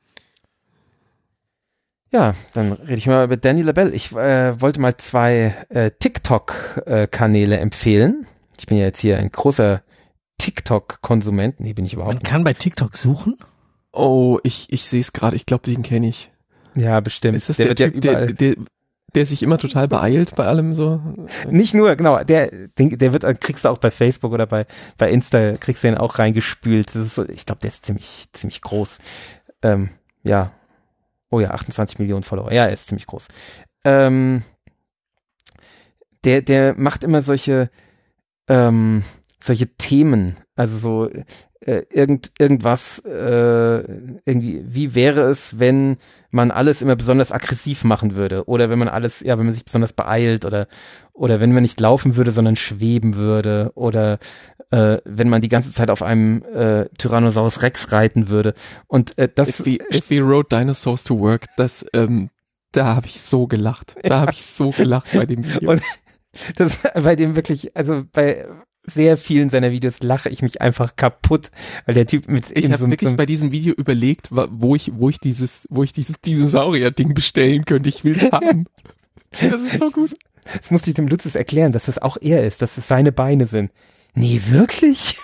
Ja, dann rede ich mal über Daniel Labelle. Ich äh, wollte mal zwei äh, TikTok-Kanäle empfehlen. Ich bin ja jetzt hier ein großer TikTok-Konsument. Nee, bin ich überhaupt Man nicht. kann bei TikTok suchen? oh, ich, ich sehe es gerade. Ich glaube, den kenne ich. Ja, bestimmt. Ist das der der, wird ja Typ, der, überall. der, der sich immer total beeilt bei allem so? Nicht nur, genau, der, den, der wird, kriegst du auch bei Facebook oder bei, bei Insta, kriegst du den auch reingespült. Das ist so, ich glaube, der ist ziemlich, ziemlich groß. Ähm, ja. Oh ja, achtundzwanzig Millionen Follower. Ja, er ist ziemlich groß. Ähm, der, der macht immer solche, ähm, solche Themen, also so äh, irgend, irgendwas, äh, irgendwie, wie wäre es, wenn man alles immer besonders aggressiv machen würde oder wenn man alles, ja, wenn man sich besonders beeilt oder oder wenn man nicht laufen würde, sondern schweben würde oder äh, wenn man die ganze Zeit auf einem äh, Tyrannosaurus Rex reiten würde und äh, das If we, if we rode dinosaurs to work, das, ähm, da habe ich so gelacht. Da Ja. habe ich so gelacht bei dem Video. Und das bei dem wirklich, also bei sehr vielen seiner Videos lache ich mich einfach kaputt, weil der Typ mit Ich eben habe so, wirklich so bei diesem Video überlegt, wa- wo ich, wo ich dieses, wo ich dieses Dinosaurier-Ding bestellen könnte. Ich will es haben. Das ist so gut. das musste ich dem Lutzes erklären, dass das auch er ist, dass es seine Beine sind. Nee, wirklich?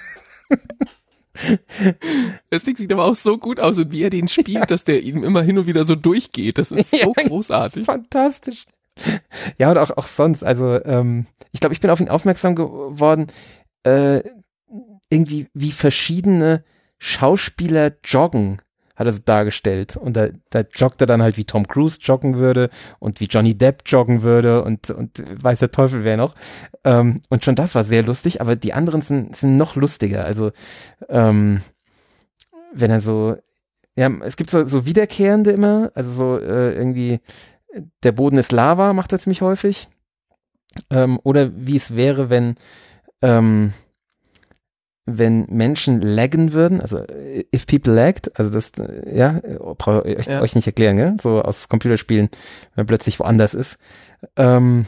Das Ding sieht aber auch so gut aus und wie er den spielt, dass der ihm immer hin und wieder so durchgeht. Das ist so Ja, großartig. Fantastisch. Ja, und auch, auch sonst, also ähm, ich glaube, ich bin auf ihn aufmerksam geworden, äh, irgendwie wie verschiedene Schauspieler joggen, hat er so dargestellt. Und da, da joggt er dann halt, wie Tom Cruise joggen würde und wie Johnny Depp joggen würde und, und weiß der Teufel wer noch. Ähm, und schon das war sehr lustig, aber die anderen sind, sind noch lustiger. Also ähm, wenn er so, ja, es gibt so, so Wiederkehrende immer, also so äh, irgendwie der Boden ist Lava, macht er ziemlich häufig. Ähm, oder wie es wäre, wenn ähm, wenn Menschen laggen würden, also if people lagged, also das, äh, ja, brauche ich euch, Ja. euch nicht erklären, gell? So aus Computerspielen, wenn man plötzlich woanders ist. Ähm,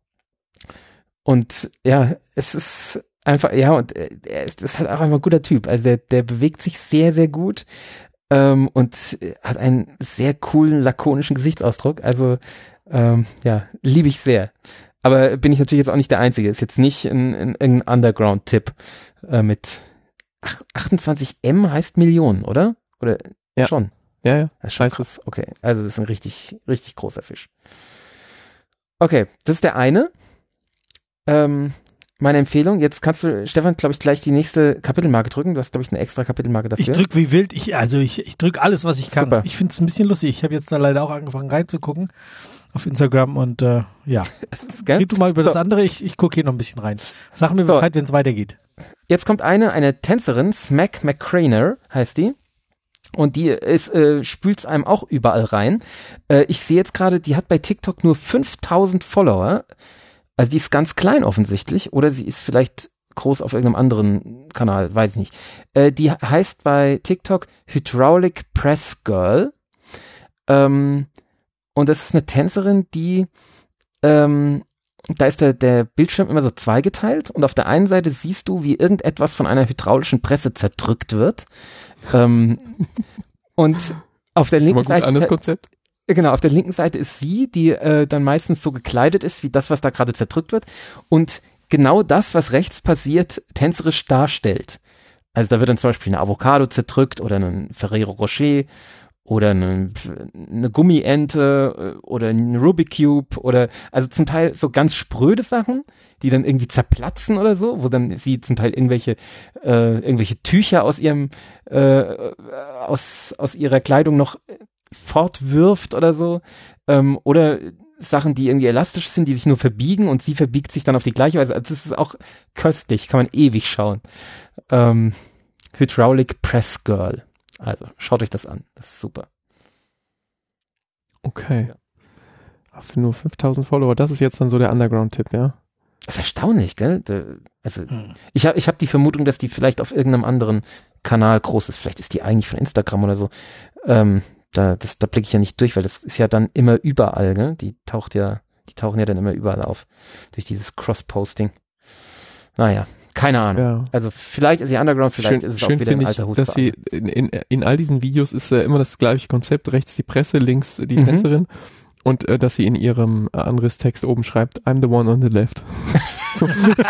und ja, es ist einfach, ja, und er ist, ist halt auch einfach ein guter Typ. Also der, der bewegt sich sehr, sehr gut. Ähm, und hat einen sehr coolen, lakonischen Gesichtsausdruck. Also, ähm, ja, liebe ich sehr. Aber bin ich natürlich jetzt auch nicht der Einzige. Ist jetzt nicht ein, ein, ein Underground-Tipp äh, mit ach, achtundzwanzig M heißt Millionen, oder? Oder Ja. schon? Ja, ja. Das ist schon Weiß krass. Okay, also das ist ein richtig, richtig großer Fisch. Okay, das ist der eine. Ähm, meine Empfehlung. Jetzt kannst du, Stefan, glaube ich, gleich die nächste Kapitelmarke drücken. Du hast, glaube ich, eine extra Kapitelmarke dafür. Ich drück wie wild. Ich, also ich, ich drück alles, was ich kann. Super. Ich finde es ein bisschen lustig. Ich habe jetzt da leider auch angefangen reinzugucken auf Instagram und äh, ja. Das ist, gell? Red du mal über So. das andere. Ich, ich gucke hier noch ein bisschen rein. Sag mir So. Bescheid, wenn es weitergeht. Jetzt kommt eine, eine Tänzerin, Smack McCraner heißt die. Und die ist, äh, spült's einem auch überall rein. Äh, ich sehe jetzt gerade, die hat bei TikTok nur fünftausend Follower. Also die ist ganz klein offensichtlich. Oder sie ist vielleicht groß auf irgendeinem anderen Kanal, weiß ich nicht. Äh, die heißt bei TikTok Hydraulic Press Girl. Ähm, und das ist eine Tänzerin, die ähm, da ist der, der Bildschirm immer so zweigeteilt und auf der einen Seite siehst du, wie irgendetwas von einer hydraulischen Presse zerdrückt wird. Ähm, und auf der Schon mal linken gut Seite, an das Konzept. genau, auf der linken Seite ist sie, die äh, dann meistens so gekleidet ist, wie das, was da gerade zerdrückt wird. Und genau das, was rechts passiert, tänzerisch darstellt. Also da wird dann zum Beispiel eine Avocado zerdrückt oder ein Ferrero Rocher oder eine, eine Gummiente oder ein Rubik Cube oder also zum Teil so ganz spröde Sachen, die dann irgendwie zerplatzen oder so, wo dann sie zum Teil irgendwelche äh, irgendwelche Tücher aus ihrem äh, aus aus ihrer Kleidung noch fortwirft oder so, ähm, oder Sachen, die irgendwie elastisch sind, die sich nur verbiegen und sie verbiegt sich dann auf die gleiche Weise. Also das ist auch köstlich, kann man ewig schauen. Ähm, Hydraulic Press Girl. Also schaut euch das an, das ist super. Okay. Ja. Für nur fünftausend Follower, das ist jetzt dann so der Underground-Tipp, ja? Das ist erstaunlich, gell? Da, also Hm. ich habe ich hab die Vermutung, dass die vielleicht auf irgendeinem anderen Kanal groß ist. Vielleicht ist die eigentlich von Instagram oder so. Ähm, da das, da blicke ich ja nicht durch, weil das ist ja dann immer überall, gell? Die taucht ja, die tauchen ja dann immer überall auf. Durch dieses Cross-Posting. Naja, keine Ahnung. Ja. Also vielleicht ist sie Underground, vielleicht schön, ist es schön auch wieder ein finde alter ich, Hut. dass sie in, in, in all diesen Videos ist ja immer das gleiche Konzept, rechts die Presse, links die Mhm. Tänzerin und äh, dass sie in ihrem äh, Anrisstext oben schreibt, I'm the one on the left. So.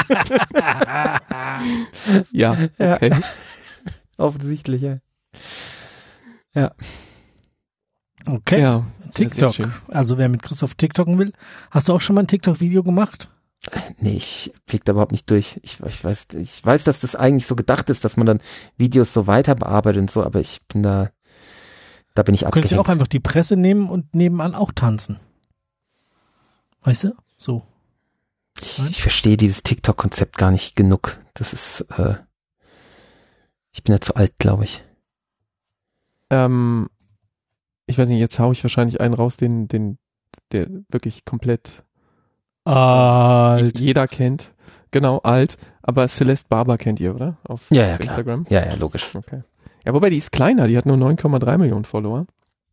Ja, okay. Ja. Offensichtlich, ja. Ja. Okay. Ja, TikTok. sehr schön. Also wer mit Christoph TikToken will. Hast du auch schon mal ein TikTok-Video gemacht? Nee, ich blick da überhaupt nicht durch. Ich, ich weiß, ich weiß, dass das eigentlich so gedacht ist, dass man dann Videos so weiter bearbeitet und so, aber ich bin da, da bin ich Du könntest ja abgehängt. auch einfach die Presse nehmen und nebenan auch tanzen. Weißt du? So. Ich, ich verstehe dieses TikTok-Konzept gar nicht genug. Das ist, äh, ich bin ja zu alt, glaube ich. Ähm, ich weiß nicht, jetzt hau ich wahrscheinlich einen raus, den, den, der wirklich komplett Alt. jeder kennt. Genau, alt. Aber Celeste Barber kennt ihr, oder? Auf Ja, ja, klar. Instagram. Ja, ja, logisch. Okay. Ja, wobei die ist kleiner, die hat nur neun Komma drei Millionen Follower.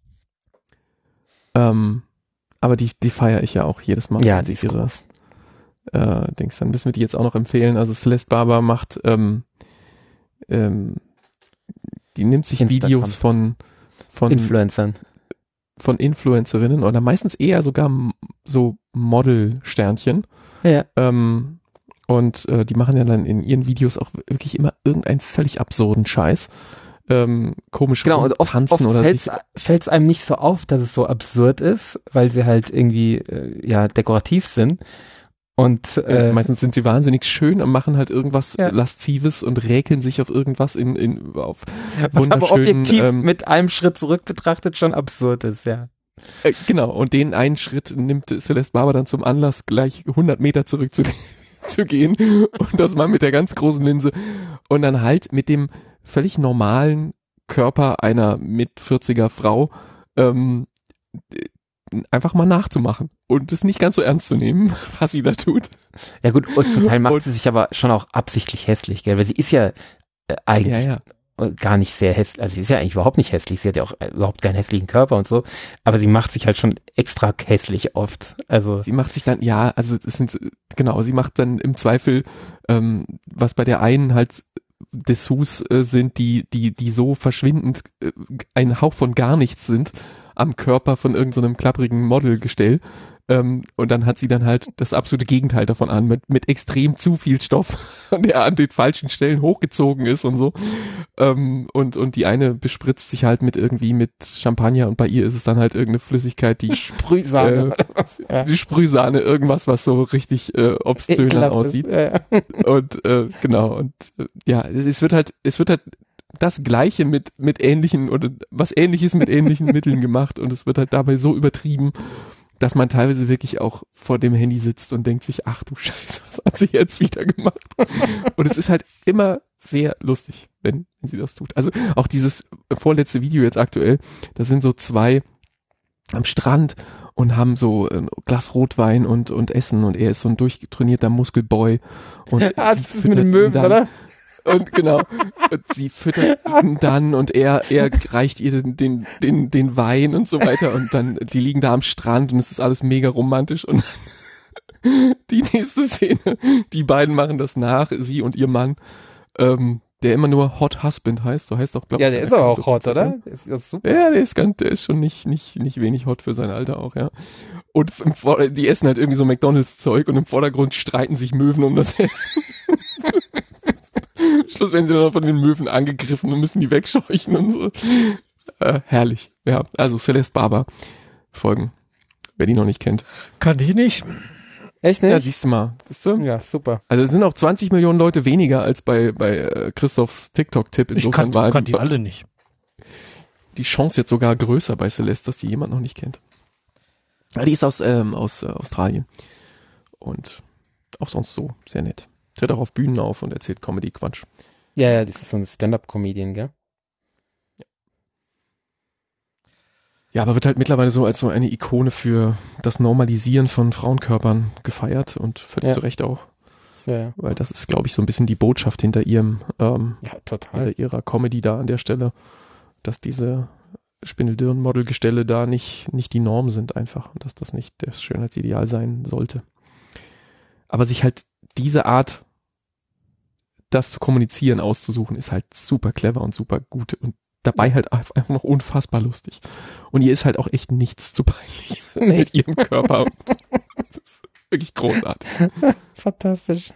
Ähm, aber die, die feiere ich ja auch jedes Mal. Ja, wenn die sie ist ihre, groß. äh, Dings, dann müssen wir die jetzt auch noch empfehlen. Also Celeste Barber macht, ähm, ähm, die nimmt sich Instagram. Videos von, von, Influencern. von Influencerinnen oder meistens eher sogar m- so Model-Sternchen. Ja. Ähm, und äh, die machen ja dann in ihren Videos auch wirklich immer irgendeinen völlig absurden Scheiß. Ähm, komisch Genau, und oft, tanzen oft oder fällt's, sich, fällt's einem nicht so auf, dass es so absurd ist, weil sie halt irgendwie, äh, ja, dekorativ sind. Und, äh, äh, meistens sind sie wahnsinnig schön und machen halt irgendwas Ja. Laszives und räkeln sich auf irgendwas in, in auf was aber wunderschönen, objektiv ähm, mit einem Schritt zurück betrachtet schon absurd ist, ja. äh, genau, und den einen Schritt nimmt Celeste Barber dann zum Anlass, gleich hundert Meter zurück zu, zu gehen und das mal mit der ganz großen Linse und dann halt mit dem völlig normalen Körper einer mit vierziger Frau ähm, einfach mal nachzumachen und es nicht ganz so ernst zu nehmen, was sie da tut. Ja gut, und zum Teil macht Und- sie sich aber schon auch absichtlich hässlich, gell, weil sie ist ja äh, eigentlich Ja, ja. gar nicht sehr hässlich, also sie ist ja eigentlich überhaupt nicht hässlich, sie hat ja auch äh, überhaupt keinen hässlichen Körper und so, aber sie macht sich halt schon extra hässlich oft, also Sie macht sich dann, ja, also es sind, genau, sie macht dann im Zweifel, ähm, was bei der einen halt Dessous äh, sind, die, die, die so verschwindend äh, ein Hauch von gar nichts sind am Körper von irgendeinem so klapprigen Modelgestell. Ähm, und dann hat sie dann halt das absolute Gegenteil davon an, mit, mit extrem zu viel Stoff, der an den falschen Stellen hochgezogen ist und so. Ähm, und, und die eine bespritzt sich halt mit irgendwie mit Champagner und bei ihr ist es dann halt irgendeine Flüssigkeit, die Sprühsahne. äh, die Sprühsahne, irgendwas, was so richtig äh, obszön dann Ekelhaft aussieht. ist, ja. Und äh, genau, und äh, ja, es wird halt, es wird halt das Gleiche mit, mit ähnlichen oder was Ähnliches mit ähnlichen Mitteln gemacht und es wird halt dabei so übertrieben, dass man teilweise wirklich auch vor dem Handy sitzt und denkt sich, ach du Scheiße, was hat sie jetzt wieder gemacht? Und es ist halt immer sehr lustig, wenn, wenn sie das tut. Also auch dieses vorletzte Video jetzt aktuell, da sind so zwei am Strand und haben so ein Glas Rotwein und, und Essen und er ist so ein durchtrainierter Muskelboy. Und Ah, sie das ist mit füttert den ihn Möwen, dann, oder? Und genau, und sie füttert ihn dann und er, er reicht ihr den, den, den, den Wein und so weiter und dann, die liegen da am Strand und es ist alles mega romantisch und dann die nächste Szene, die beiden machen das nach, sie und ihr Mann, ähm, der immer nur Hot Husband heißt, so heißt doch, glaube ich. Ja, der ist aber auch hot, oder? Ist das super. Ja, der ist ganz, der ist schon nicht, nicht, nicht wenig hot für sein Alter auch, ja. Und im Vor- die essen halt irgendwie so McDonalds-Zeug und im Vordergrund streiten sich Möwen um das Essen. Schluss werden sie dann noch von den Möwen angegriffen und müssen die wegscheuchen und so. Äh, herrlich. Ja, also Celeste Barber folgen, wer die noch nicht kennt. Kannte ich nicht. Echt, Ja, ne? siehst du mal. Siehst du? Ja, super. Also es sind auch zwanzig Millionen Leute weniger als bei, bei äh, Christophs TikTok-Tipp. Ich Insofern kannte, war kannte die, die alle nicht. die Chance jetzt sogar größer bei Celeste, dass die jemand noch nicht kennt. Die ist aus, ähm, aus äh, Australien. Und auch sonst so sehr nett. Tritt auch auf Bühnen auf und erzählt Comedy-Quatsch. Ja, ja, das ist so ein Stand-Up-Comedian, gell? Ja, aber wird halt mittlerweile so als so eine Ikone für das Normalisieren von Frauenkörpern gefeiert und völlig Ja. zu Recht auch. Ja, ja. Weil das ist, glaube ich, so ein bisschen die Botschaft hinter ihrem, ähm, Ja, total. hinter ihrer Comedy da an der Stelle, dass diese Spindeldürren-Modelgestelle da nicht, nicht die Norm sind einfach und dass das nicht das Schönheitsideal sein sollte. Aber sich halt diese Art, das zu kommunizieren, auszusuchen, ist halt super clever und super gut und dabei halt einfach noch unfassbar lustig. Und ihr ist halt auch echt nichts zu peinlich mit ihrem Körper. Das ist wirklich großartig. Fantastisch.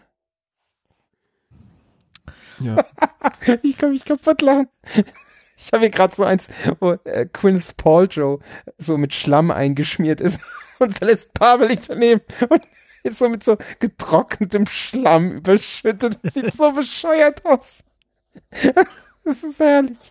Ja. Ich kann mich kaputt lachen. Ich habe hier gerade so eins, wo äh, Gwyneth Paltrow so mit Schlamm eingeschmiert ist und Phyllis Pavel liegt daneben und ist so mit so getrocknetem Schlamm überschüttet. Das sieht so bescheuert aus. Das ist herrlich.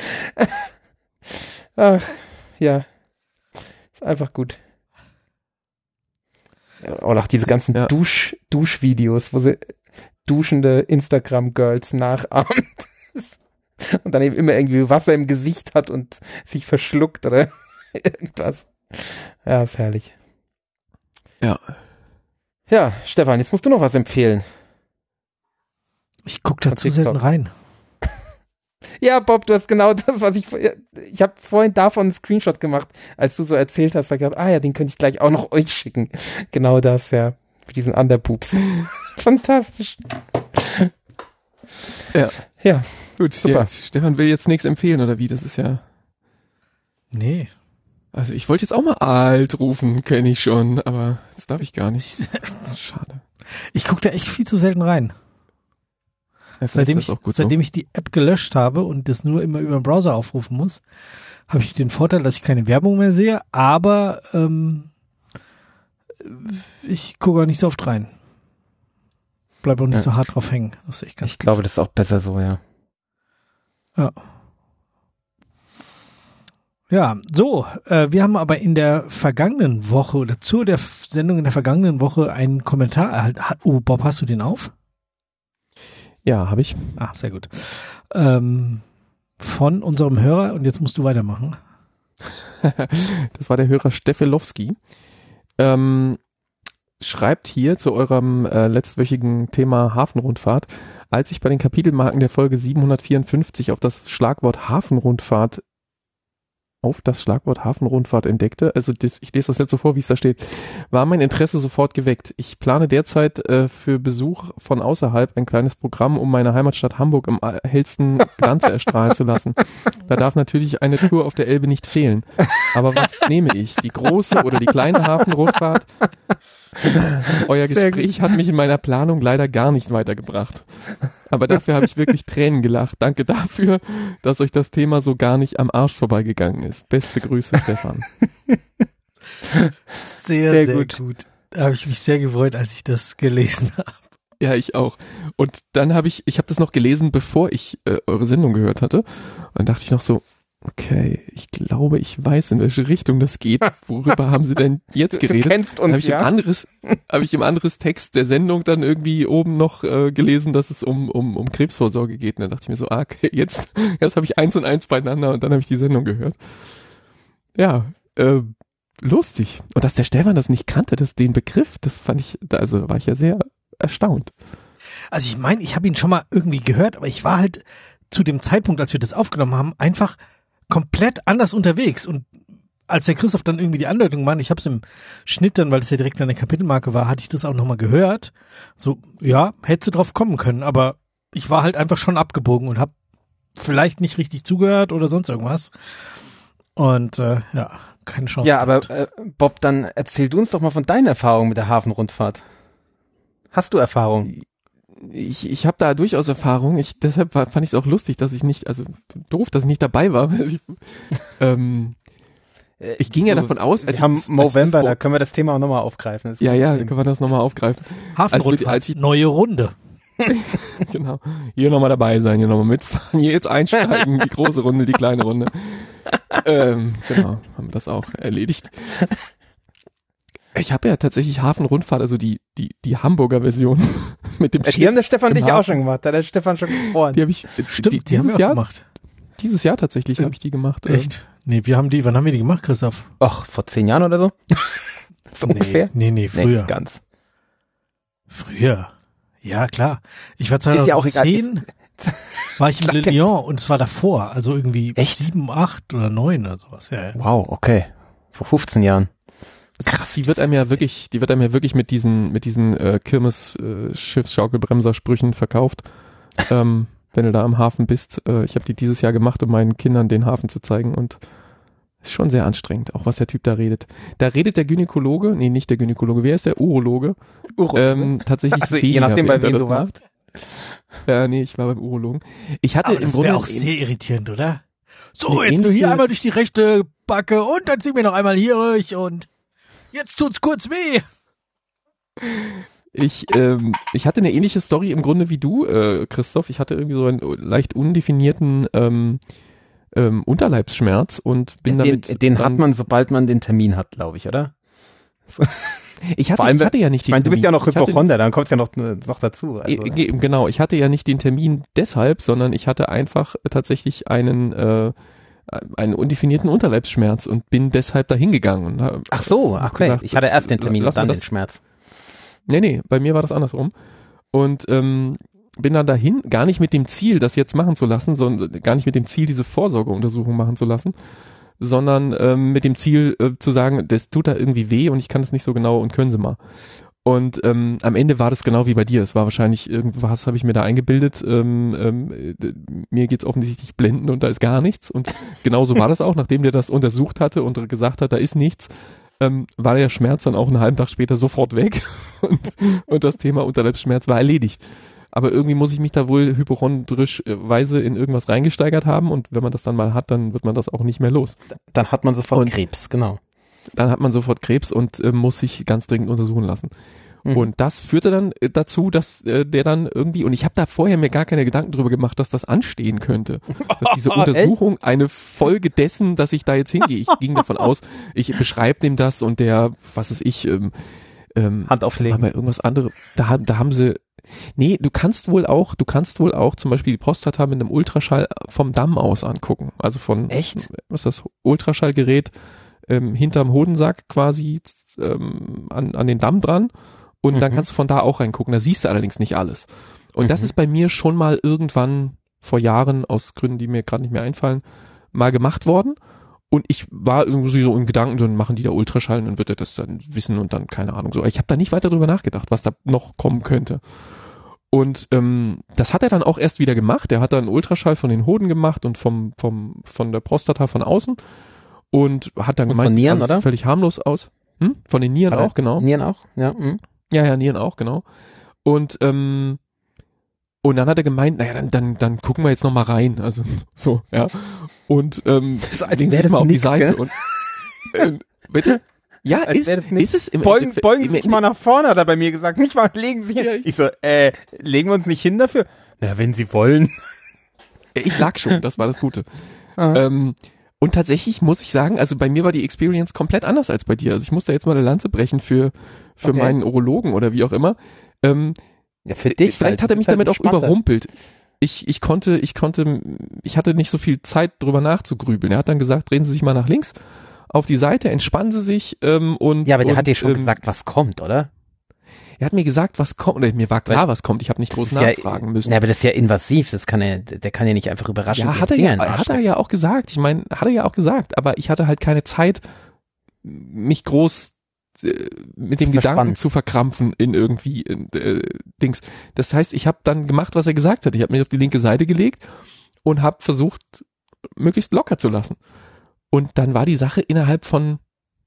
Ach, ja. Ist einfach gut. Oder auch diese ganzen Ja. Dusch, Duschvideos, wo sie duschende Instagram-Girls nachahmt. Und dann eben immer irgendwie Wasser im Gesicht hat und sich verschluckt oder irgendwas. Ja, ist herrlich. Ja. Ja, Stefan, jetzt musst du noch was empfehlen. Ich gucke da Von zu TikTok. selten rein. Ja, Bob, du hast genau das, was ich ich habe vorhin davon einen Screenshot gemacht, als du so erzählt hast, da gedacht, ah ja, den könnte ich gleich auch noch euch schicken. Genau das, ja, mit diesen Underboobs. Fantastisch. Ja. Ja, Gut, super. ja, Stefan will jetzt nichts empfehlen, oder wie? Das ist ja. Nee. Also ich wollte jetzt auch mal alt rufen, kenne ich schon, aber das darf ich gar nicht. Schade. Ich gucke da echt viel zu selten rein. Ja, vielleicht Seitdem ist ich, das auch gut seitdem ich die App gelöscht habe und das nur immer über den Browser aufrufen muss, habe ich den Vorteil, dass ich keine Werbung mehr sehe, aber ähm, ich gucke auch nicht so oft rein. Bleib auch nicht Ja. so hart drauf hängen. Das ist echt ganz Ich glaube, das ist auch besser so, ja. Ja. Ja, so, äh, wir haben aber in der vergangenen Woche oder zu der F- Sendung in der vergangenen Woche einen Kommentar erhalten. Ha- Oh, Bob, hast du den auf? Ja, habe ich. Ah, sehr gut. Ähm, von unserem Hörer, und jetzt musst du weitermachen. Das war der Hörer Steffelowski. Ähm, schreibt hier zu eurem äh, letztwöchigen Thema Hafenrundfahrt, als ich bei den Kapitelmarken der Folge siebenhundertvierundfünfzig auf das Schlagwort Hafenrundfahrt auf das Schlagwort Hafenrundfahrt entdeckte, also das, ich lese das jetzt so vor, wie es da steht, war mein Interesse sofort geweckt. Ich plane derzeit äh, für Besuch von außerhalb ein kleines Programm, um meine Heimatstadt Hamburg im hellsten Glanze erstrahlen zu lassen. Da darf natürlich eine Tour auf der Elbe nicht fehlen. Aber was nehme ich? Die große oder die kleine Hafenrundfahrt? Euer Gespräch hat mich in meiner Planung leider gar nicht weitergebracht. Aber dafür habe ich wirklich Tränen gelacht. Danke dafür, dass euch das Thema so gar nicht am Arsch vorbeigegangen ist. Beste Grüße, Stefan. Sehr, Sehr sehr, gut. gut. Da habe ich mich sehr gefreut, als ich das gelesen habe. Ja, ich auch. Und dann habe ich, ich habe das noch gelesen, bevor ich äh, eure Sendung gehört hatte. Und dann dachte ich noch so, okay, ich glaube, ich weiß, in welche Richtung das geht. Worüber haben sie denn jetzt geredet? Du kennst Habe uns, ich, im ja? anderes, hab ich im anderes Text der Sendung dann irgendwie oben noch äh, gelesen, dass es um, um, um Krebsvorsorge geht. Und dann dachte ich mir so, ah, okay, jetzt, jetzt habe ich eins und eins beieinander und dann habe ich die Sendung gehört. Ja, äh, lustig. Und dass der Stefan das nicht kannte, das, den Begriff, das fand ich, da- also da war ich ja sehr erstaunt. Also ich meine, ich habe ihn schon mal irgendwie gehört, aber ich war halt zu dem Zeitpunkt, als wir das aufgenommen haben, einfach komplett anders unterwegs. Und als der Christoph dann irgendwie die Andeutung macht, ich habe es im Schnitt dann, weil es ja direkt an der Kapitelmarke war, hatte ich das auch nochmal gehört. So, ja, hättest du drauf kommen können, aber ich war halt einfach schon abgebogen und habe vielleicht nicht richtig zugehört oder sonst irgendwas. Und äh, ja, keine Chance. Ja, aber gehabt. äh, Bob, dann erzähl du uns doch mal von deinen Erfahrungen mit der Hafenrundfahrt. Hast du Erfahrung? Ich, ich habe da durchaus Erfahrung. Ich, deshalb war, fand ich es auch lustig, dass ich nicht, also doof, dass ich nicht dabei war. Weil ich, ähm, ich ging ja davon aus, als wir haben ich das- als ich November, das da können wir das Thema auch nochmal aufgreifen. Das ist Ja, kein ja, Problem. können wir das nochmal aufgreifen. Hafenrundfahrt, als ich- neue Runde. Genau. Hier nochmal dabei sein, hier nochmal mitfahren, hier jetzt einsteigen, die große Runde, die kleine Runde. ähm, genau, haben das auch erledigt. Ich habe ja tatsächlich Hafenrundfahrt, also die, die, die Hamburger Version mit dem Die Schiff haben der Stefan im dich Hafen. auch schon gemacht, da hat der Stefan schon gefroren. Die habe ich, Stimmt, die, die haben wir dieses auch Jahr, gemacht. dieses Jahr tatsächlich Äh, habe ich die gemacht. ähm, Echt? Nee, wir haben die, wann haben wir die gemacht, Christoph? Ach, vor zehn Jahren oder so? So nee, ungefähr? Nee, nee, Nee, früher. nicht ganz. Früher. Ja, klar. Ich war Ist ja auch egal. zweitausendzehn, war ich in Le Lyon und es war davor, also irgendwie Echt? sieben, acht oder neun oder sowas. Ja, ja. Wow, okay. Vor fünfzehn Jahren. Krass. Die wird einem ja wirklich, die wird einem ja wirklich mit diesen, mit diesen äh, Kirmes-Schiffsschaukelbremser-Sprüchen verkauft. ähm, wenn du da am Hafen bist. Äh, ich habe die dieses Jahr gemacht, um meinen Kindern den Hafen zu zeigen und ist schon sehr anstrengend, auch was der Typ da redet. Da redet der Gynäkologe, nee, nicht der Gynäkologe, wer ist der Urologe? Urologe? Ähm, tatsächlich Also je weniger, nachdem, bei während er wem das du warst. macht. Ja, nee, ich war beim Urologen. Ich hatte Aber im das Grunde wäre auch in- sehr irritierend, oder? So, Eine jetzt nur hier ähnliche- einmal durch die rechte Backe und dann ziehen wir noch einmal hier durch und jetzt tut's kurz weh. Ich, ähm, ich hatte eine ähnliche Story im Grunde wie du, äh, Christoph. Ich hatte irgendwie so einen leicht undefinierten ähm, ähm, Unterleibsschmerz und bin Den, damit. den dann, hat man, sobald man den Termin hat, glaube ich, oder? Ich hatte, vor allem, ich hatte ja nicht Ich meine, du bist ja noch Ich hatte- Hypochonder, dann kommt's ja noch, noch dazu. Also. E- ge- Genau, ich hatte ja nicht den Termin deshalb, sondern ich hatte einfach tatsächlich einen äh, einen undefinierten Unterleibsschmerz und bin deshalb dahin gegangen. Und hab, Ach so, hab okay. gedacht, Ich hatte erst den Termin lass und dann mal den das- Schmerz. Nee, nee, bei mir war das andersrum. Und ähm, bin dann dahin, gar nicht mit dem Ziel, das jetzt machen zu lassen, sondern gar nicht mit dem Ziel, diese Vorsorgeuntersuchung machen zu lassen, sondern ähm, mit dem Ziel äh, zu sagen, das tut da irgendwie weh und ich kann es nicht so genau und können Sie mal. Und ähm, am Ende war das genau wie bei dir. Es war wahrscheinlich irgendwas, habe ich mir da eingebildet. Ähm, ähm, d- mir geht's offensichtlich blenden und da ist gar nichts. Und genauso war das auch, nachdem der das untersucht hatte und gesagt hat, da ist nichts, ähm, war der Schmerz dann auch einen halben Tag später sofort weg und, und das Thema Unterleibsschmerz war erledigt. Aber irgendwie muss ich mich da wohl hypochondrischweise in irgendwas reingesteigert haben und wenn man das dann mal hat, dann wird man das auch nicht mehr los. Dann hat man sofort Und- Krebs, genau. Dann hat man sofort Krebs und äh, muss sich ganz dringend untersuchen lassen. Mhm. Und das führte dann äh, dazu, dass äh, der dann irgendwie, und ich habe da vorher mir gar keine Gedanken drüber gemacht, dass das anstehen könnte. Dass diese Untersuchung eine Folge dessen, dass ich da jetzt hingehe. Ich ging davon aus, ich beschreibe dem das und der, was ist ich, ähm, ähm, Hand auflegen. aber irgendwas anderes, da, haben- da haben sie, nee, du kannst wohl auch, du kannst wohl auch zum Beispiel die Prostata mit einem Ultraschall vom Damm aus angucken. Also von, Echt? was ist das, Ultraschallgerät ähm, hinterm Hodensack quasi ähm, an, an den Damm dran und dann Mhm. kannst du von da auch reingucken. Da siehst du allerdings nicht alles. Und das Mhm. ist bei mir schon mal irgendwann vor Jahren, aus Gründen, die mir gerade nicht mehr einfallen, mal gemacht worden. Und ich war irgendwie so in Gedanken, dann machen die da Ultraschall und dann wird er das dann wissen und dann keine Ahnung so. Ich habe da nicht weiter drüber nachgedacht, was da noch kommen könnte. Und ähm, das hat er dann auch erst wieder gemacht. Er hat dann einen Ultraschall von den Hoden gemacht und vom, vom, von der Prostata von außen und hat dann Und gemeint, von Nieren, sieht alles oder? völlig harmlos aus. Hm? Von den Nieren Oder? auch, genau. Nieren auch? Ja. Mhm. Ja, ja, Nieren auch, genau. Und ähm, und dann hat er gemeint, naja, dann, dann, dann gucken wir jetzt noch mal rein. Also so, ja. Und ähm, Das ist, als legen wäre Sie das mal auf die nix, Seite gell? und äh, bitte? Ja, Als ist, wäre das nix. ist es im Beugen, Endeffekt- beugen Sie im sich mal nach vorne, hat er bei mir gesagt. Nicht mal, legen Sie sich Ja, hin. ich- Ich so, äh, legen wir uns nicht hin dafür? Na, wenn Sie wollen. Ich lag schon, das war das Gute. Ah. Ähm, und tatsächlich muss ich sagen, also bei mir war die Experience komplett anders als bei dir. Also ich muss da jetzt mal eine Lanze brechen für, für Okay. meinen Urologen oder wie auch immer. Ähm, Ja, für dich. Vielleicht halt. hat er mich Das ist halt damit auch entspannter. überrumpelt. Ich, ich konnte, ich konnte, ich hatte nicht so viel Zeit drüber nachzugrübeln. Er hat dann gesagt, drehen Sie sich mal nach links auf die Seite, entspannen Sie sich ähm, und Ja, aber der und, hat dir schon ähm, gesagt, was kommt, oder? Er hat mir gesagt, was kommt, oder mir war klar, Weil- was kommt. Ich habe nicht groß Das ist ja- nachfragen müssen. Na, aber das ist ja invasiv. Das kann er, der kann ja nicht einfach überraschend Ja, den hat er Finger ja, in den Arsch hat er stecken. ja auch gesagt. Ich meine, hat er ja auch gesagt, aber ich hatte halt keine Zeit, mich groß äh, mit dem Zu Gedanken verspannen. zu verkrampfen in irgendwie äh, Dings. Das heißt, ich habe dann gemacht, was er gesagt hat. Ich habe mich auf die linke Seite gelegt und habe versucht, möglichst locker zu lassen. Und dann war die Sache innerhalb von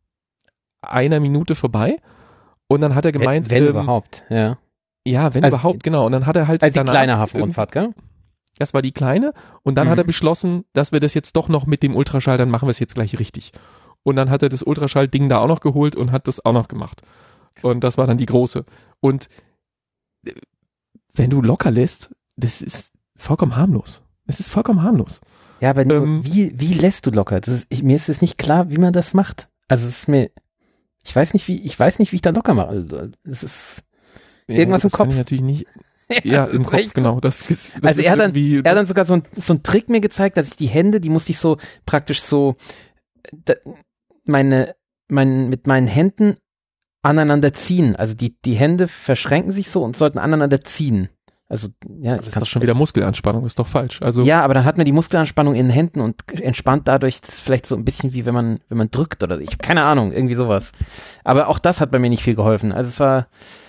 einer Minute vorbei. Und dann hat er gemeint, wenn, wenn ähm, überhaupt, ja. ja, wenn Also- überhaupt, genau. Und dann hat er halt Also die danach kleine irgendwie- Hafenrundfahrt, gell? Das war die kleine. Und dann Mhm. hat er beschlossen, dass wir das jetzt doch noch mit dem Ultraschall, dann machen wir es jetzt gleich richtig. Und dann hat er das Ultraschall-Ding da auch noch geholt und hat das auch noch gemacht. Und das war dann die große. Und äh, wenn du locker lässt, das ist vollkommen harmlos. Es ist vollkommen harmlos. Ja, aber nur, Ähm, wie, wie lässt du locker? Das ist, ich, mir ist es nicht klar, wie man das macht. Also es ist mir, Ich weiß nicht, wie, ich weiß nicht, wie ich da locker mache. Es ist irgendwas ja, im Kopf. Kann ich natürlich nicht. Ja, im Kopf, echt? genau. Das, das Also ist er hat, dann, irgendwie- er hat dann sogar so, ein, so einen Trick mir gezeigt, dass ich die Hände, die musste ich so praktisch so da, meine, mein, mit meinen Händen aneinander ziehen. Also die, die Hände verschränken sich so und sollten aneinander ziehen. Also ja, Das ich ist kann doch schon wieder Muskelanspannung, ist doch falsch. Also Ja, aber dann hat man die Muskelanspannung in den Händen und entspannt dadurch. Das ist vielleicht so ein bisschen wie wenn man, wenn man drückt oder ich keine Ahnung, irgendwie sowas. Aber auch das hat bei mir nicht viel geholfen. Also es war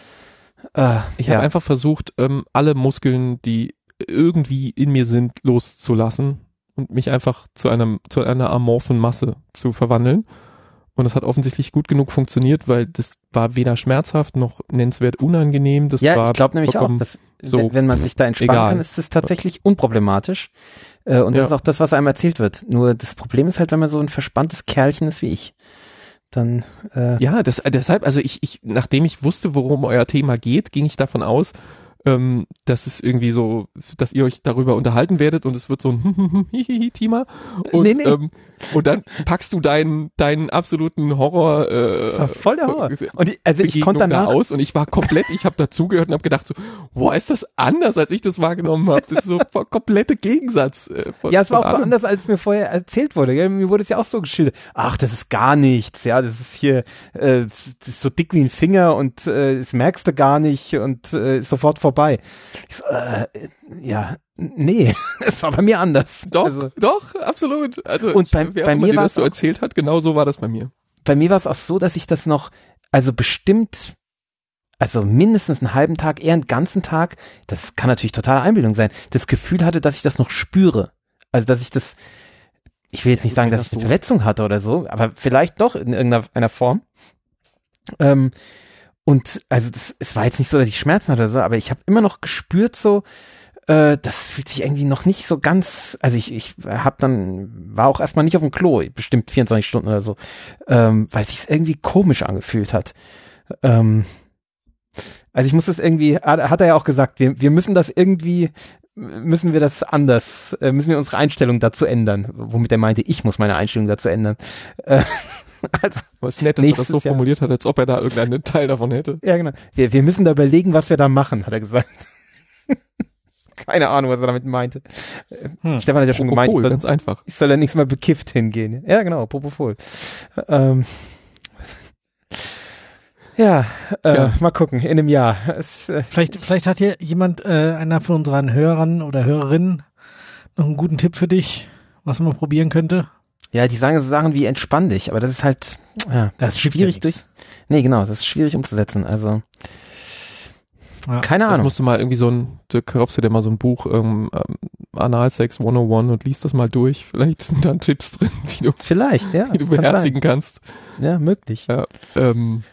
äh, ich ja. habe einfach versucht, ähm, alle Muskeln, die irgendwie in mir sind, loszulassen und mich einfach zu einem zu einer amorphen Masse zu verwandeln. Und das hat offensichtlich gut genug funktioniert, weil das war weder schmerzhaft noch nennenswert unangenehm. Das Ja, war ich glaube nämlich auch, vollkommen dass so wenn, wenn man sich da entspannen egal. kann, ist es tatsächlich unproblematisch. Äh, und Ja. das ist auch das, was einem erzählt wird. Nur das Problem ist halt, wenn man so ein verspanntes Kerlchen ist wie ich, dann äh, Ja, das, deshalb, also ich, ich, nachdem ich wusste, worum euer Thema geht, ging ich davon aus, ähm, dass es irgendwie so, dass ihr euch darüber unterhalten werdet und es wird so ein Thema und, Nee, nee. Ähm, und dann packst du deinen, deinen absoluten Horror äh, das war voll der Horror. äh, Und ich, also ich Begegnung konnte danach da aus und ich war komplett, ich habe dazugehört und habe gedacht so, boah, ist das anders, als ich das wahrgenommen habe. Das ist so der komplette Gegensatz. Äh, von, Ja, es war von auch so allem. anders, als mir vorher erzählt wurde. Gell? Mir wurde es ja auch so geschildert. Ach, das ist gar nichts. Ja, das ist hier äh, das ist so dick wie ein Finger und äh, das merkst du gar nicht und äh, ist sofort vorbei. Ich so, äh, ja, nee, es war bei mir anders. Doch, Also, doch, absolut. Also Und ich, bei- wer bei auch immer mir dir war das es so auch- erzählt hat, genau so war das bei mir. bei mir war es auch so, dass ich das noch, also bestimmt, also mindestens einen halben Tag, eher einen ganzen Tag, das kann natürlich totale Einbildung sein, das Gefühl hatte, dass ich das noch spüre. Also, dass ich das, ich will jetzt nicht gut, sagen, wenn dass das ich eine so- Verletzung hatte oder so, aber vielleicht doch in irgendeiner Form. Ähm, und also das, es war jetzt nicht so, dass ich Schmerzen hatte oder so, aber ich habe immer noch gespürt so, äh, das fühlt sich irgendwie noch nicht so ganz, also ich, ich habe dann, war auch erstmal nicht auf dem Klo, bestimmt vierundzwanzig Stunden oder so, ähm, weil es sich irgendwie komisch angefühlt hat. Ähm, also ich muss das irgendwie, hat, hat er ja auch gesagt, wir, wir müssen das irgendwie, müssen wir das anders, äh, müssen wir unsere Einstellung dazu ändern, womit er meinte, ich muss meine Einstellung dazu ändern. Äh, also, Aber es ist nett, dass er das Nächstes so Jahr. formuliert hat, als ob er da irgendeinen Teil davon hätte. ja genau, wir, wir müssen da überlegen, was wir da machen, hat er gesagt. Keine Ahnung, was er damit meinte. Hm. Stefan hat ja schon gemeint, Propofol, ich soll, ganz einfach. ich soll ja nächstes Mal bekifft hingehen. Ja, genau, Propofol. Ähm, ja, äh, Tja. mal gucken, in einem Jahr. Es, äh, Vielleicht, vielleicht hat hier jemand, äh, einer von unseren Hörern oder Hörerinnen, noch einen guten Tipp für dich, was man probieren könnte. ja, die sagen so Sachen wie entspann dich, aber das ist halt ja, Das hilft schwierig ja durch. nix. Nee, genau, das ist schwierig umzusetzen. Also Ja. keine Ich Ahnung. musste mal irgendwie so ein, du kaufst dir mal so ein Buch, ähm, ähm, Analsex hunderteins und liest das mal durch. Vielleicht sind da Tipps drin, wie du, Vielleicht, ja. wie du kann beherzigen kannst. sein. Ja, möglich. Ja, ähm,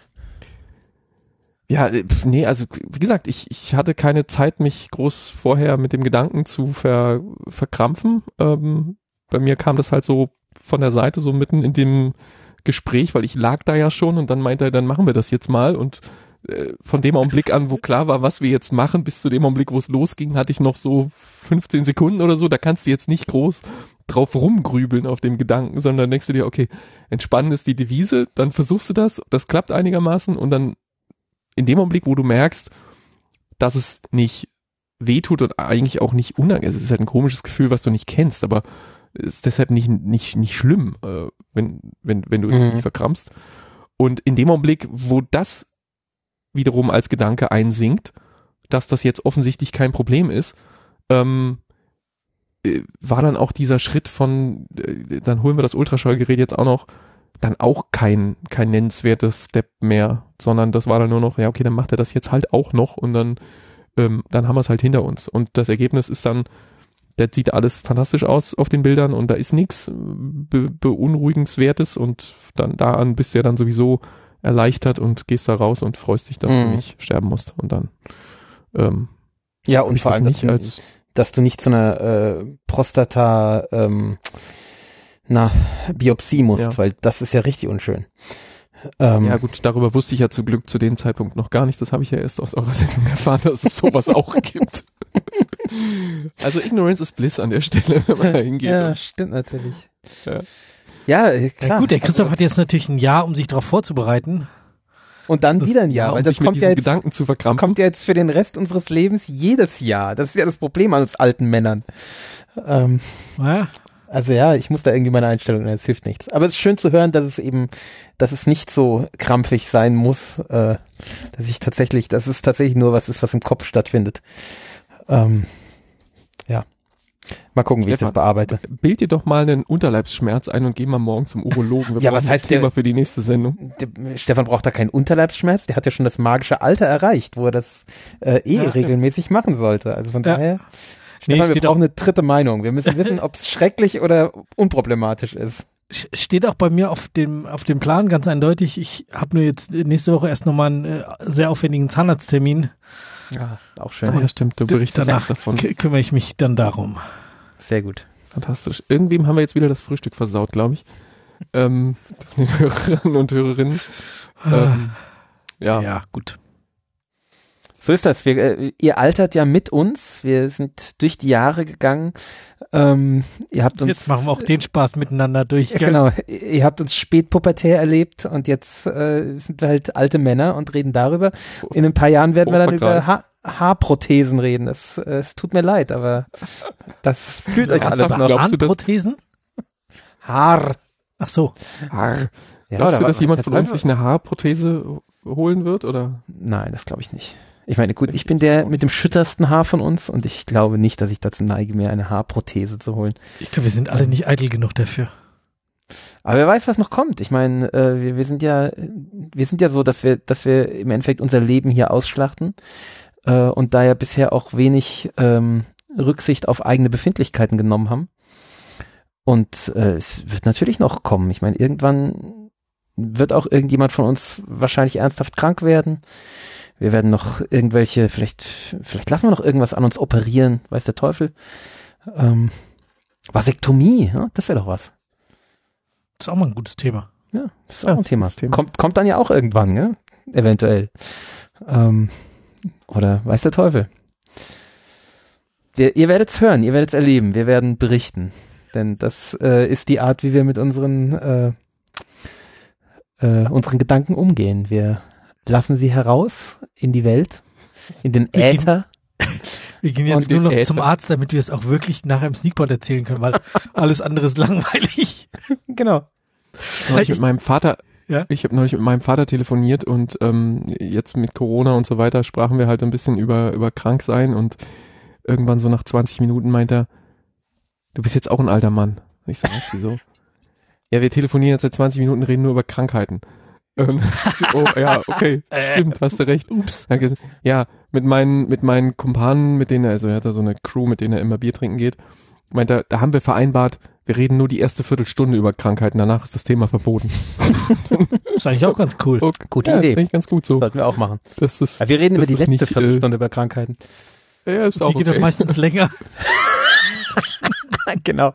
ja, äh, pf, nee, also wie gesagt, ich, ich hatte keine Zeit, mich groß vorher mit dem Gedanken zu ver, verkrampfen. Ähm, bei mir kam das halt so von der Seite, so mitten in dem Gespräch, weil ich lag da ja schon und dann meinte er, dann machen wir das jetzt mal und äh, von dem Augenblick an, wo klar war, was wir jetzt machen, bis zu dem Augenblick, wo es losging, hatte ich noch so fünfzehn Sekunden oder so, da kannst du jetzt nicht groß drauf rumgrübeln auf dem Gedanken, sondern denkst du dir, okay, entspannen ist die Devise, dann versuchst du das, das klappt einigermaßen und dann in dem Augenblick, wo du merkst, dass es nicht wehtut und eigentlich auch nicht unangenehm, es ist halt ein komisches Gefühl, was du nicht kennst, aber es ist deshalb nicht, nicht, nicht schlimm, äh, wenn, wenn, wenn du Mhm. dich verkrampfst. Und in dem Augenblick, wo das wiederum als Gedanke einsinkt, dass das jetzt offensichtlich kein Problem ist, ähm, äh, war dann auch dieser Schritt von, äh, dann holen wir das Ultraschallgerät jetzt auch noch, dann auch kein, kein nennenswertes Step mehr, sondern das war dann nur noch, ja okay, dann macht er das jetzt halt auch noch und dann, ähm, dann haben wir es halt hinter uns. Und das Ergebnis ist dann, das sieht alles fantastisch aus auf den Bildern und da ist nichts be beunruhigenswertes und dann da an bist du ja dann sowieso erleichtert und gehst da raus und freust dich, dass Mhm. du nicht sterben musst und dann ähm, Ja, hab und ich vor das allem, dass nicht du, als dass du nicht zu einer äh, Prostata ähm, na, Biopsie musst, Ja. weil das ist ja richtig unschön. Ähm, ja gut, darüber wusste ich ja zum Glück zu dem Zeitpunkt noch gar nicht. Das habe ich ja erst aus eurer Sendung erfahren, dass es sowas auch gibt. Also Ignorance is Bliss an der Stelle, wenn man da hingeht. ja, und- stimmt natürlich. Ja. Ja, klar. Ja, gut, der Christoph hat jetzt natürlich ein Jahr, um sich darauf vorzubereiten. Und dann das, wieder ein Jahr, ja, um weil das sich mit kommt diesen ja jetzt, Gedanken zu verkrampfen. kommt ja jetzt für den Rest unseres Lebens jedes Jahr. Das ist ja das Problem an uns alten Männern. Ähm, Ja. also ja, ich muss da irgendwie meine Einstellung ändern, es hilft nichts. Aber es ist schön zu hören, dass es eben, dass es nicht so krampfig sein muss, äh, dass ich tatsächlich, dass es tatsächlich nur was ist, was im Kopf stattfindet. Ähm, ja. Mal gucken, wie Stefan, ich das bearbeite. Bild dir doch mal einen Unterleibsschmerz ein und geh mal morgen zum Urologen. Wir Ja, brauchen was heißt ein Thema der- für die nächste Sendung. Der, Stefan braucht da keinen Unterleibsschmerz, der hat ja schon das magische Alter erreicht, wo er das äh, eh Ja, regelmäßig machen sollte. Also von Ja. daher, Nee, Stefan, wir steht brauchen eine dritte Meinung. Wir müssen wissen, ob es schrecklich oder unproblematisch ist. Steht auch bei mir auf dem auf dem Plan ganz eindeutig. Ich habe nur jetzt nächste Woche erst nochmal einen äh, sehr aufwendigen Zahnarzttermin. Ja, auch Ja, schön. ja, stimmt, du berichtest Danach erst davon. k- kümmere ich mich dann darum. Sehr gut. Fantastisch. Irgendwem haben wir jetzt wieder das Frühstück versaut, glaube ich. Ähm, den Hörerinnen und Hörerinnen. Ähm, ja. Ja, gut. So ist das. Wir, äh, ihr altert ja mit uns. Wir sind durch die Jahre gegangen. Ähm, ihr habt uns Jetzt machen wir auch den Spaß miteinander durch. Ja, gell? genau. Ihr habt uns spätpubertär erlebt und jetzt äh, sind wir halt alte Männer und reden darüber. In ein paar Jahren werden wir dann über ha Haarprothesen reden. Es, äh, es tut mir leid, aber das fühlt euch Was alles sagt- noch. glaubst du, dass- Zahnprothesen? Haar. Ach so. Haar. Ja, Glaubst da du, war- dass jemand das von war- uns sich eine Haarprothese holen wird? Oder? Nein, das glaube ich nicht. Ich meine, gut, ich bin der mit dem schüttersten Haar von uns und ich glaube nicht, dass ich dazu neige, mir eine Haarprothese zu holen. Ich glaube, wir sind alle nicht eitel genug dafür. Aber wer weiß, was noch kommt. Ich meine, äh, wir, wir sind ja, wir sind ja so, dass wir, dass wir im Endeffekt unser Leben hier ausschlachten äh, und da ja bisher auch wenig ähm, Rücksicht auf eigene Befindlichkeiten genommen haben. Und äh, es wird natürlich noch kommen. Ich meine, irgendwann wird auch irgendjemand von uns wahrscheinlich ernsthaft krank werden. Wir werden noch irgendwelche, vielleicht, vielleicht lassen wir noch irgendwas an uns operieren, weiß der Teufel. Ähm, Vasektomie, ja, das wäre doch was. Das ist auch mal ein gutes Thema. Ja, das ist Ja, auch ein Thema. das Thema. Kommt, kommt dann ja auch irgendwann, ne? Eventuell. Ähm, oder weiß der Teufel. Wir, ihr werdet es hören, ihr werdet es erleben, wir werden berichten. Denn das äh, ist die Art, wie wir mit unseren, äh, äh, unseren Gedanken umgehen. Wir lassen sie heraus in die Welt, in den Wir gehen- Äther. Wir gehen jetzt Und nur noch Äther. zum Arzt, damit wir es auch wirklich nachher im Sneakpot erzählen können, weil alles andere ist langweilig. Genau. Neulich Ich- mit meinem Vater, Ja? ich habe neulich mit meinem Vater telefoniert und ähm, jetzt mit Corona und so weiter sprachen wir halt ein bisschen über, über krank sein und irgendwann so nach zwanzig Minuten meint er, du bist jetzt auch ein alter Mann. Und ich sage, wieso? Ja, wir telefonieren jetzt seit zwanzig Minuten, reden nur über Krankheiten. Und, oh, ja, okay, stimmt, hast du recht. Ups. Er hat gesagt, ja, mit meinen, mit meinen Kumpanen, mit denen er, also er hat da so eine Crew, mit denen er immer Bier trinken geht, meint er, da haben wir vereinbart, wir reden nur die erste Viertelstunde über Krankheiten, danach ist das Thema verboten. Das ist eigentlich auch ganz cool. Okay. Gute Ja, Idee. finde ich ganz gut so. Sollten wir auch machen. Das ist, Aber wir reden das über die ist letzte nicht, Viertelstunde über Krankheiten. Äh, ja, ist auch Die geht okay. doch meistens länger. Genau.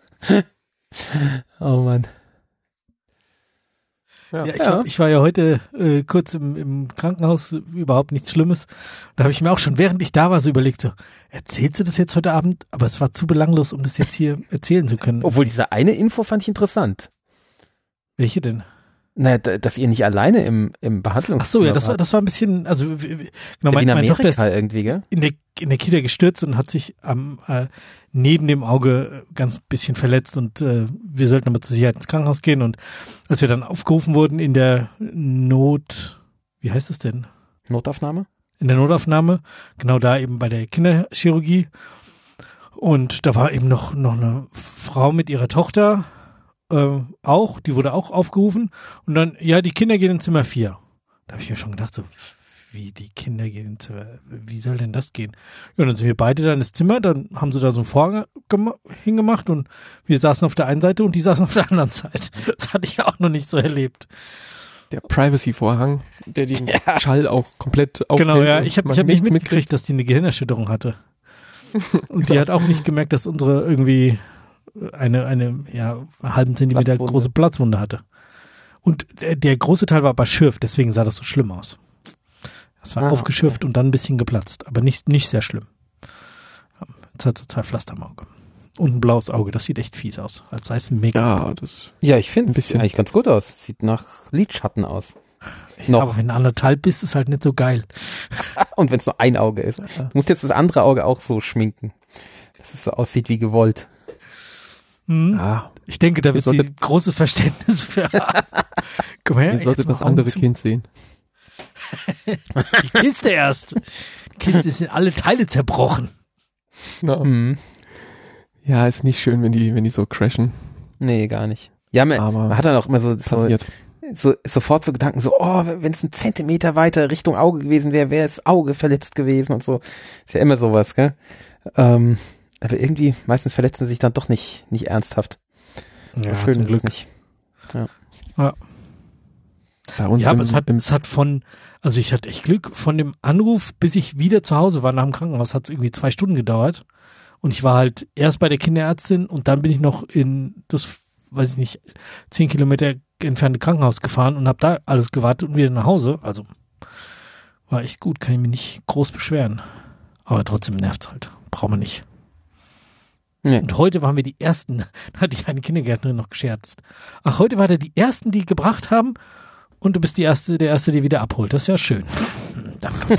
Oh Mann. Ja. Ja, ich, Ja. War, ich war ja heute äh, kurz im, im Krankenhaus, überhaupt nichts Schlimmes. Da habe ich mir auch schon, während ich da war, so überlegt, so, erzählst du das jetzt heute Abend? Aber es war zu belanglos, um das jetzt hier erzählen zu können. Obwohl diese eine Info fand ich interessant. Welche denn? Naja, d- dass ihr nicht alleine im, im Behandlungs Ach so, ja, das war, das war ein bisschen, also w- w- genau, wie mein, in mein Tochter ist Amerika irgendwie, gell? in der, in der Kita gestürzt und hat sich am äh, neben dem Auge ganz bisschen verletzt und äh, wir sollten aber zur Sicherheit ins Krankenhaus gehen und als wir dann aufgerufen wurden in der Not, wie heißt es denn? Notaufnahme? In der Notaufnahme, genau da eben bei der Kinderchirurgie und da war eben noch, noch eine Frau mit ihrer Tochter äh, auch, die wurde auch aufgerufen und dann, ja, die Kinder gehen in Zimmer vier. Da habe ich mir schon gedacht, so, wie die Kinder gehen in Zimmer, wie soll denn das gehen? Ja, und dann sind wir beide da ins Zimmer, dann haben sie da so einen Vorhang gema- hingemacht und wir saßen auf der einen Seite und die saßen auf der anderen Seite. Das hatte ich auch noch nicht so erlebt. Der Privacy-Vorhang, der den Schall auch komplett aufhält. Genau, ja, und ich habe man ich hab nicht nichts mitgekriegt, dass die eine Gehirnerschütterung hatte. Und die hat auch nicht gemerkt, dass unsere irgendwie eine, eine ja, einen halben Zentimeter Platzwunde. große Platzwunde hatte. Und der, der große Teil war aber schürf, deswegen sah das so schlimm aus. Das war Ah, aufgeschürft und dann ein bisschen geplatzt, aber nicht, nicht sehr schlimm. Ja, jetzt hat sie zwei Pflaster am Auge. Und ein blaues Auge, das sieht echt fies aus, als sei es ein Make-up. Ja, das Ja, ich finde Ein es bisschen. eigentlich ganz gut aus. Sieht nach Lidschatten aus. Ja, noch. aber wenn du anderthalb bist, ist halt nicht so geil. Und wenn es nur ein Auge ist. Du musst jetzt das andere Auge auch so schminken, dass es so aussieht wie gewollt. Hm. ja, Ich denke, da Ihr wird sie solltet- großes Verständnis für haben. Komm her, ihr solltet jetzt mal das Augen andere zu. Kind sehen. Die Kiste erst. Die Kiste ist in alle Teile zerbrochen. Na, Mhm. ja, ist nicht schön, wenn die, wenn die so crashen. Nee, gar nicht. Ja, man, Aber man hat dann auch immer so, so, Passiert. so sofort so Gedanken, so, oh, wenn es ein Zentimeter weiter Richtung Auge gewesen wäre, wäre das Auge verletzt gewesen und so. Ist ja immer sowas, gell? Ähm, aber irgendwie, meistens verletzen sie sich dann doch nicht, nicht ernsthaft. Ja, Schön zum ist es Glück. nicht. Bei uns Ja, im, aber es hat, im es hat von, also ich hatte echt Glück, von dem Anruf, bis ich wieder zu Hause war nach dem Krankenhaus, hat es irgendwie zwei Stunden gedauert. Und ich war halt erst bei der Kinderärztin und dann bin ich noch in das, weiß ich nicht, zehn Kilometer entfernte Krankenhaus gefahren und habe da alles gewartet und wieder nach Hause. Also war echt gut, kann ich mich nicht groß beschweren. Aber trotzdem nervt's halt. Brauchen wir nicht. Nee. Und heute waren wir die Ersten, da hatte ich eine Kindergärtnerin noch gescherzt. Ach, heute war der die Ersten, die gebracht haben und du bist die Erste, der Erste, der wieder abholt. Das ist ja schön. Hm, danke.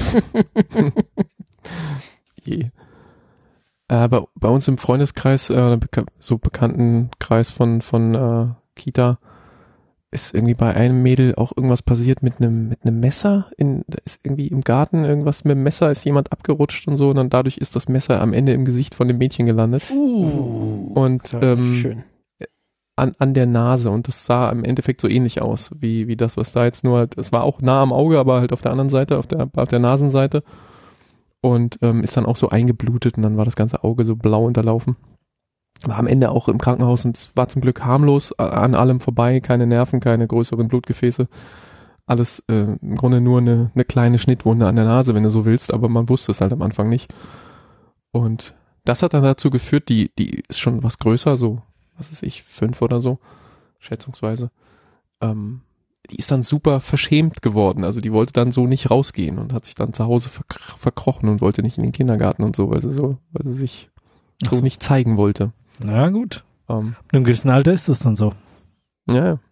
je. Äh, bei, bei uns im Freundeskreis, äh, beka- so Bekanntenkreis von, von äh, Kita, ist irgendwie bei einem Mädel auch irgendwas passiert mit einem mit einem Messer. In, da ist irgendwie im Garten irgendwas mit dem Messer, ist jemand abgerutscht und so und dann dadurch ist das Messer am Ende im Gesicht von dem Mädchen gelandet. Uh. Und Das war ähm, schön. an, an der Nase und das sah im Endeffekt so ähnlich aus, wie, wie das, was da jetzt nur halt, es war auch nah am Auge, aber halt auf der anderen Seite, auf der, auf der Nasenseite und ähm, ist dann auch so eingeblutet und dann war das ganze Auge so blau unterlaufen. War am Ende auch im Krankenhaus und es war zum Glück harmlos, an allem vorbei, keine Nerven, keine größeren Blutgefäße. Alles äh, im Grunde nur eine, eine kleine Schnittwunde an der Nase, wenn du so willst, aber man wusste es halt am Anfang nicht. Und das hat dann dazu geführt, die, die ist schon was größer, so, was weiß ich, fünf oder so, schätzungsweise. Ähm, die ist dann super verschämt geworden, also die wollte dann so nicht rausgehen und hat sich dann zu Hause verk- verkrochen und wollte nicht in den Kindergarten und so, weil sie so, weil sie sich Ach so so. nicht zeigen wollte. Na gut. Ähm, In einem gewissen Alter ist das dann so. ja, ja.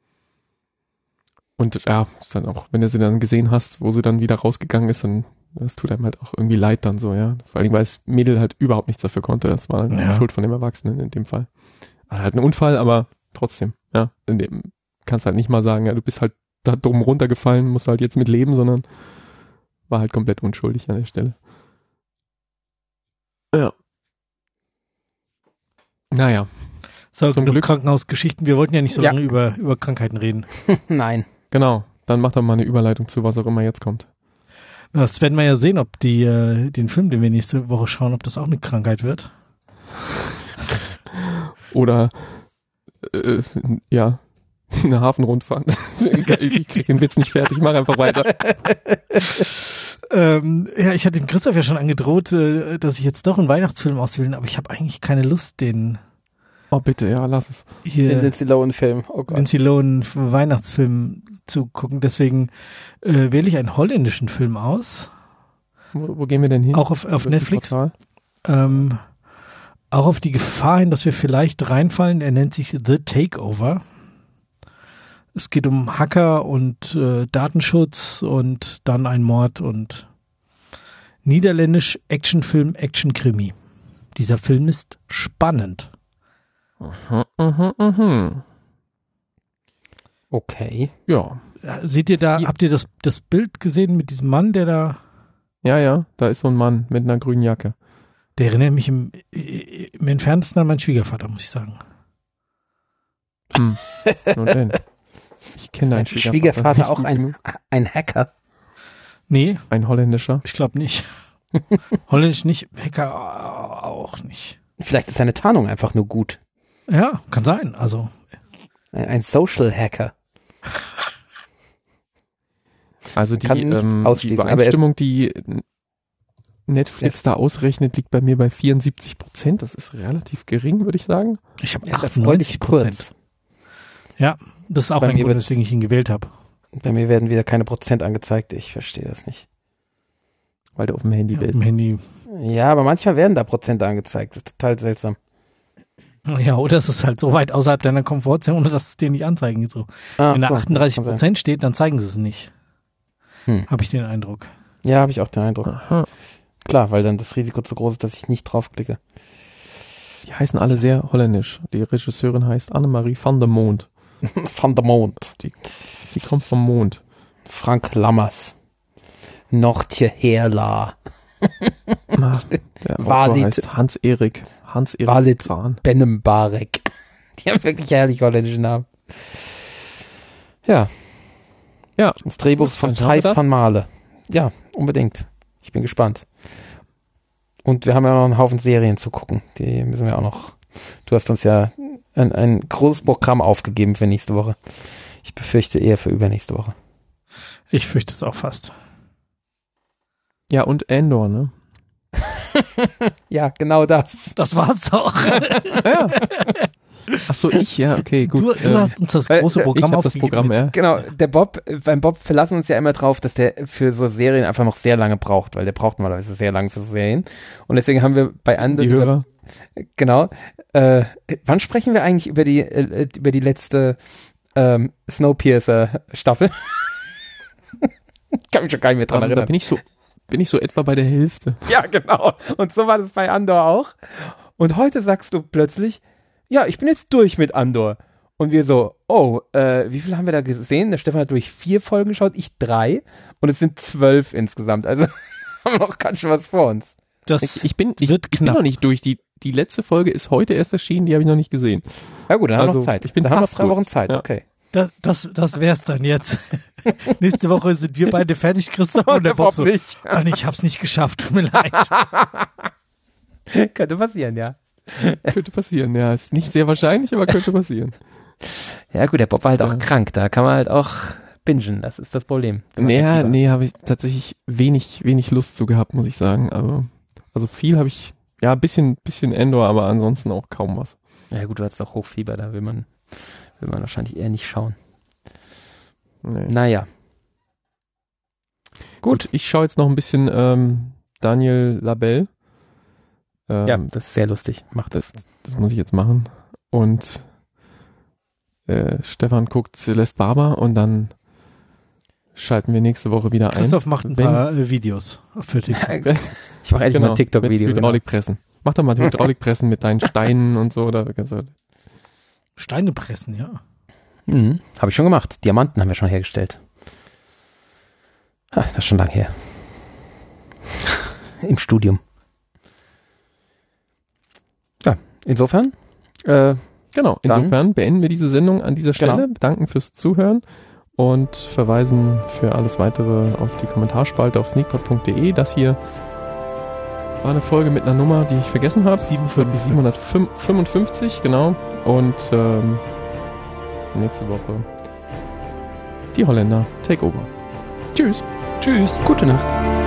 Und ja, ist dann auch, wenn du sie dann gesehen hast, wo sie dann wieder rausgegangen ist, dann das tut einem halt auch irgendwie leid dann so, ja. Vor allem, weil das Mädel halt überhaupt nichts dafür konnte. Das war dann Ja. die Schuld von dem Erwachsenen in dem Fall. Also halt ein Unfall, aber trotzdem, ja. In dem kannst halt nicht mal sagen, ja, du bist halt da dumm runtergefallen, musst halt jetzt mit leben, sondern war halt komplett unschuldig an der Stelle. Ja. Naja. So, Zum genug Glück. Krankenhausgeschichten. Wir wollten ja nicht so Ja. lange über, über Krankheiten reden. Nein. Genau, dann mach doch mal eine Überleitung zu was auch immer jetzt kommt. Das werden wir ja sehen, ob die, äh, den Film, den wir nächste Woche schauen, ob das auch eine Krankheit wird. Oder äh, ja, eine Hafenrundfahrt. Ich krieg den Witz nicht fertig, mach einfach weiter. Ähm, ja, ich hatte dem Christoph ja schon angedroht, äh, dass ich jetzt doch einen Weihnachtsfilm auswählen, aber ich habe eigentlich keine Lust, den Oh bitte, ja, lass es. Den hier Lindsay Lohan-Film. Oh Gott. Lindsay Lohan Weihnachtsfilm zu gucken. Deswegen äh, wähle ich einen holländischen Film aus, Wo, wo gehen wir denn hin? auch auf, auf Welches Netflix. Portal? Ähm, auch auf die Gefahr hin, dass wir vielleicht reinfallen. Er nennt sich The Takeover. Es geht um Hacker und äh, Datenschutz und dann ein Mord und niederländisch Actionfilm, Actionkrimi. Dieser Film ist spannend. Mhm, mhm, mhm. Okay. Ja, Äh, Seht ihr da, Ja. habt ihr das, das Bild gesehen mit diesem Mann, der da, ja, ja, da ist so ein Mann mit einer grünen Jacke. der erinnert mich im, im entferntesten an meinen Schwiegervater, muss ich sagen. Hm. Nun denn. Ich kenne deinen Schwiegervater, Schwiegervater, nicht auch gut ein, genug. ein Hacker. Nee, Ein holländischer. ich glaube nicht. Holländisch nicht, Hacker auch nicht. Vielleicht ist seine Tarnung einfach nur gut. Ja, kann sein. Also, Ein, ein Social Hacker. Also die, kann nichts ähm, die ausschließen, aber er- Übereinstimmung, die Netflix da ausrechnet, liegt bei mir bei vierundsiebzig Prozent. Das ist relativ gering, würde ich sagen. ich habe Er ist achtundneunzig erfreulich Prozent. kurz. Ja, das ist auch Bei ein mir Grund, wird's- weswegen ich ihn gewählt habe. Bei mir werden wieder keine Prozent angezeigt. Ich verstehe das nicht. Weil du auf dem Handy Ja, auf bist. dem Handy. Ja, aber manchmal werden da Prozente angezeigt. Das ist total seltsam. Ja, oder es ist halt so weit außerhalb deiner Komfortzone, dass es dir nicht anzeigen. So. Ah, Wenn da so, achtunddreißig kann sein. Prozent steht, dann zeigen sie es nicht. Hm. Habe ich den Eindruck. Ja, habe ich auch den Eindruck. Aha. Klar, weil dann das Risiko zu groß ist, dass ich nicht draufklicke. Die heißen alle sehr holländisch. Die Regisseurin heißt Annemarie van der Mond. Van der Mond. Sie kommt vom Mond. Frank Lammers. Nortje Herla. Ah, der Autor Walid. heißt Hans-Erik. Hans-Erik Walid Zahn. Bennembarek. Die haben wirklich herrliche holländische Namen. Ja. Ja. Das Drehbuch ist von Dann schauen wir Thijs das. van Male. Ja, unbedingt. Ich bin gespannt. Und wir haben ja noch einen Haufen Serien zu gucken. Die müssen wir auch noch. Du hast uns ja ein, ein großes Programm aufgegeben für nächste Woche. Ich befürchte eher für übernächste Woche. Ich fürchte es auch fast. Ja, und Andor, ne? Ja, genau das. Das war's doch. Ja. Ach so, ich, ja, okay, gut. Du, du Ähm, hast uns das weil, große äh, Programm ich hab das aufgegeben Programm, mit- ja. Genau, der Bob, beim Bob verlassen wir uns ja immer drauf, dass der für so Serien einfach noch sehr lange braucht, weil der braucht normalerweise sehr lange für so Serien. Und deswegen haben wir bei anderen Die Hörer. Genau. Äh, wann sprechen wir eigentlich über die äh, über die letzte ähm, Snowpiercer-Staffel? Ich kann mich schon gar nicht mehr dran Ähm, da erinnern. bin ich so, bin ich so etwa bei der Hälfte. Ja, genau. Und so war das bei Andor auch. Und heute sagst du plötzlich, ja, ich bin jetzt durch mit Andor. Und wir so, oh, äh, wie viel haben wir da gesehen? Der Stefan hat durch vier Folgen geschaut, ich drei. Und es sind zwölf insgesamt. Also haben wir noch ganz schön was vor uns. Das Ich, ich bin, ich, wird ich bin knapp. noch nicht durch. Die, die letzte Folge ist heute erst erschienen, die habe ich noch nicht gesehen. Ja gut, dann haben wir Also, noch Zeit. ich bin dann haben wir fast drei Wochen durch. Zeit, Ja. okay. Das, das, das wär's dann jetzt. Nächste Woche sind wir beide fertig, Christoph, und der Der Bob so, nicht. Mann, ich hab's nicht geschafft, tut mir leid. Könnte passieren, ja. Könnte passieren, ja. Ist nicht sehr wahrscheinlich, aber könnte passieren. Ja gut, der Bob war halt auch Ja. krank. Da kann man halt auch bingen. Das ist das Problem. Wenn man Naja, Fieber- nee, habe ich tatsächlich wenig, wenig Lust zu gehabt, muss ich sagen. Aber, also viel habe ich, ja, ein bisschen, bisschen Endor, aber ansonsten auch kaum was. Ja gut, du hattest doch Hochfieber. Da will man, will man wahrscheinlich eher nicht schauen. Nee. Naja. Gut, ich schaue jetzt noch ein bisschen ähm, Daniel Labelle. Ähm, Ja, das ist sehr lustig. Macht das. das, das muss ich jetzt machen. Und äh, Stefan guckt Celeste Barber und dann schalten wir nächste Woche wieder ein. Christoph macht ein Wenn- paar äh, Videos für TikTok. Ich mache endlich mal ein TikTok-Video. Mit Genau. Hydraulikpressen. Mach doch mal Hydraulikpressen mit deinen Steinen und so. Oder, also, Steine pressen, ja. Mhm. Habe ich schon gemacht. Diamanten haben wir schon hergestellt. Ah, das ist schon lang her. Im Studium. Ja, insofern. Äh, genau, Dann- insofern beenden wir diese Sendung an dieser Stelle. Genau. Danken fürs Zuhören und verweisen für alles weitere auf die Kommentarspalte auf sneakpot punkt de. Das hier war eine Folge mit einer Nummer, die ich vergessen habe. siebenhundertfünfundfünfzig, genau. Und ähm, nächste Woche die Holländer Takeover. Tschüss. Tschüss. gute Nacht.